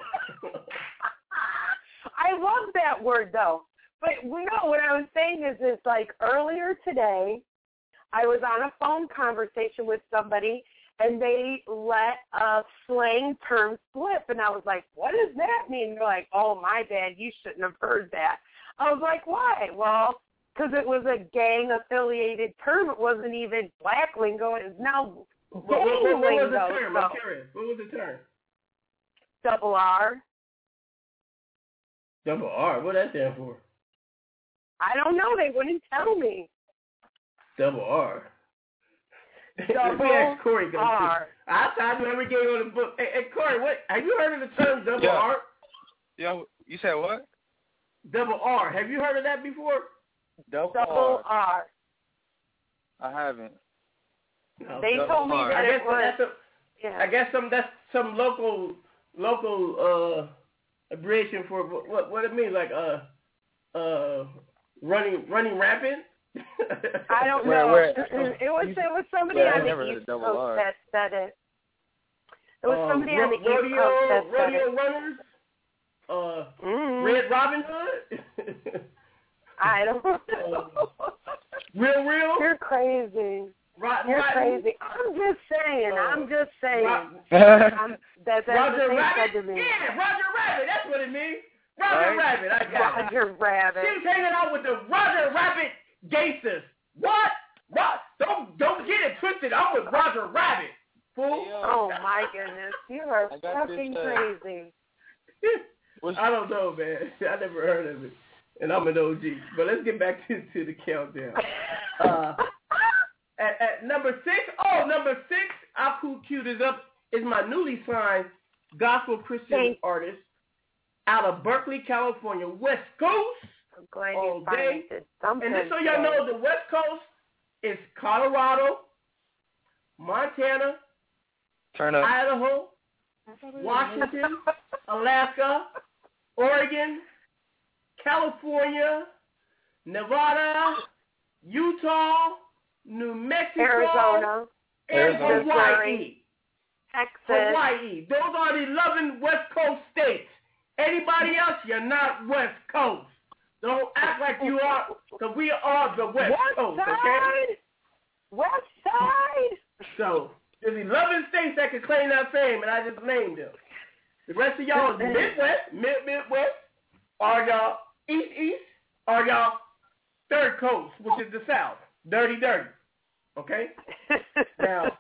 I love that word though. But you know what I was saying is, is like earlier today, I was on a phone conversation with somebody, and they let a slang term slip, and I was like, "What does that mean?" They're like, "Oh, my bad, you shouldn't have heard that." I was like, "Why?" Well, because it was a gang-affiliated term. It wasn't even black lingo. It is now What, gang what, what, what lingo. was the term? So. I'm curious. What was the term? Double R. Double R. What that stand for? I don't know. They wouldn't tell me. Double R. Double Let me ask Corey. R. I thought every game on the book. Hey, hey, Corey, what? Have you heard of the term double yeah. R? Yeah. You said what? Double R. Have you heard of that before? Double, Double R. R. I haven't. No, they double told me R. that I it guess was. That's a, Yeah. I guess some that's some local local uh abbreviation for what what it means, like uh uh running running rapid. I don't Where- know. where- it was it was somebody Yeah, I on never the heard East of double Coast R. that said it. It was Um, somebody ro- on the rodeo, East Coast that said rodeo it. runners. Uh, Mm. Red Robin Hood. I don't know. Uh, real, real. You're crazy. Rotten, You're rotten. crazy. I'm just saying. Uh, I'm just saying. Ro- I'm, that, that's Roger what they Rabbit. said to me. Yeah, Roger Rabbit. That's what it means. Roger Right. Rabbit. I got it. Roger Rabbit. She was hanging out with the Roger Rabbit gangsters. What? What? Don't don't get it twisted. I'm with Roger Rabbit. Fool. Oh my goodness, you are I got fucking this, uh, crazy. I don't know, man. I never heard of it, and I'm an O G. But let's get back to, to the countdown. Uh, at, at number six, oh, number six, I'll cool cue this up, is my newly signed gospel Christian Thanks. artist out of Berkeley, California, West Coast. I'm glad all you day. finally did something. And just so y'all know, the West Coast is Colorado, Montana, Turn up. Idaho, Washington, Alaska, Oregon, California, Nevada, Utah, New Mexico, Arizona, and Arizona. Hawaii. Texas. Hawaii. Those are the eleven West Coast states. Anybody else, you're not West Coast. Don't act like you are, because we are the West, West Coast, side. okay? West Side. So, there's eleven states that can claim that fame, and I just named them. The rest of y'all is Midwest, Mid Midwest, are y'all East East, are y'all Third Coast, which is the South. Dirty, dirty. Okay? Now,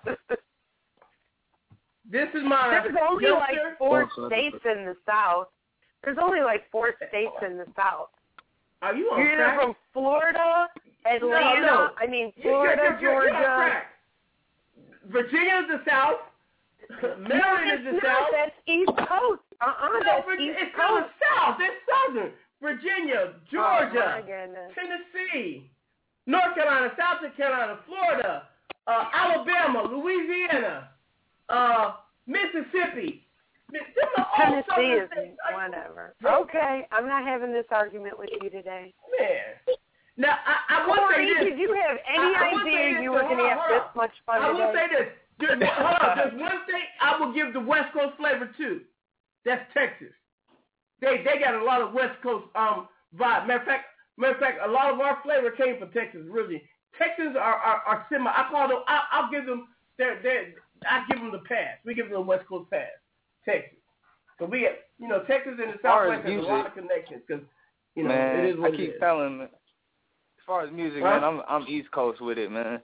this is my There's only like youngster. four states in the South. There's only like four states in the South. Are you on You're either track? from Florida, Atlanta, No, no. I mean You- you're- Florida, you're- you're- you're on Georgia. track. Virginia is the South. Maryland no, is the it's South. not. That's East Coast. Uh-uh, No, that's Vir- East it's Coast. not South. It's Southern. Virginia, Oh, Georgia, my goodness. Tennessee, North Carolina, South Carolina, Florida, uh, Alabama, Louisiana, uh, Mississippi. Them are all Tennessee southern is states. whatever. Okay, I'm not having this argument with you today. Man. Now, I, I will say Corey, this. did you have any I- I will say idea this, you were though. going to Hold have on, this hold on. much fun I today? will say this. There, hold on. There's one thing I will give the West Coast flavor to. That's Texas. They they got a lot of West Coast um vibe. Matter of fact, matter of fact, a lot of our flavor came from Texas. Really, Texans are are, are similar. I call them. I, I'll give them. They're they. I give them the pass. We give them the West Coast pass. Texas. So we, you know, Texas and the As far as Southwest has a music, lot of connections because you know man, it is what I keep it is. telling. As far as music, Huh? man, I'm I'm East Coast with it, man.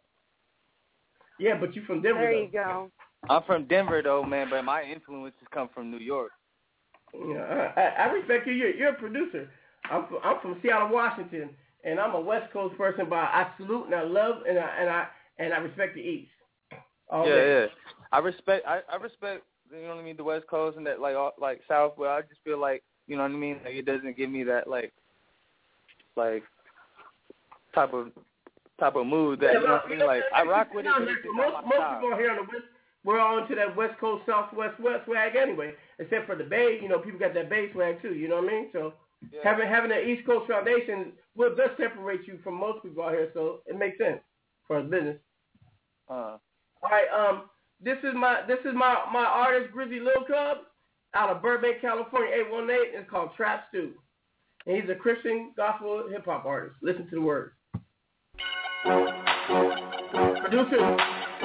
Yeah, but you from Denver. There though. you go. I'm from Denver though, man, but my influences come from New York. Yeah, I, I respect you. You're, you're a producer. I'm from, I'm from Seattle, Washington, and I'm a West Coast person. But I salute and I love and I and I and I respect the East. All yeah, day. yeah. I respect. I, I respect. You know what I mean? The West Coast and that like all, like South, but I just feel like you know what I mean. Like it doesn't give me that like like type of type of mood that Yeah, you know but, what I mean. Like I rock with it, but it's just most not my most style. people here on the West, we're all into that West Coast, Southwest, West swag anyway. Except for the Bay, you know, people got that Bay swag too. You know what I mean? So Yeah. having having an East Coast foundation will does separate you from most people out here. So it makes sense for business. Uh, All right, um, this is my this is my, my artist Grizzly Lil Cub out of Burbank, California, eight one eight. It's called Trap Stew, and he's a Christian gospel hip hop artist. Listen to the words. Producer.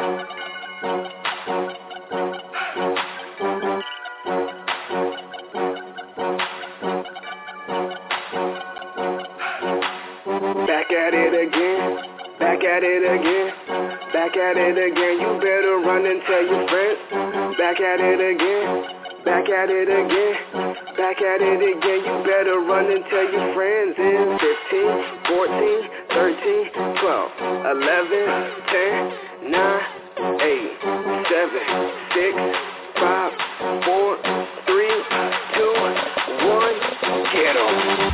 Back at it again, back at it again, back at it again. You better run and tell your friends. Back at it again, back at it again, back at it again. You better run and tell your friends. In fifteen, fourteen, thirteen, twelve, eleven, ten, nine, eight, seven, six, five, four, three, two, one, get 'em.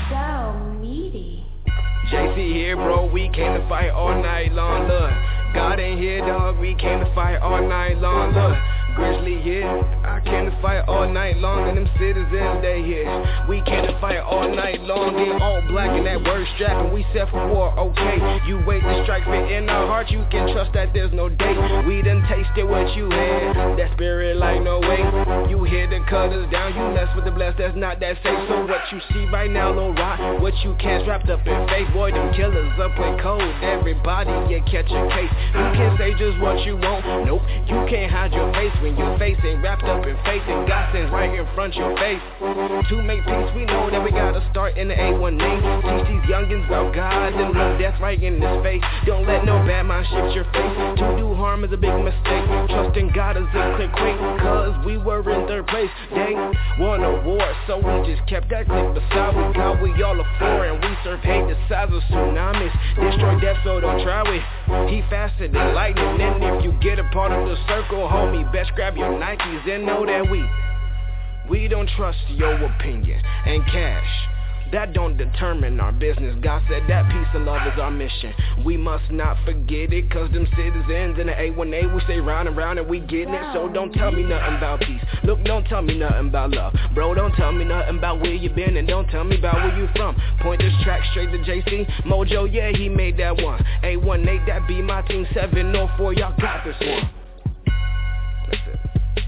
J C here, bro, we came to fight all night long, look. God ain't here, dog, we came to fight all night long, look. Grizzly here. I came to fight all night long and them citizens they here. We came to fight all night long, they all black in that word strap and we set for war, okay. You wait to strike fit in our heart, you can trust that there's no date. We done tasted what you had, that spirit like no way. You here to cut us down, you mess with the blessed, that's not that safe. So what you see right now, Lil Rod, what you can't wrapped up in faith. Boy, them killers up in cold, everybody you catch a case. You can't say just what you want, nope. You can't hide your face when your face ain't wrapped up in faith and God stands right in front of your face. To make peace, we know that we gotta start in the A one A. Teach these youngins about God and love death right in this face. Don't let no bad mind shift your face. To do harm is a big mistake. Trusting God is a quick quake, cause we were in third place. They won a war, so we just kept that click beside we got we all are for, and we serve hate the size of tsunamis. Destroy death, so don't try it. He faster than lightning, and if you get a part of the circle, homie, best grab your Nikes and know that we We don't trust your opinion and cash. That don't determine our business. God said that peace and love is our mission. We must not forget it, cause them citizens in the A one A, we stay round and round and we getting it. So don't tell me nothing about peace. Look, don't tell me nothing about love. Bro, don't tell me nothing about where you been, and don't tell me about where you from. Point this track straight to J C Mojo, yeah, he made that one. A one A, that be my team. Seven oh four, y'all got this one. That's it.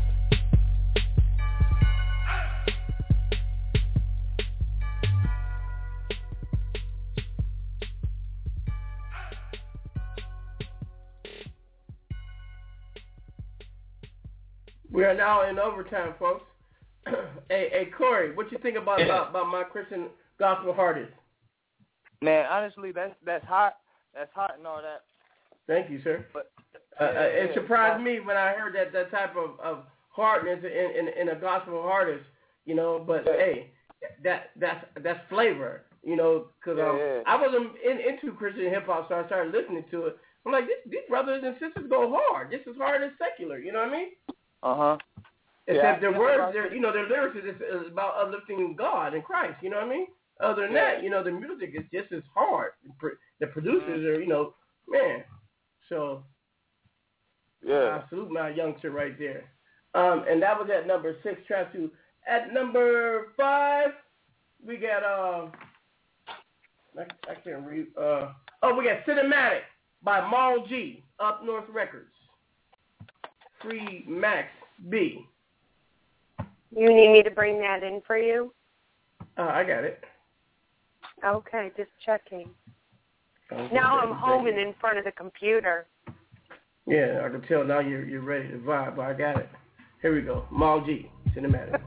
We are now in overtime, folks. hey, hey, Corey, what you think about, about about my Christian gospel artist? Man, honestly, that's that's hot. That's hot and all that. Thank you, sir. But uh, yeah, it yeah, surprised me when I heard that that type of, of hardness in, in in a gospel artist, you know. But yeah. hey, that that's that's flavor, you know, because um, yeah, yeah. I wasn't in, into Christian hip hop, so I started listening to it. I'm like, this, these brothers and sisters go hard. This is hard as secular. You know what I mean? Uh huh. Except yeah, their words, their you know, their lyrics is about uplifting God and Christ. You know what I mean? Other than yeah. that, you know, the music is just as hard. The producers are, you know, man. So, yeah, I salute my youngster right there. Um, and that was at number six, Trap two. At number five, we got uh, I, I can't read. Uh, oh, we got Cinematic by Mal G, Up North Records. Free Max B. You need me to bring that in for you? Uh, I got it. Okay, just checking. Okay, now I'm home and in front of the computer. Yeah, I can tell now you're you're ready to vibe, but I got it. Here we go. Mal G, Cinematic.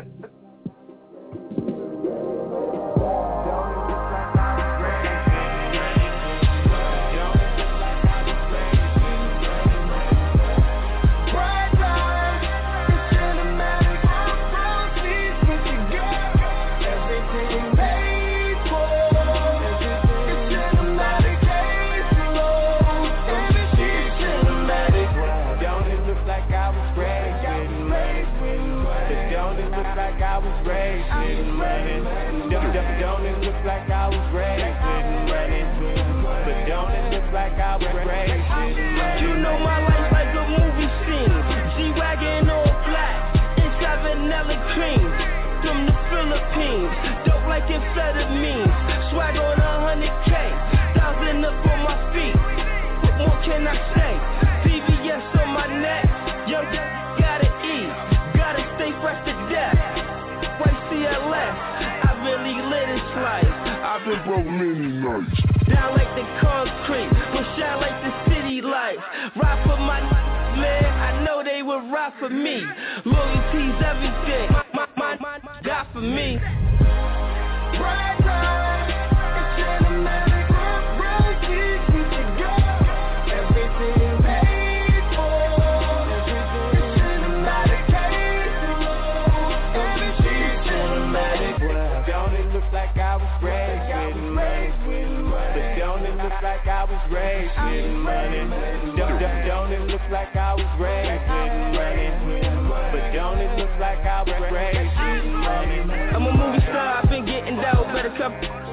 You know my life like a movie scene. G-Wagon all black, and Savanella cream. From the Philippines, dope like amphetamines. Swag on a hundred K, thousand up on my feet. What more can I say? V V S on my neck, yo, gotta eat, gotta stay fresh to death. White C L S, I really lit this life. I've been broke many nights. Down like the concrete, but shine like the city lights. Ride for my man, I know they would ride for me. Loyalty's everything, my, my, my, my God for me. Bright light, it's cinematic, real deep, we can go. Everything paid for, it's cinematic, paid for. Everything's cinematic. Don't it look like I was raised with money? But don't it look like I was raised with money? Don't, don't, don't it look like I was raised with money? But don't it look like I was raised with money? I'm a movie star, I've been getting dough. Better come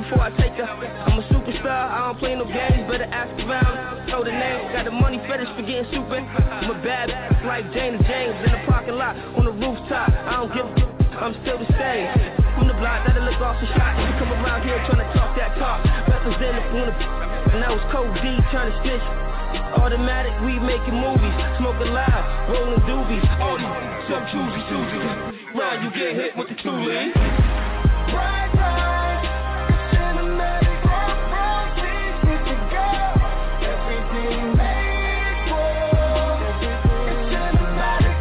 before I take her. I'm a superstar, I don't play no games, better ask around. Know the name, got the money fetish for getting stupid. I'm a bad like Jane and James in the parking lot, on the rooftop. I don't give a I'm still the same. From the block, that'll look awesome shot. You come around here trying to talk that talk. Represent it from the and that was Code D, trying to snitch. Automatic, we making movies, smoking loud, rolling doobies. All these some choosy choosy. Round you get hit with the toolie. Bright lights, cinematic, rock, rock, please with the girl. Everything made for. It's cinematic,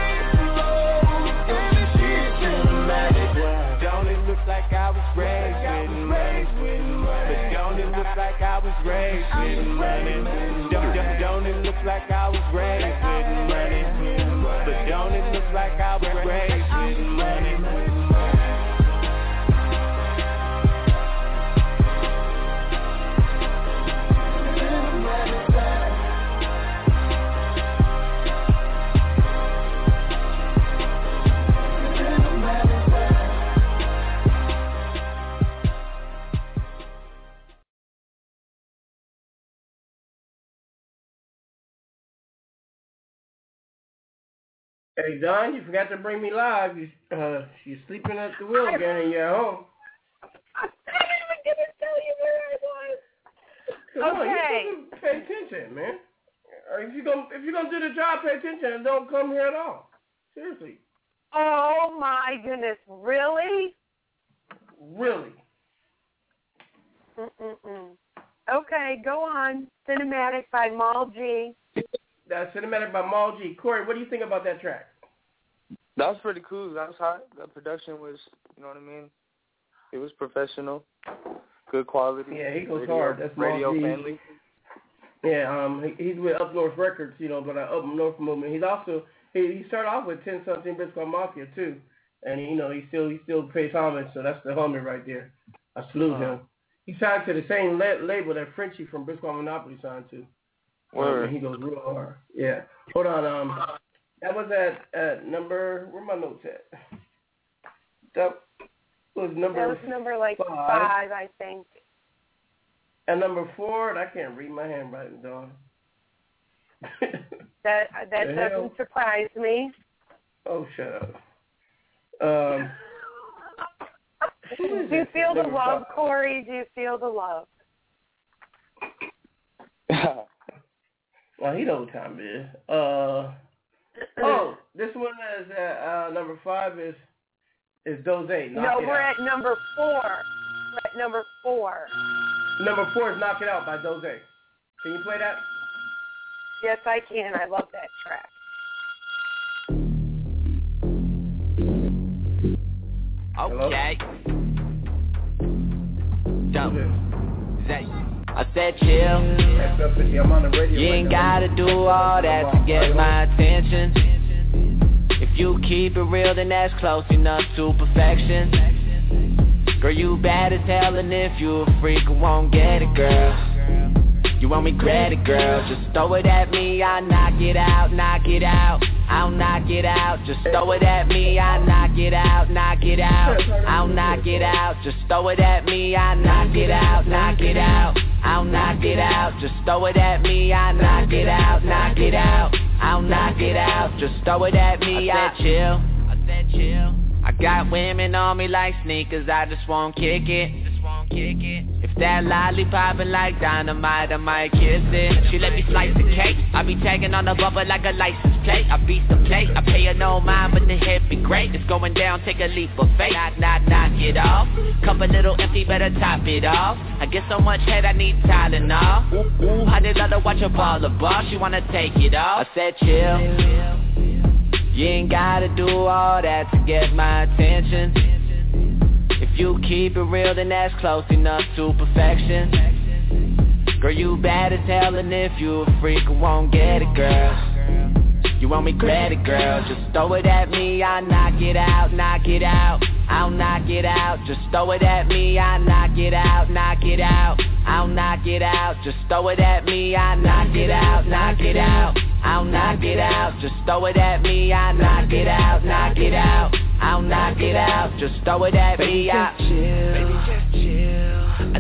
it's cinematic. Don't it look like I was raised with money? But don't it look like I was raised with money? Don't, don't it look like I was raised with money? But don't it look like I was raised with money? Hey, Don, you forgot to bring me live. You, uh, you're sleeping at the wheel again and you're at home. I'm not even going to tell you where I was. Come Okay. on, you pay attention, man. Or if you're gonna if you're gonna do the job, pay attention and don't come here at all. Seriously. Oh my goodness, really? Really. Mm-mm-mm. Okay, go on. Cinematic by Mal G. That's Cinematic by Mal G. Corey, what do you think about that track? That was pretty cool. That was hot. The production was, you know what I mean? It was professional, good quality. Yeah, he goes radio, hard. That's radio Mal G. friendly. Yeah, um, he, he's with Up North Records, you know, but uh, Up North movement. He's also he, he started off with ten something Briscoe Mafia too, and you know he still he still pays homage. So that's the homie right there. I salute Uh-huh. him. He signed to the same la- label that Frenchie from Briscoe Monopoly signed to. Word. Um, he goes real hard. Yeah. Hold on. Um, that was at, at number. Where my notes at? That was number. That was number like five. five, I think. And number four, and I can't read my handwriting, Dawn. That that The doesn't hell? surprise me. Oh, shut up. Um, Do you feel the Number love, five. Corey? Do you feel the love? Well, he know what time it is. Uh, oh, this one is at uh, number five is is Doze. No, Knock It we're Out. at number four. We're at number four. Number four is Knock It Out by Doze. Can you play that? Yes, I can. I love that track. Okay. Dumb. Say, I said chill. I'm on the radio. You ain't gotta do all that to get my attention. If you keep it real, then that's close enough to perfection. Girl, you bad as hell, and if you a freak, I won't get it, girl. You want me credit, girl? Just throw it at me, I knock it out, knock it out. I'll knock it out, just throw it at me, I knock it out, knock it out. I'll knock it out, just throw it at me, I knock it out, knock it out. I'll knock it out, just throw it at me, I knock it out, knock it out. I'll knock it out, just throw it at me, I said chill, I said chill. I got women on me like sneakers, I just won't kick it. Kick it. If that lollipoppin' like dynamite, I might kiss it. She let me slice the cake. I be tagging on the bubble like a license plate. I beat the plate. I pay her no mind, but the head be great. It's going down, take a leap of faith. Knock, knock, knock it off. Cup a little empty, better top it off. I get so much head, I need Tylenol. Ooh, ooh, I did love to watch her ball the ball. She wanna take it off. I said chill. You ain't gotta do all that to get my attention. If you keep it real, then that's close enough to perfection. Girl, you bad as hell, and if you a freak, I won't get it, girl. You want me credit, girl? Just throw it at me, I knock it out, knock it out. I'll knock it out, just throw it at me, I knock it out, knock it out. I'll knock it out, just throw it at me, I knock it out, knock it out. I'll knock it out, just throw it at me, I knock it out, knock it out. I'll knock it out, just throw it at me, I. Baby, just chill.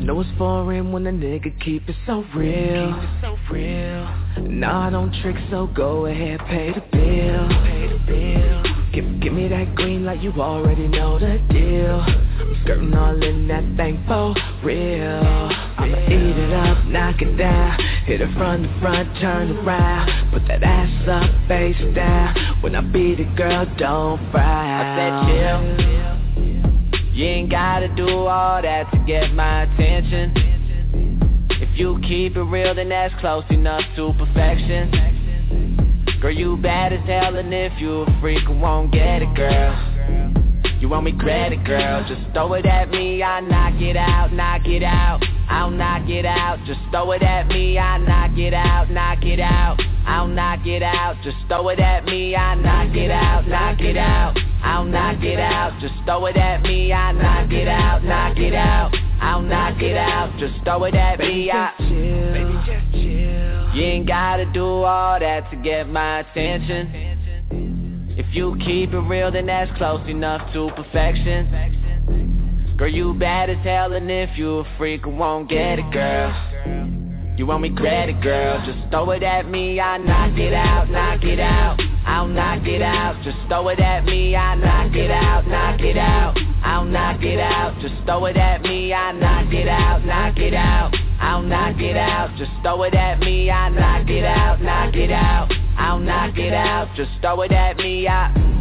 know it's foreign when a nigga keep it so real. Keep it so real. Nah, I don't trick, so go ahead, pay the bill. Pay the bill. Give, give me that green light, you already know the deal. I'm skirting all in that thing for real. I'ma eat it up, knock it down. Hit it from the front, turn around. Put that ass up, face down. When I beat it, girl, don't frown. I said chill. You ain't gotta do all that to get my attention. If you keep it real, then that's close enough to perfection. Girl, you bad as hell, and if you a freak, I won't get it, girl. You want me credit, girl, just throw it at me, I knock it out, knock it out. I'll knock it out, just throw it at me, I knock it out, knock it out. I'll knock it out, just throw it at me, I knock it out, knock it out. I'll knock it out, just throw it at me, I knock it out, knock it out. I'll knock it out, just throw it at me, I Baby, just chill. You ain't gotta do all that to get my attention. If you keep it real, then that's close enough to perfection. Girl, you bad as hell, and if you a freak, I won't get it, girl. You want me credit, girl, just throw it at me, I knock it out, knock it out. I'll knock it out, just throw it at me, I knock it out, knock it out. I'll knock it out, just throw it at me, I knock it out, knock it out. I'll knock it out, just throw it at me, I knock it out, knock it out. I'll knock it out, just throw it at me, I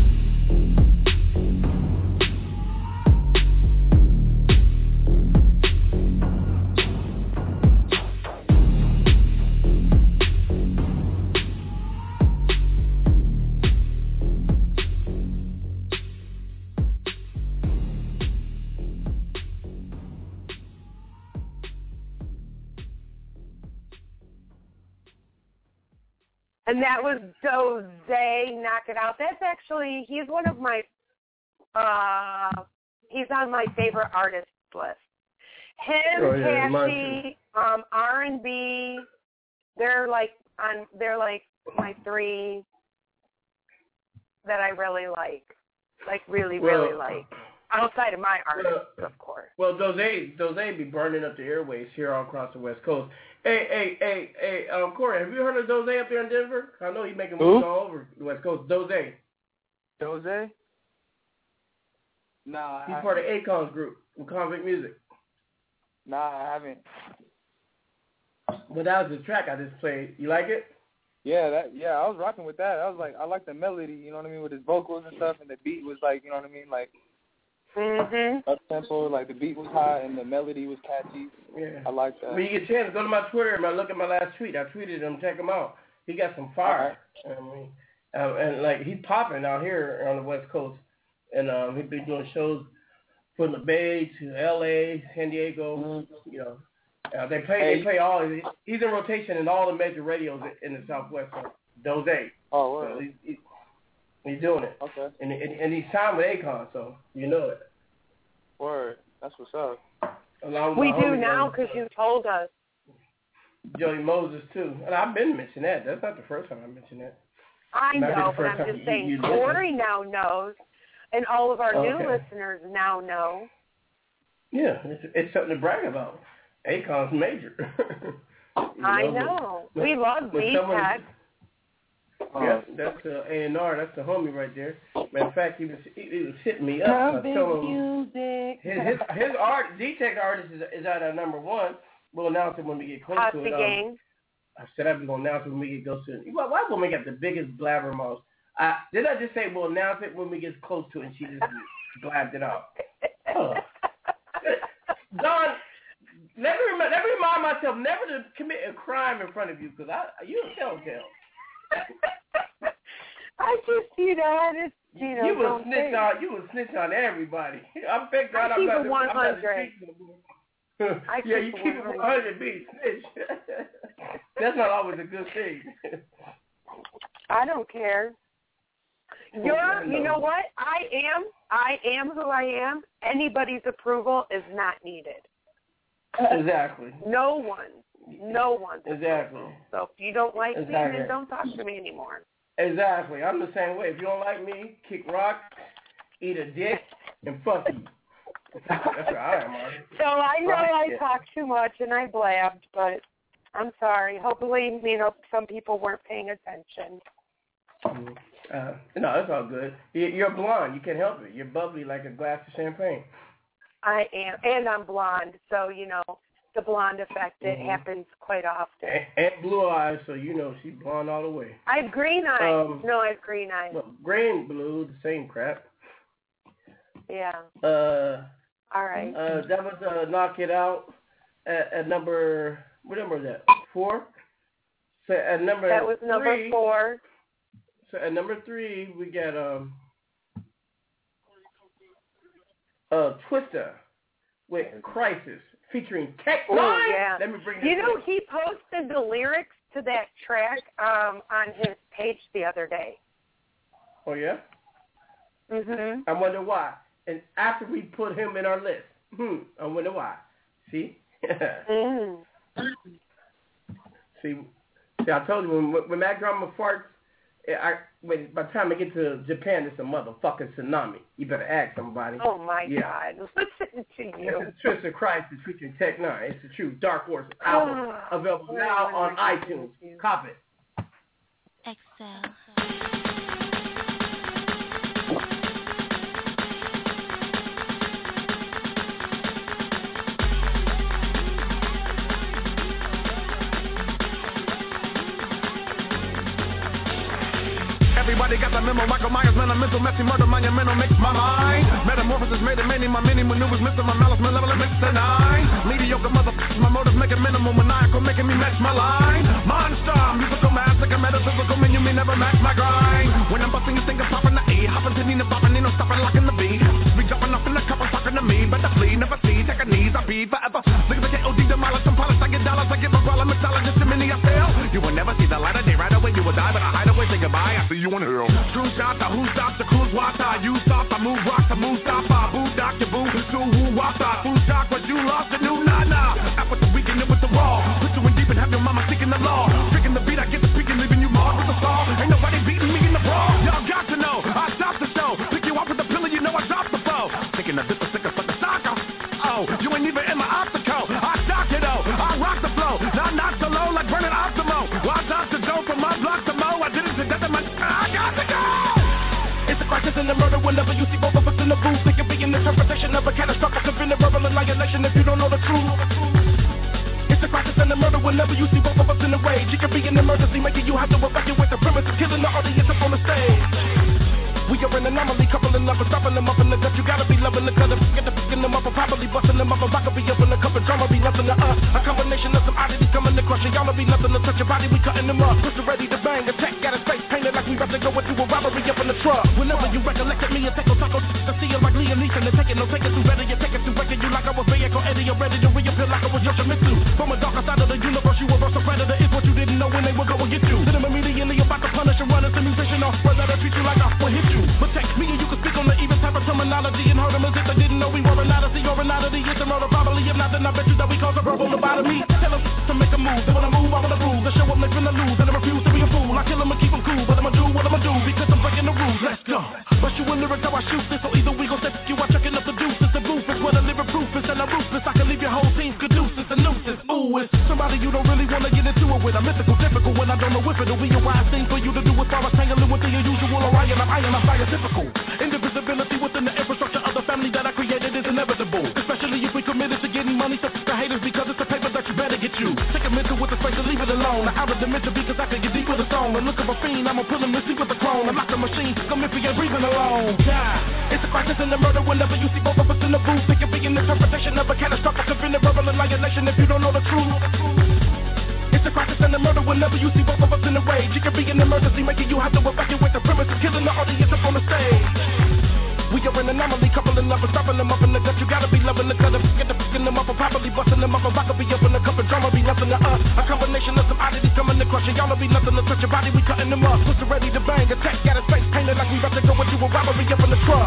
And that was Doze, Knock It Out. That's actually, he's one of my, uh, he's on my favorite artist list. Him, oh, yeah, Cassie, um, R and B, they're like, on, they're like my three that I really like. Like, really, really well, like. Outside of my artist, well, of course. Well, Doze, Doze be burning up the airways here all across the West Coast. Hey, hey, hey, hey, um, Corey, have you heard of Doze up there in Denver? I know he's making moves all over the West Coast. Doze. Doze? Nah, he's I part of Akon's group with Convict Music. Nah, I haven't. Well, that was the track I just played. You like it? Yeah, that yeah, I was rocking with that. I was like, I like the melody, you know what I mean, with his vocals and stuff, and the beat was like, you know what I mean, like mm-hmm. up tempo, like the beat was high and the melody was catchy. Yeah, I like that. When you get a chance, go to my Twitter and look at my last tweet. I tweeted him, check him out. He got some fire. Right. I mean, uh, and like he's popping out here on the West Coast, and um, he's been doing shows from the Bay to L A, San Diego. Mm-hmm. You know, uh, they play. Hey. They play all. He's in rotation in all the major radios in the Southwest. Doze. Oh, word. So he's, he's, he's doing it. Okay. And, and and he's signed with Akon, so you know it. Word. That's what's up. Along we do now because you told us. Jody Moses, too. And I've been mentioning that. That's not the first time I mentioned that. I know, but I'm just you, saying you Corey now knows, and all of our okay. new listeners now know. Yeah, it's, it's something to brag about. Akon's major. know, I know. When, we love B-Tech. Yeah, that's the A and R. That's the homie right there. Matter of fact, he was he, he was hitting me up. I told him his his, his art D-Tech artist is, is at our number one. We'll announce it when we get close Posse to it. Gang. Um, I said I'm gonna announce it when we get close to it. Why, why women got the biggest blabbermouth? I did I just say we'll announce it when we get close to it, and she just blabbed it out. Oh. Don, never remind, never remind myself never to commit a crime in front of you because I you a telltale. I just, you know, I just, you know, you will don't snitch think. on, you will snitch on everybody. I'm thank God I I'm keep not it the, one hundred. I'm not the I yeah, keep you it keep it one hundred, be snitch. That's not always a good thing. I don't care. You're, you know what? I am, I am who I am. Anybody's approval is not needed. Exactly. No one. No one. Exactly. So if you don't like exactly. me, then don't talk to me anymore. Exactly. I'm the same way. If you don't like me, kick rock, eat a dick, and fuck you. That's what I am, Marty. So I know Right, I yeah. talked too much and I blabbed, but I'm sorry. Hopefully, you know, some people weren't paying attention. Uh, no, it's all good. You- You're blonde. You can't help it. You're bubbly like a glass of champagne. I am, and I'm blonde, so, you know, the blonde effect, it Mhm. happens quite often. And, and blue eyes, so you know she's blonde all the way. I have green eyes. Um, no, I have green eyes. Well, green and blue, the same crap. Yeah. Uh, All right. uh, that was uh, Knock It Out at, at number, what number is that? Four? So at number That was number three, four. So at number three, we got um, uh, Twister with Crisis featuring Tech Oh, Nine. yeah. Let me bring this You know, up. he posted the lyrics to that track um, on his page the other day. Oh, yeah? Mm-hmm. I wonder why. And after we put him in our list, hmm, I wonder why. See? mm. See, see, I told you, when, when Mac Drama farts, I, when, by the time I get to Japan, it's a motherfucking tsunami. You better ask somebody. Oh, my Yeah. God. Listen to you. It's a Twisted Crisis featuring Tech Nine. It's the true Dark Horse album. Oh, Available now on iTunes. Cop it. Excel. Everybody got the memo, Michael Myers, man, a mental, messy murder, monumental, makes my mind. Metamorphosis made a many, my many maneuvers, missing my malice, malevolent, mix the nine. Mediocre motherfuckers, my motives making minimal, maniacal, making me match my line. Monster, musical massacre, metaphysical, menu, me never match my grind. When I'm busting, you think I'm popping the E, hopping to Nina, popping, Nino, stopping, locking the B. Be jumping off in the cup, I'm talking to me, better flee, never see, take a knees, I be forever. Look at the K O D, demolish, some polish, I get dollars, I get my brother, mixologist, to many I fail. You will never see the light of day, right away, you will die, but I hide away, say goodbye, I see you in hell. True shot, the who stops, the cruise, wata, you stop, I move rocks, I move stop, I boo, doctor boo, so who wata, food shock, but you lost the new nah-nah. Out with the weekend, in with the raw, put you in deep and have your mama seeking the law. Picking the beat, I get the speaking, leaving you marked with the song. Ain't nobody beating me in the brawl. Y'all got to know, I stopped the show, pick you up with the pillar, you know I dropped the foe. Thinking of this a sicker for the soccer. Oh, you ain't even in my obstacle. I stopped it though, I rock the flow, not not so low like burning Optimo. Watch out to go from my block to Mo, I did it to death in my, I got to go. It's a crisis in the murder whenever you see both of us in the booth. It could be an interpretation of a catastrophic event, a verbal annihilation if you don't know the truth. It's a crisis in the murder whenever you see both of us in the rage. It could be an emergency, making you have to evacuate the premises, killing the audience up on the stage. We are an anomaly, coupling up and stopping them up in the gut. You gotta be loving the cutter, get the picking them up and probably busting them up. And rock be up in the cup and drama be nothing to us. A combination of some oddities coming to crush it. Y'all be nothing to touch your body, we cutting them up. Push ready to bang, attack, got his face painted like we about to go into a robbery up in the truck. Whenever you recollect me, you take a taco to see you like Liam Neeson. And take it, no take it too better, you take it too wrecking you like I was Bayeko Eddie. You're ready to reappear like I was Yoshimitsu. From a darker side of the universe, you were a predator. Is what you didn't know when they were going to get you. Hit him immediately about to punish and run as a musician off. Whether they treat you like I will hit you. But take me and you can speak on the even type of terminology and heard them as if they didn't know we were an odyssey or an oddity. It's a murder probably, if not then I bet you that we cause a verbal lobotomy. Tell us to make a move, they wanna move, I wanna bruise. They show up, they finna lose, and they refuse to be a fool. I kill them and keep them cool, but I'ma do what I'ma do because I'm breaking the rules. Let's go. Bust you in lyrics how I shoot this, so either we gon' set you, I chucking up the deuces. The roof is where the living proof is, and I'm ruthless. I can leave your whole team caduceus and nooses. Ooh, it's somebody you don't really wanna get into it with. I'm mythical, difficult when I don't know if it'll be a wise thing for you to do as far as tangling with the unusual Orion. I'm iron, I'm scientifical. Indivisibility within the infrastructure of the family that I created is inevitable. Especially if we committed to getting money to the haters because it's a paper that you better get you. Take a mental with the space and leave it alone. Out of dimension because I can get deep with a song. And look of a fiend, I'ma pull him and sleep with the clone. I'm like the machine, come if he ain't breathing alone. Yeah. It's a crisis in the murder whenever you see both of us in the booth. It can be an interpretation of a catastrophic event, a verbal annihilation if you don't know the truth. It's a crisis and a murder whenever you see both of us in the rage. It could be an emergency, making you have to evacuate the premises, killing the audience up on the stage. We are an anomaly, coupling up and stopping them up in the gut. You gotta be loving the cutter, get the picking them up and probably busting them up. And rock be up in the cup and drama be nothing to us. A combination of some oddities coming to crush it. Y'all be nothing to touch your body, we cutting them up. Pussy ready to bang, attack, got his face painted like we about to go into a robbery up in the truck.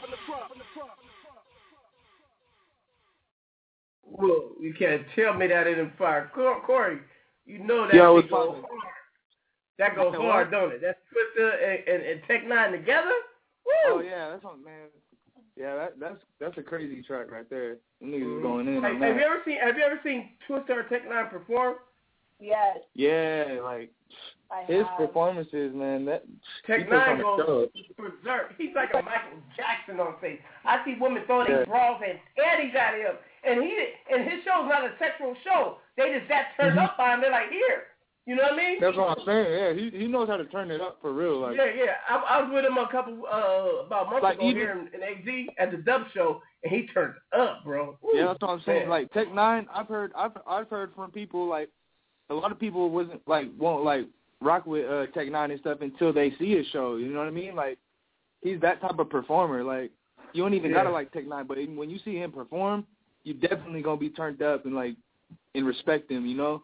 Well, you can't tell me that in the fire. Corey, you know that Yo, shit goes hard. That goes What? hard, don't it? That's Twister and, and, and Tech Nine together? Woo! Oh, yeah, that's what, man. Yeah, that, that's that's a crazy track right there. Them niggas Mm-hmm. is going in Hey, on have that. you ever seen Have you ever seen Twista or Tech Nine perform? Yes. Yeah, like I his have. performances, man. That Tech he puts on Nine a goes show. berserk. He's like a Michael Jackson on stage. I see women throwing Yeah. their bras and panties at him, and he and his show's not a sexual show. They just got turned up by him. They're like, here, you know what I mean? That's what I'm saying. Yeah, he he knows how to turn it up for real. Like yeah, yeah. I, I was with him a couple uh about a month Like, ago even- here in, in A Z at the Dub Show, and he turned up, bro. Woo, yeah, that's what I'm saying. man. Like Tech Nine, I've heard I've I've heard from people like a lot of people wasn't like won't like rock with uh, Tech Nine and stuff until they see his show. You know what I mean? Like he's that type of performer. Like you don't even Yeah. gotta like Tech Nine, but when you see him perform, you definitely gonna be turned up and like and respect him. You know?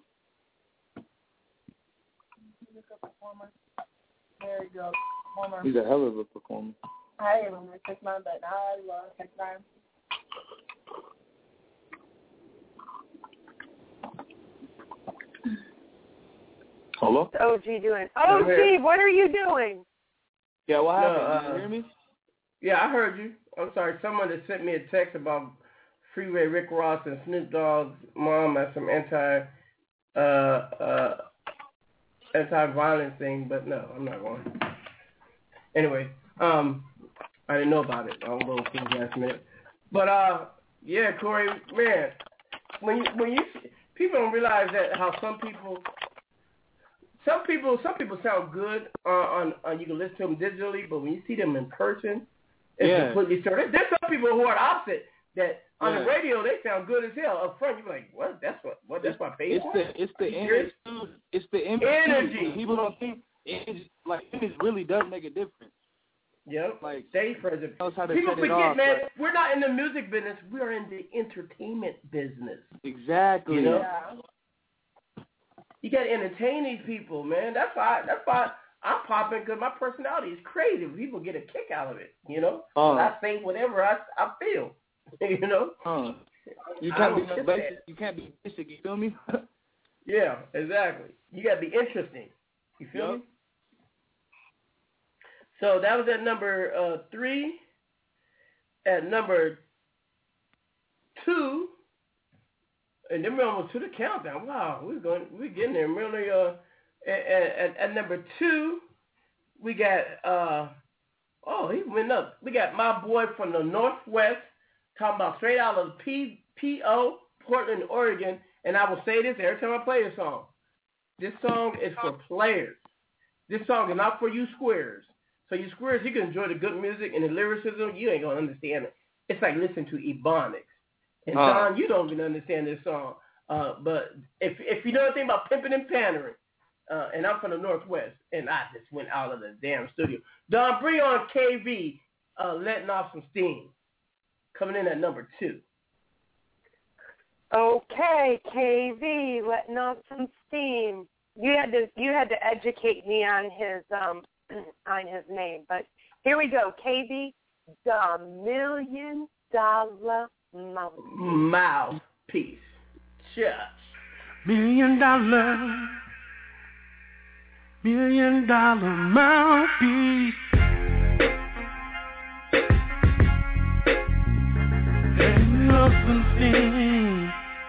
There you go. Performer. He's a hell of a performer. I didn't remember Tech Nine, but now I love Tech Nine. Hello? What's O G doing? O G, what are you doing? Yeah, what No, happened? uh, Did you hear me? Yeah, I heard you. I'm sorry. Someone that sent me a text about Freeway Rick Ross and Snoop Dogg's mom as some anti uh uh anti-violence thing, but no, I'm not going. Anyway, um, I didn't know about it. I'll go to the last minute. But uh, yeah, Corey, man, when you when you people don't realize that how some people. Some people, some people sound good uh, on, on. You can listen to them digitally, but when you see them in person, it's Yeah. completely different. There's some people who are the opposite. That on the Yeah. radio they sound good as hell. Up front, you're like, what? That's what? What? That's my face. It's the it's the You energy. serious? It's the energy. Energy. People don't think image like image really does make a difference. Yep. Like Stay present. knows how to People set it forget, off, man. like- We're not in the music business. We're in the entertainment business. Exactly. You know. Yeah. You got to entertain these people, man. That's why. That's why I'm popping because my personality is crazy. People get a kick out of it, you know. Uh. And I say whatever I, I feel, you know. Uh, you I can't don't be get basic. that. You can't be basic. You feel me? Yeah, exactly. You got to be interesting. You feel Yep. me? So that was at number uh, three. At number two. And then we're almost to the countdown. Wow, we're going, we're getting there. Really, uh, at, at, at number two, we got, uh, oh, he went up. We got My Boy from the Northwest, talking about straight out of P P O, Portland, Oregon. And I will say this every time I play a song. This song is for players. This song is not for you squares. So you squares, you can enjoy the good music and the lyricism. You ain't going to understand it. It's like listening to Ebonics. And Uh. Don, you don't even understand this song. Uh, but if if you know anything about pimping and pandering, uh, and I'm from the Northwest, and I just went out of the damn studio. Don, bring on K V, uh, letting off some steam, coming in at number two. Okay, K V, letting off some steam. You had to you had to educate me on his um on his name, but here we go. K V, the Million Dollar Mouthpiece. Mouthpiece. Shucks. Million dollar, million dollar mouthpiece. Letting off some steam.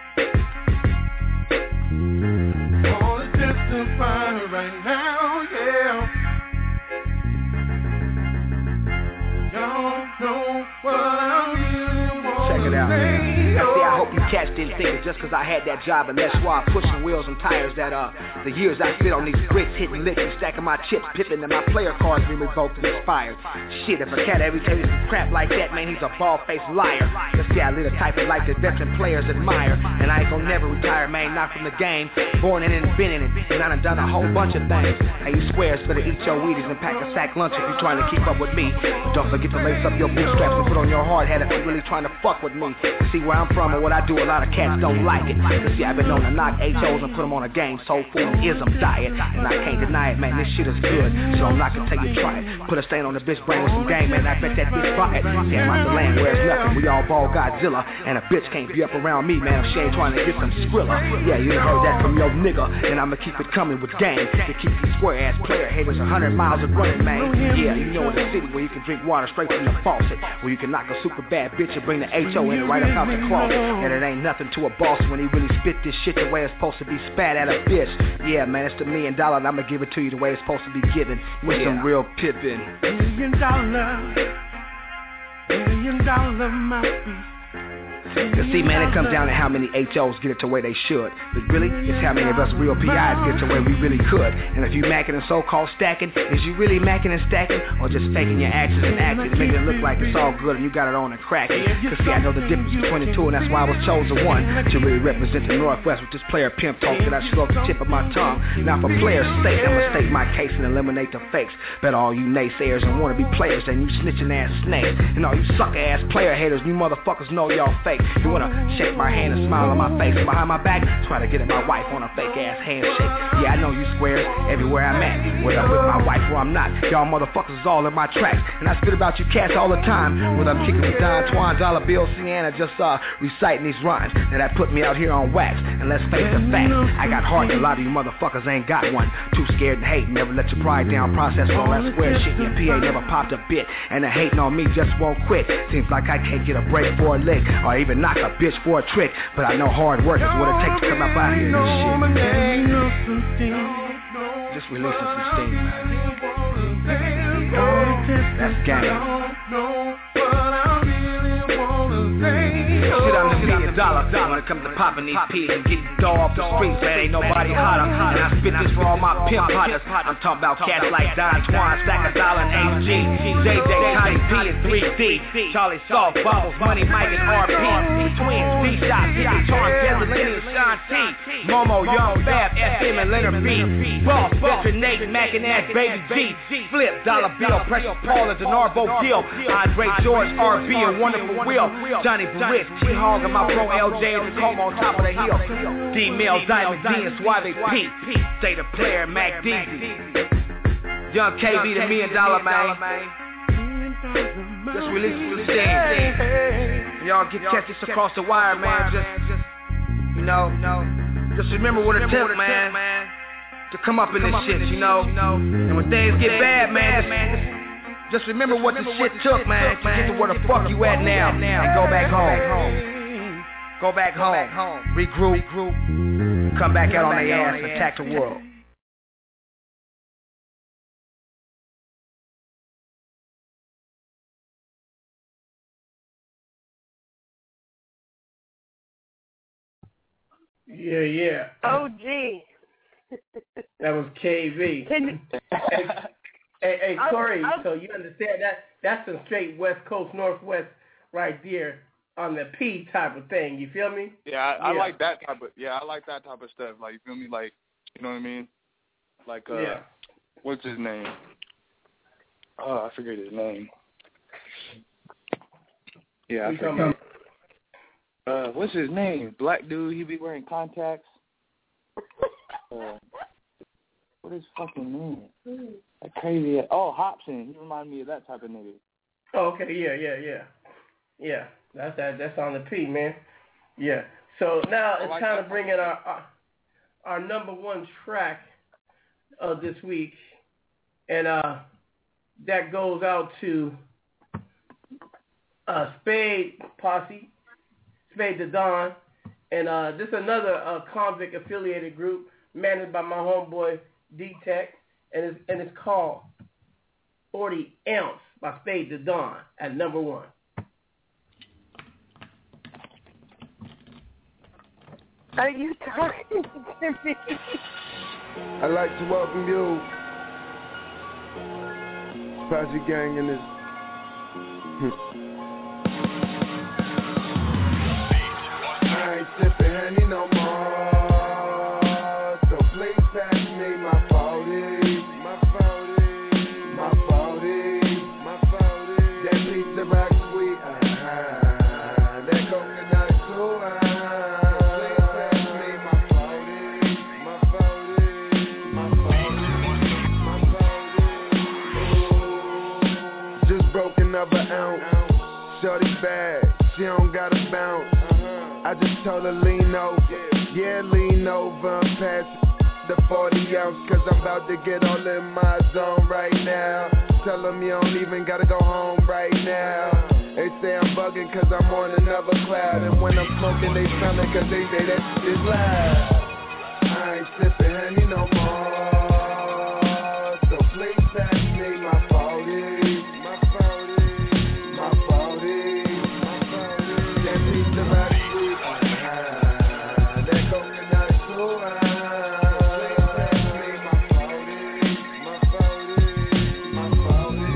All the testifying right now, yeah. Don't know what I really want. Check it out. Say, I say I hope you cats didn't think it just cause I had that job, and that's why I'm pushing wheels and tires that uh the years I spit on these grits, hitting licks and stacking my chips, pipping and my player cards been revoked and expired. Shit, if a cat ever tell you some crap like that, man, he's a bald-faced liar. Let's say I live a type of life that veteran players admire, and I ain't gonna never retire, man, not from the game. Born in it and been in it, and I done done a whole bunch of things. Hey, you squares better eat your Wheaties and pack a sack lunch if you trying to keep up with me. But don't forget to lace up your bootstraps and put on your hard hat if you really trying to fuck with me. See where I'm from and what I do a lot of cats don't like it. But see, I've been known to knock H Os and put them on a game soul food and ism diet. And I can't deny it, man, this shit is good. So I'm not gonna tell you to try it. Put a stain on the bitch brain with some game, man, I bet that bitch buy it. Damn out the land where it's nothing. We all ball Godzilla. And a bitch can't be up around me, man, if she ain't trying to get some Skrilla. Yeah, you heard that from your nigga. And I'ma keep it coming with game. To keep these square ass player haters a hundred miles of running, man. Yeah, you know in the city where you can drink water straight from the faucet. Where you can knock a super bad bitch and bring the H O in it right up out the closet. And it ain't nothing to a boss when he really spit this shit the way it's supposed to be spat at a bitch. Yeah, man, it's the million dollar and I'ma give it to you the way it's supposed to be given. With yeah. some real pippin'. Million dollar, million dollar mouthpiece. Cause see, man, it comes down to how many H Os get it to where they should. But really, it's how many of us real P Is get to where we really could. And if you macking and so-called stacking, is you really macking and stacking? Or just faking your actions and acting, making it look like it's all good and you got it on and cracking? Cause see, I know the difference between the two, and that's why I was chosen one to really represent the Northwest with this player pimp talk that I shoot off the tip of my tongue. Now for players' sake, I'ma state my case and eliminate the fakes. Bet all you naysayers and wanna be players and you snitching ass snakes. And all you sucker ass player haters, you motherfuckers know y'all fake. You wanna shake my hand and smile on my face and behind my back, try to get at my wife on a fake ass handshake. Yeah, I know you squares everywhere I'm at, whether I'm with my wife or I'm not. Y'all motherfuckers is all in my tracks, and I spit about you cats all the time. Whether I'm kicking with Don Twan, Dollar Bill, Sienna, just uh, reciting these rhymes. Now that put me out here on wax, and let's face the facts. I got heart, and a lot of you motherfuckers ain't got one. Too scared to hate, never let your pride down, process all that square shit. Your P A never popped a bit, and the hating on me just won't quit. Seems like I can't get a break for a lick, or even knock a bitch for a trick. But I know hard work is what it takes to come up out here and this shit. Just releasing some steam, man. That's game. Shit, I'm the million dollar when it comes to popping these P's and getting dough off the streets, man, ain't nobody hotter. And I spit this for all my pimp partners. I'm talking about cats like Don Twan, Stack a Dollar, and A G, J J, Tiny P, and three D, Charlie Soft, Bubbles, Money Mike, and R P, Twins, D-Shot, Jimmy Charm, Desolini, and Sean T, Momo, Young, Fab, S M, and Leonard B, Boss, Veteran Nate, Mac and Ass, Baby G, Flip, Dollar Bill, Precious Paul, and Denarbo Gill, Andre George, R B, and Wonderful Will, Johnny Blitz, T-Hog, and my bro L J, and Como on top of the hill, D-Mail, Diamond D, and Suave P, State of Player, Mac D Z, Young K B, the million dollar man. Just release the steam. Y'all get catch this across the wire, man. Just, just, you know, just remember what it took, man, to come up in this shit, you know. And when things get bad, man, just, just remember what this shit took, man, to get to where the fuck you at now, and go back home. Go back home, regroup, come back out on their ass and attack the world. Yeah, yeah. Oh, gee. That was K V. Can hey, hey, hey, Corey, I'll, I'll, so you understand that that's a straight West Coast, Northwest right there on the P type of thing. You feel me? Yeah, I, I yeah. like that type of, yeah, I like that type of stuff. Like, you feel me? Like, you know what I mean? Like, uh, yeah. what's his name? Oh, I forget his name. Yeah, I forget. Uh, what's his name? Black dude, he be wearing contacts. Uh, what is fucking name? That crazy. Oh, Hobson. He remind me of that type of nigga. Oh, okay. Yeah, yeah, yeah, yeah. That's that. That's on the P, man. Yeah. So now it's like time to bring in our, our our number one track of this week, and uh, that goes out to uh, Spade Posse. Spade the Don, and uh, this is another uh, convict affiliated group managed by my homeboy D-Tech, and it's, and it's called forty ounce by Spade the Don at number one. Are you talking to me? I'd like to welcome you, Posse Gang, in this. I ain't sipping Henny no more, so please pass me my forty, my forty, my forty, my forty. That pizza rock sweet, uh-huh. That coconut too, uh-huh. smoke another ounce. Shorty bad, she don't gotta bounce. I just told her lean over, yeah, lean over and pass the forty ounce, cause I'm about to get all in my zone right now. Tell them you don't even gotta go home right now. They say I'm bugging cause I'm on another cloud, and when I'm smoking they smell it cause they say that shit is loud. I ain't sipping Henny no more, so please pass me my forty, my forty, my forty, my forty. That means about sweet, uh-huh. That coconut too, uh-huh. Please pass me my forty, my forty, my forty,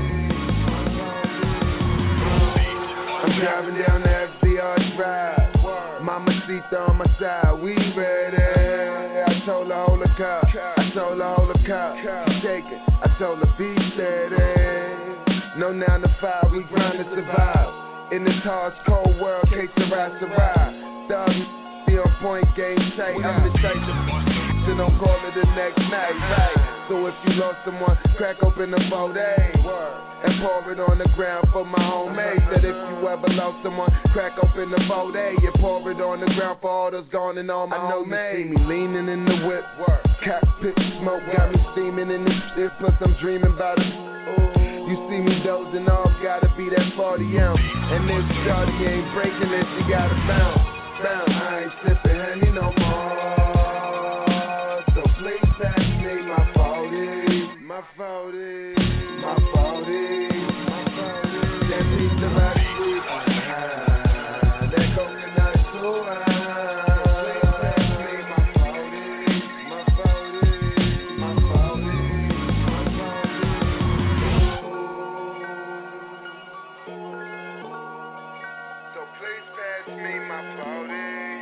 my forty. I'm driving down the F D R Drive, Mamacita on my side, we ready. I told her hold the cup, I told her hold the cup, shake it, I told her be steady. No nine to five, we grind to survive. In this harsh, cold world, case the ride, survive. Thug, be on point, game tight. I'm the type to so don't call it the next night, right? So if you lost someone, crack open the forty and pour it on the ground for my homemade. That if you ever lost someone, crack open the forty and pour it on the ground for all those gone and all my homemade. You see me leaning in the whip, cockpit smoke got me steaming in this shit. Plus I'm dreaming about it. You see me dozing off, gotta be that forty ounce. And this shorty ain't breaking it, she gotta bounce, bounce. I ain't sipping Henny no more, so please pass me my forty, my forty, my forty, my forty. That means about sweet, uh-huh. That coconut too, uh-huh. Please pass me my forty, my forty, my forty, my forty. So please pass me my forty.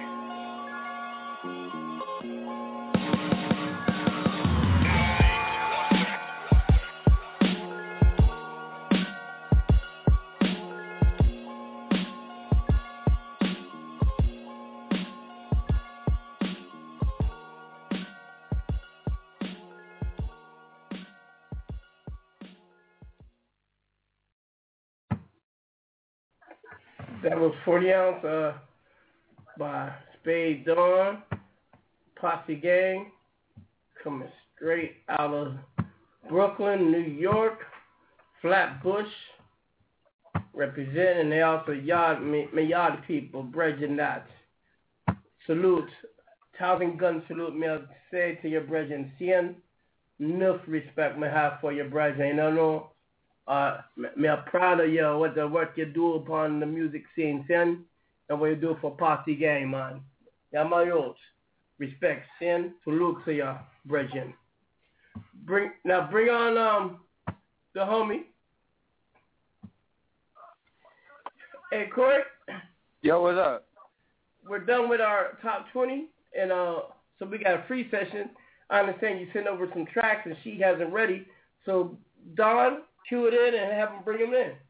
That was forty ounce uh, by Spade Dawn, Posse Gang, coming straight out of Brooklyn, New York, Flatbush, representing. They also yard, me, me yard people, brethren that. Salute, thousand gun salute, me I say to your brethren, seeing enough respect me have for your brethren, you know. Uh, me I'm proud of you, what the work you do upon the music scene, sin, and what you do for Posse Gang, man. Yeah, my youth. Respect, sin, salute to your brethren. Bring now, bring on um the homie. Hey, Corey. Yo, what's up? We're done with our top twenty, and uh, so we got a free session. I understand you sent over some tracks, and she hasn't ready. So, Don, cue it in and have them bring them in.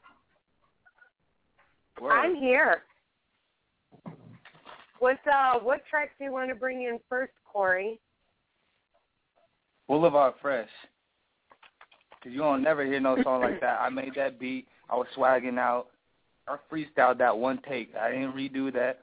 Word. I'm here. What uh, what tracks do you want to bring in first, Corey? Boulevard Fresh. Cause you don't never hear no song like that. I made that beat. I was swagging out. I freestyled that one take. I didn't redo that.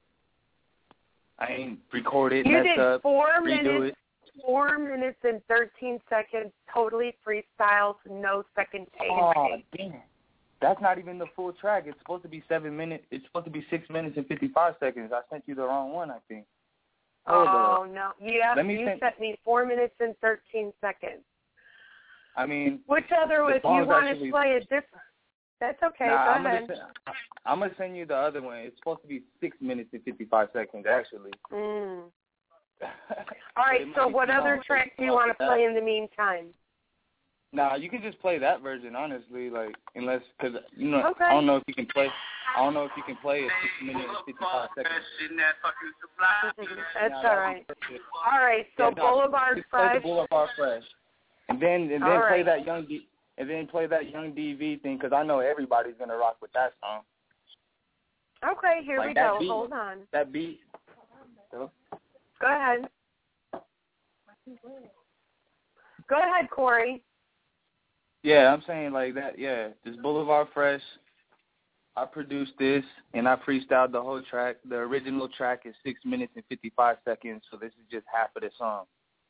I ain't record it, you mess did up, four redo minutes, it. Four minutes and thirteen seconds, totally freestyled, no second take. Oh, damn. That's not even the full track. It's supposed to be seven minutes. It's supposed to be six minutes and fifty-five seconds. I sent you the wrong one, I think. Hold oh, up. no. Yeah, Let me you send... sent me four minutes and thirteen seconds. I mean, which other, if you want actually... to play a different, that's okay, nah, go I'm ahead. Gonna send... I'm going to send you the other one. It's supposed to be six minutes and fifty-five seconds, actually. Mm. All right, so what other track do you want to play in the meantime? Nah, you can just play that version, honestly, like, unless, because, you know, okay. I don't know if you can play, I don't know if you can play a six minute and fifty-five seconds. That's nah, all right. All right, so yeah, nah, Boulevard just Fresh. Play the Boulevard Fresh. And then, and then all play right. that young, D, and then play that Young D V thing, because I know everybody's going to rock with that song. Okay, here like we go. Beat, Hold on. That beat. So. Go ahead. Go ahead, Corey. Yeah, I'm saying like that. Yeah, this Boulevard Fresh. I produced this and I freestyled the whole track. The original track is six minutes and fifty-five seconds, so this is just half of the song.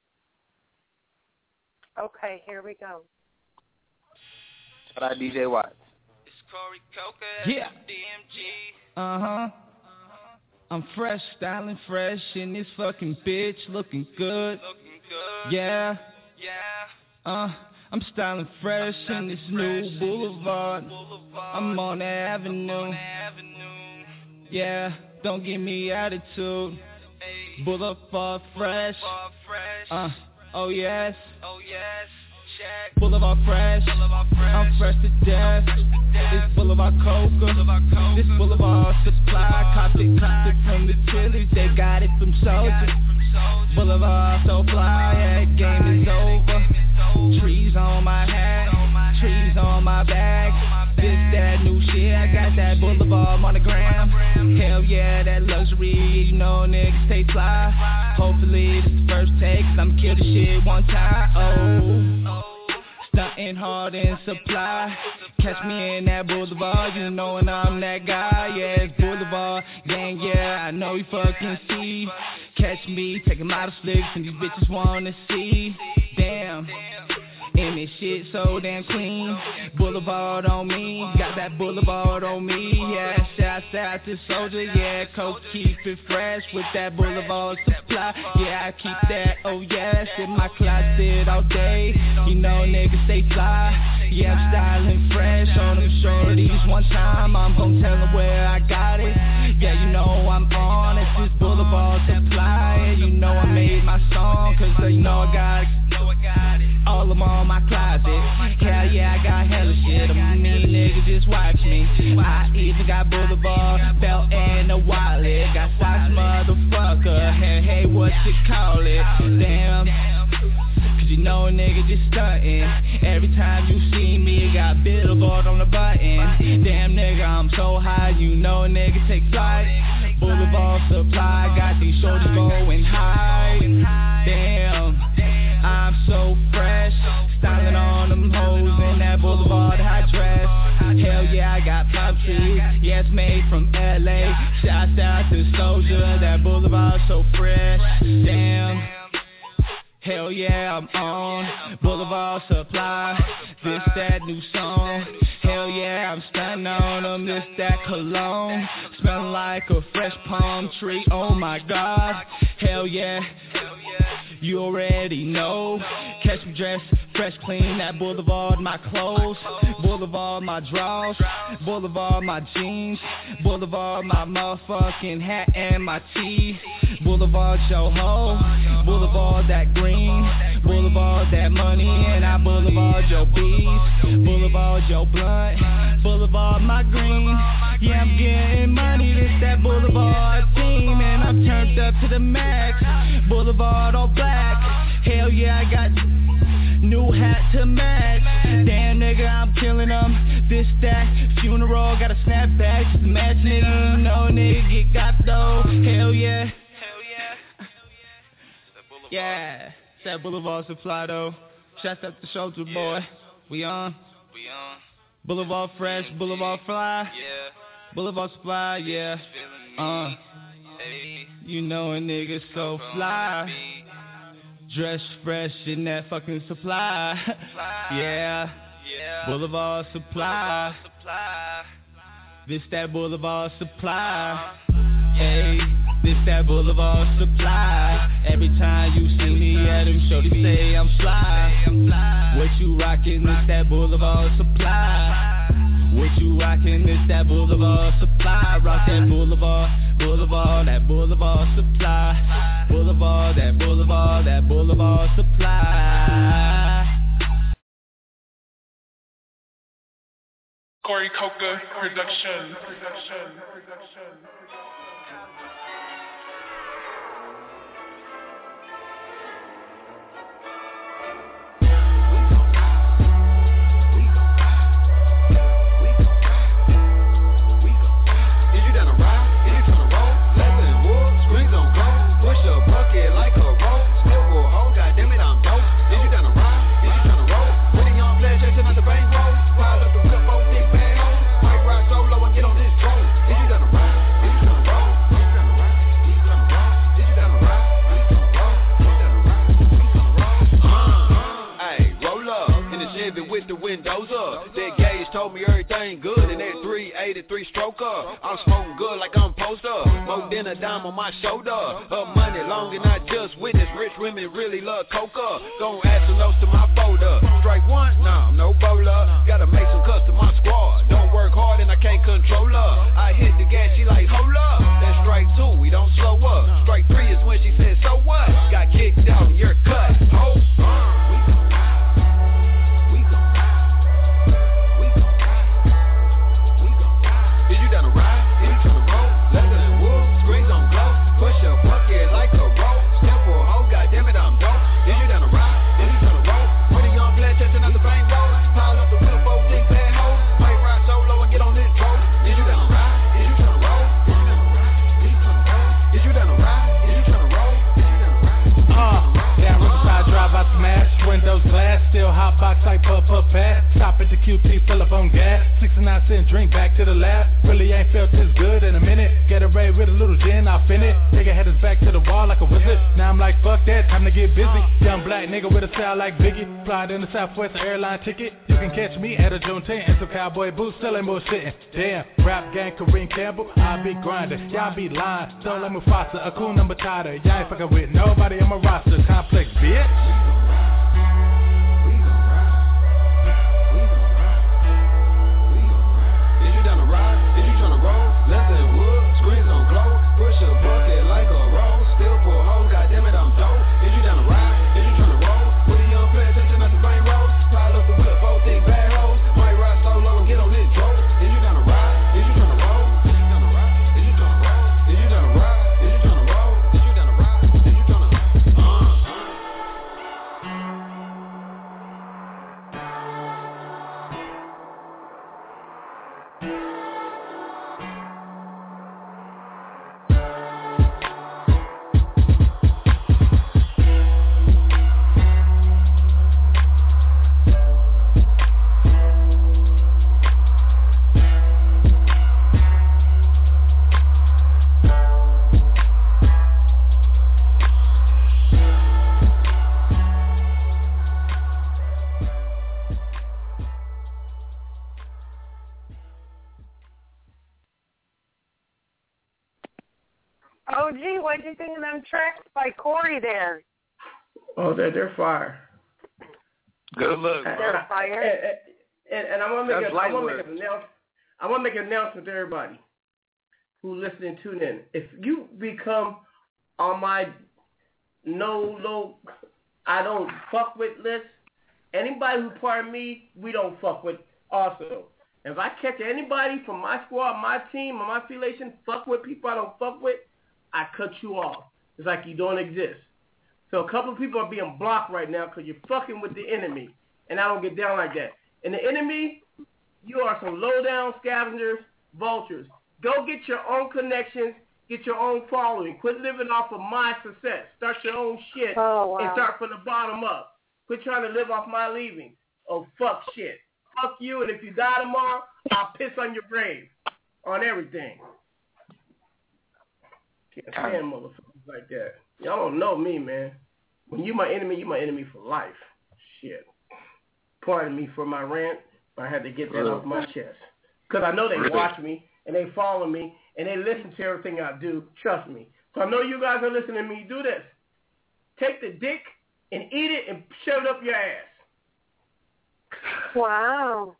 Okay, here we go. Shout out D J Watts. Yeah. Uh huh. I'm fresh, styling fresh, and this fucking bitch looking good. Yeah. Uh, I'm styling fresh in this new boulevard. I'm on the avenue. Yeah, don't give me attitude. Boulevard fresh. Uh, oh yes. Boulevard fresh, I'm fresh to death. This Boulevard Coca, this Boulevard Supply. Copped it, copped it from the Chili's, they got it from Soldier. Boulevard so fly, yeah, game is over. Trees on my hat, trees on my bag. This that new shit, I got that Boulevard monogram. Hell yeah, that luxury, you know niggas stay fly. Hopefully this the first take, cause I'm kill the shit one time. Oh. Stuntin' hard in supply. Catch me in that Boulevard, you know and I'm that guy. Yeah, it's Boulevard, gang, yeah, I know you fucking see. Catch me taking model flicks and these bitches wanna see. Damn, and this shit so damn clean. Boulevard on me, got that Boulevard on me. Yeah, shouts out to Soldier, yeah, Coke keep it fresh with that Boulevard Supply. Yeah, I keep that, oh yes, in my closet all day. You know niggas stay fly. Yeah, I'm styling fresh on them shorties. One time I'm gon' tell them where I got it. Yeah, you know I'm on at this Boulevard Supply. And you know I made my song, cause you know I got it. All of them on my closet. Hell yeah, I got hella shit. I'm mean niggas, just watch me. I even got Boulevard belt and a wallet. Got socks, motherfucker. Hey, hey, what you call it? Damn. Cause you know a nigga just stuntin'. Every time you see me, got Billboard on the button. Damn nigga, I'm so high, you know a nigga take flight. Boulevard Supply, got these shoulders going high. Damn, I'm so fresh. Styling on them hoes in that Boulevard high dress. Hell yeah, I got pop trees, yes, made from L A. Shouts out to Soldier, that Boulevard so fresh. Damn. Hell yeah, I'm on Boulevard Supply. This that new song. Hell yeah, I'm standing on them. This that cologne. Smelling like a fresh palm tree. Oh my god. Hell yeah. You already know. Catch me dressed, fresh, clean, that Boulevard, my clothes. Boulevard, my drawers. Boulevard, my jeans. Boulevard, my motherfucking hat and my tee. Boulevard, your hoe. Boulevard, that green. Boulevard, that money. And I Boulevard, your bees. Boulevard, your blunt. Boulevard, my green. Yeah, I'm getting money. This that Boulevard team. And I'm turned up to the max. Boulevard, all black. Hell yeah, I got new hat to match. Damn nigga, I'm killing them. This, that, funeral, got a snapback. Just match nigga, no nigga get got though. Hell yeah. Yeah, it's that Boulevard Supply though. Shouts out to Soldier boy. We on. We on. Boulevard Fresh, Boulevard Fly. Yeah. Boulevard Supply, yeah. Uh. You know a nigga so fly. Dress fresh in that fucking supply. Yeah. Boulevard Supply. This that Boulevard Supply. Hey, this that Boulevard Supply. Every time you see me at them, shorty say I'm fly. What you rockin', this that Boulevard Supply. What you rockin', this that Boulevard Supply. Rock that Boulevard, Boulevard, that Boulevard Supply. Boulevard, that Boulevard, that Boulevard Supply. Corey Coca production. production. Like a rope, goddamn it, I'm dope. Is you down to ride? Is you tryna roll? With a young flash, chasing out the three eighty-three stroker. I'm smoking good like I'm poster. More than a dime on my shoulder. Her money long and I just witnessed. Rich women really love coca. Don't add some notes to my folder. Strike one, nah, no bowler. Gotta make some cuts to my squad. Don't work hard and I can't control her. I hit the gas, she like, hold up. That's strike two, we don't slow up. Strike three is when she said, so what? Got kicked out and you're cut. Hold on. We gon' ride. We gon' ride. We gon' ride. We gon' ride. Is you down to ride? Is you tryna roll? Leather and wool, screens on glow. Push a bucket like a roll. Step for a hoe, goddammit, I'm dope. Is you down to ride? Is you tryna roll? With a young black testing out the bank roll. Pile up the wheel, four, six, bad hoes. Might ride solo and get on this road. Is you down to ride? Is you tryna roll? Is you down to ride? Is you tryna roll? Is you down to ride? Uh, down Riverside Drive, I smash windows glass, still hot box like puff puff pass. Stop at the Q T, fill up on gas. sixty-nine cent drink back to the lab. Really ain't felt this good in a minute. Get a ray with a little gin, I'll fin it. Nigga had his back to the wall like a wizard. Now I'm like, fuck that, time to get busy. Young black nigga with a style like Biggie. Fly in the Southwest, an airline ticket. You can catch me at a Juneteenth and some cowboy boots selling bullshitting. Damn, rap gang Kareem Campbell, I be grinding. Y'all be lying, don't like Mufasa, a cool number tighter. Y'all ain't fucking with nobody on my roster. Complex, bitch. Leather and wood, screens on glow. Push a bucket like a roll. Still for a hoe, goddammit, I'm dope. Is you down to ride? Is you tryna roll? With a young player touching out the bank roll. Pile up the wheel, four thick bad hoes. Might ride solo and get on this drove. Is you down to ride? Is you tryna roll? Is you down to ride? Is you tryna roll? Is you down to ride? Is you tryna roll? Is you down to ride? Is you tryna uh Oh, gee, what did you think of them tracks by Corey there? Oh, they're, they're fire. Good luck. They're fire. And, and, and I want to make, That's a, I want to light make an announcement. I want to make an announcement to everybody who listening, tune in. If you become on my no low, I don't fuck with list, anybody who part of me, we don't fuck with also. If I catch anybody from my squad, my team, or my affiliation, fuck with people I don't fuck with, I cut you off. It's like you don't exist. So a couple of people are being blocked right now because you're fucking with the enemy, and I don't get down like that. And the enemy, you are some low-down scavengers, vultures. Go get your own connections, get your own following. Quit living off of my success. Start your own shit oh, wow. and start from the bottom up. Quit trying to live off my leavings. Oh, fuck shit. Fuck you, and if you die tomorrow, I'll piss on your grave. On everything. Can't stand motherfuckers like that. Y'all don't know me, man. When you my enemy, you my enemy for life. Shit. Pardon me for my rant, but I had to get that off my chest. Because I know they watch me, and they follow me, and they listen to everything I do. Trust me. So I know you guys are listening to me. Do this. Take the dick and eat it and shove it up your ass. Wow.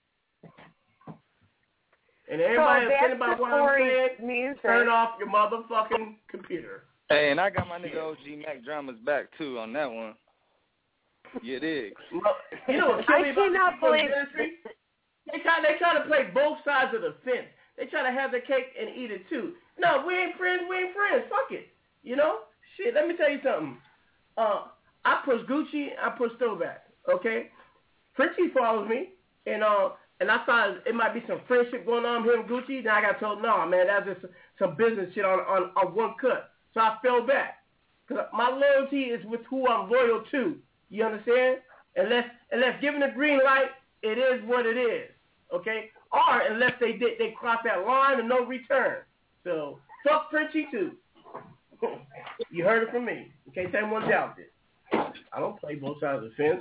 And everybody so that's saying about what I'm saying, music. Turn off your motherfucking computer. Hey, and I got my nigga O G Mac Dramas back, too, on that one. You dig? You know what kills me I about cannot the believe ministry? They try, they try to play both sides of the fence. They try to have their cake and eat it, too. No, we ain't friends, we ain't friends. Fuck it. You know? Shit, let me tell you something. Uh, I push Gucci, I push Throwback, okay? Frenchie follows me, and uh, and I thought it might be some friendship going on with him and Gucci. Then I got told, no, man, that's just some business shit on, on, on one cut. So I fell back. Because my loyalty is with who I'm loyal to. You understand? Unless, unless given the green light, it is what it is, okay? Or unless they did, they cross that line and no return. So fuck Frenchie, too. You heard it from me, in case anyone doubted it. I don't play both sides of the fence.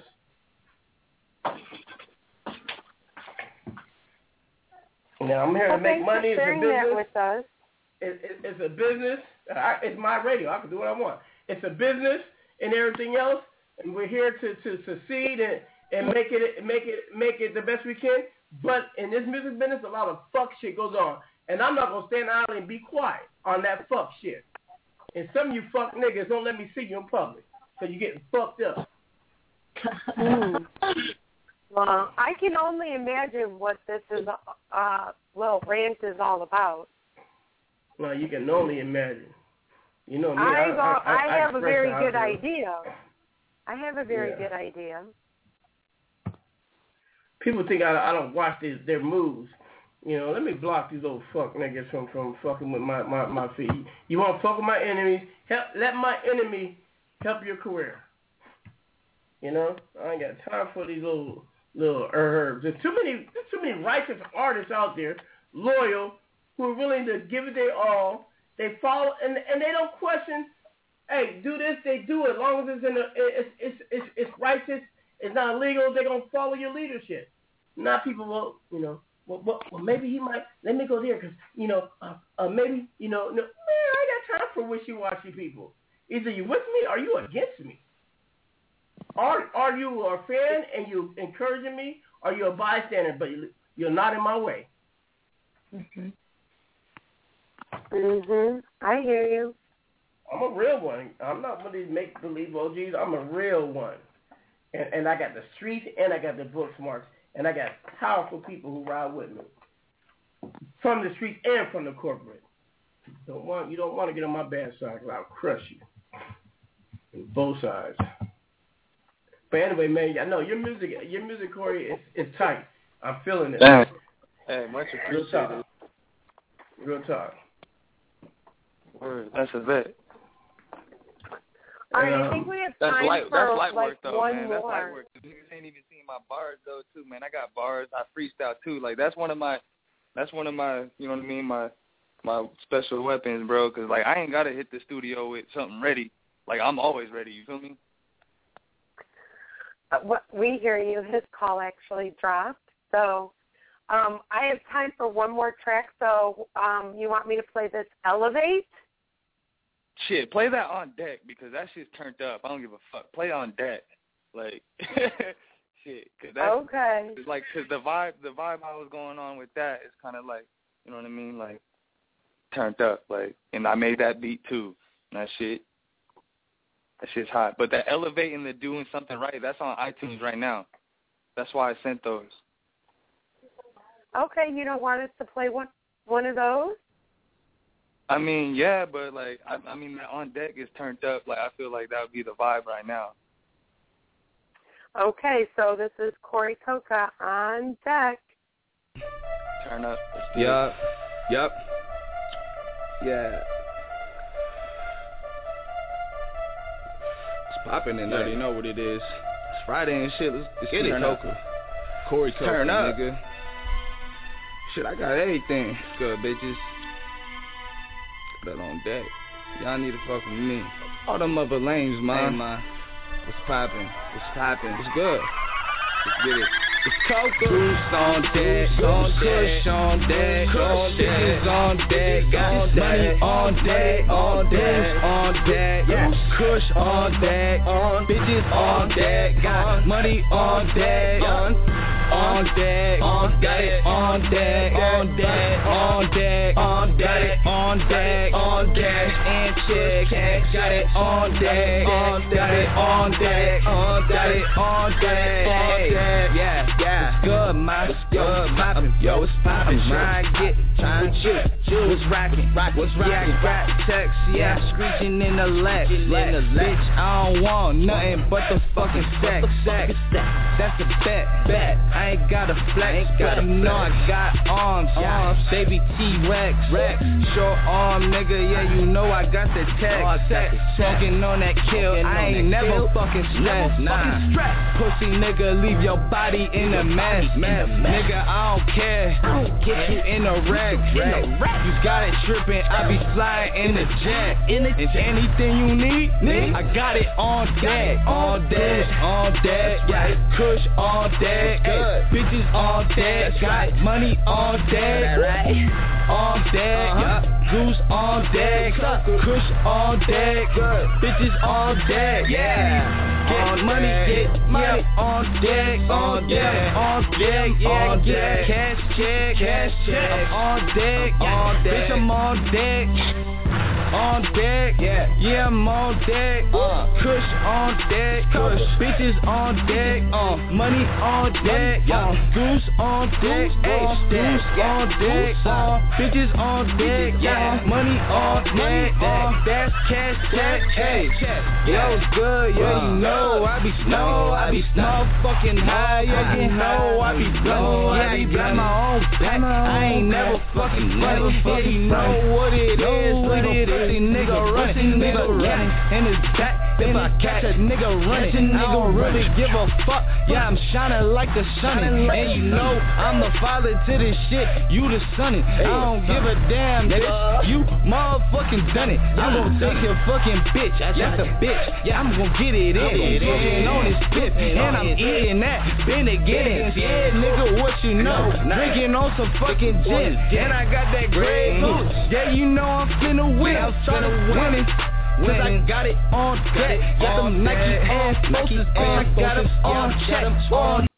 You know, I'm here well, to make money. It's a sharing business. That with us. It, it, it's a business. I, it's my radio. I can do what I want. It's a business and everything else, and we're here to, to succeed and, and make it make it make it the best we can. But in this music business, a lot of fuck shit goes on, and I'm not gonna stand idle and be quiet on that fuck shit. And some of you fuck niggas don't let me see you in public, so you're getting fucked up. mm. Well, I can only imagine what this is, uh, well, rant is all about. Well, you can only imagine. You know me. I, I, I, I, I have I a very good I idea. I have a very yeah. good idea. People think I, I don't watch their, their moves. You know, let me block these old fuck niggas from, from fucking with my, my, my feet. You want to fuck with my enemies? Help, let my enemy help your career. You know, I ain't got time for these little little herbs. There's too many, there's too many righteous artists out there, loyal, who are willing to give it their all. They follow, and and they don't question. Hey, do this. They do it. As long as it's in a, it's it's it's, it's righteous. It's not illegal. They're gonna follow your leadership. Not people. Well, you know. Well, well, well maybe he might. Let me go there because you know. Uh, uh, maybe you know. No, man, I got time for wishy-washy people. Either you with me or you against me. Are are you a fan and you encouraging me, or you a bystander but you, you're not in my way? Mhm. Mhm. I hear you. I'm a real one. I'm not one of these make believe O Gs. I'm a real one, and and I got the streets and I got the book smarts and I got powerful people who ride with me from the streets and from the corporate. Don't want you don't want to get on my bad side because I'll crush you. On both sides. But anyway, man, I know your music, your music, Corey, is, is tight. I'm feeling it. Damn. Hey, much Real appreciated. talk. Real talk. Word, that's a bet. All right, I think we have That's time light. for That's light like work though, one man. more. That's light work. The niggas ain't even seen my bars though, too, man. I got bars. I freestyle too. Like that's one of my, that's one of my, you know what I mean, my, my special weapons, bro. Cause like I ain't gotta hit the studio with something ready. Like I'm always ready. You feel me? Uh, what, we hear you. His call actually dropped. So um, I have time for one more track. So um, you want me to play this Elevate? Shit, play that on deck because that shit's turned up. I don't give a fuck. Play on deck, like shit. Cause that's, okay. It's like cause the vibe, the vibe I was going on with that is kind of like, you know what I mean, like turned up. Like, and I made that beat too. And that shit. That shit's hot. But the elevating, the doing something right, that's on iTunes right now. That's why I sent those. Okay, you don't want us to play one one of those? I mean, yeah, but like, I, I mean, the on deck is turned up. Like, I feel like that would be the vibe right now. Okay, so this is Corey Coca on deck. Turn up. Yup. Yup. Yeah. Popping and you already know what it is. It's Friday and shit. Let's, let's get it, Coca. Corey Coca, turn up, nigga. Shit, I got everything. It's good, bitches. Got that on deck. Y'all need to fuck with me. All them other lanes, man. Hey, man. What's popping? What's popping? It's good. Let's get it. It's Coca. Boost on deck, on deck, on deck, on deck, on deck, got money on deck, on deck, on deck, yeah. Kush on deck, on bitches on deck, got money on deck, on on deck, on got it on deck, on deck, on deck, on deck, on deck, on deck, and check, got it on deck, on got it on deck, on got it on deck, on deck, yeah. Yeah, it's good, man. It's good, poppin'. Yo, it's poppin'. I'm trying to get, trying to chill. What's rockin'? What's rockin'? Yeah, rap text. Yeah, I'm screeching in the lat. Bitch, I don't want nothing but the fucking sex. Sex. That's a bet. Bet. I ain't got a flex. But you know I got arms. Arms. Baby T-Rex. Rex. Short arm, nigga. Yeah, you know I got the text. Smoking on that kill. I ain't never fucking stressed. Nah. Pussy nigga, leave your body in a mess, mess, nigga, I don't care. I don't get you in a wreck, wreck. You got it tripping, I be flying in the jet. In the if anything you need, need, I got it on deck, on deck, on deck, yeah. Kush on deck, ay, bitches on deck, got money on deck, right? On deck, uh-huh. Goose on deck, Kush on deck, bitches on deck, yeah. Get on money, get money, yeah. On deck, on deck, on deck, yeah. On deck, cash check, cash check, on deck, on deck, bitch I'm on deck. On deck, yeah, yeah, I'm on deck. Uh, Kush on deck, Kush, bitches on deck. Uh, money on deck, yeah. uh, Goose on deck, hey, Goose on deck. Uh, bitches on deck, yeah. Money on deck, uh, that's cash check, hey. Yo, it's good, yeah, you know I be snow, I be motherfucking high, yeah, you know I be blow, yeah, I got my own back. I ain't never fucking never fucking know what it is, what it is. Pussy nigga running, nigga running in his back. If I catch a nigga running, I don't really give a fuck. Yeah, I'm shining like the sun, and you know I'm the father to this shit. You the sonny. I don't give a damn, bitch. You motherfucking done it. I'm gonna take your fucking bitch. That's a bitch. Yeah, I'm gonna get it in. I'm smoking on his spit, and I'm eating that. Been again, yeah, nigga, what you know? Drinking on some fucking gin, and I got that Grey Goose. Yeah, you know I'm finna win. I'm finna win it. Cause I got it on deck, got them Nike Air Forces, and I got them on check, on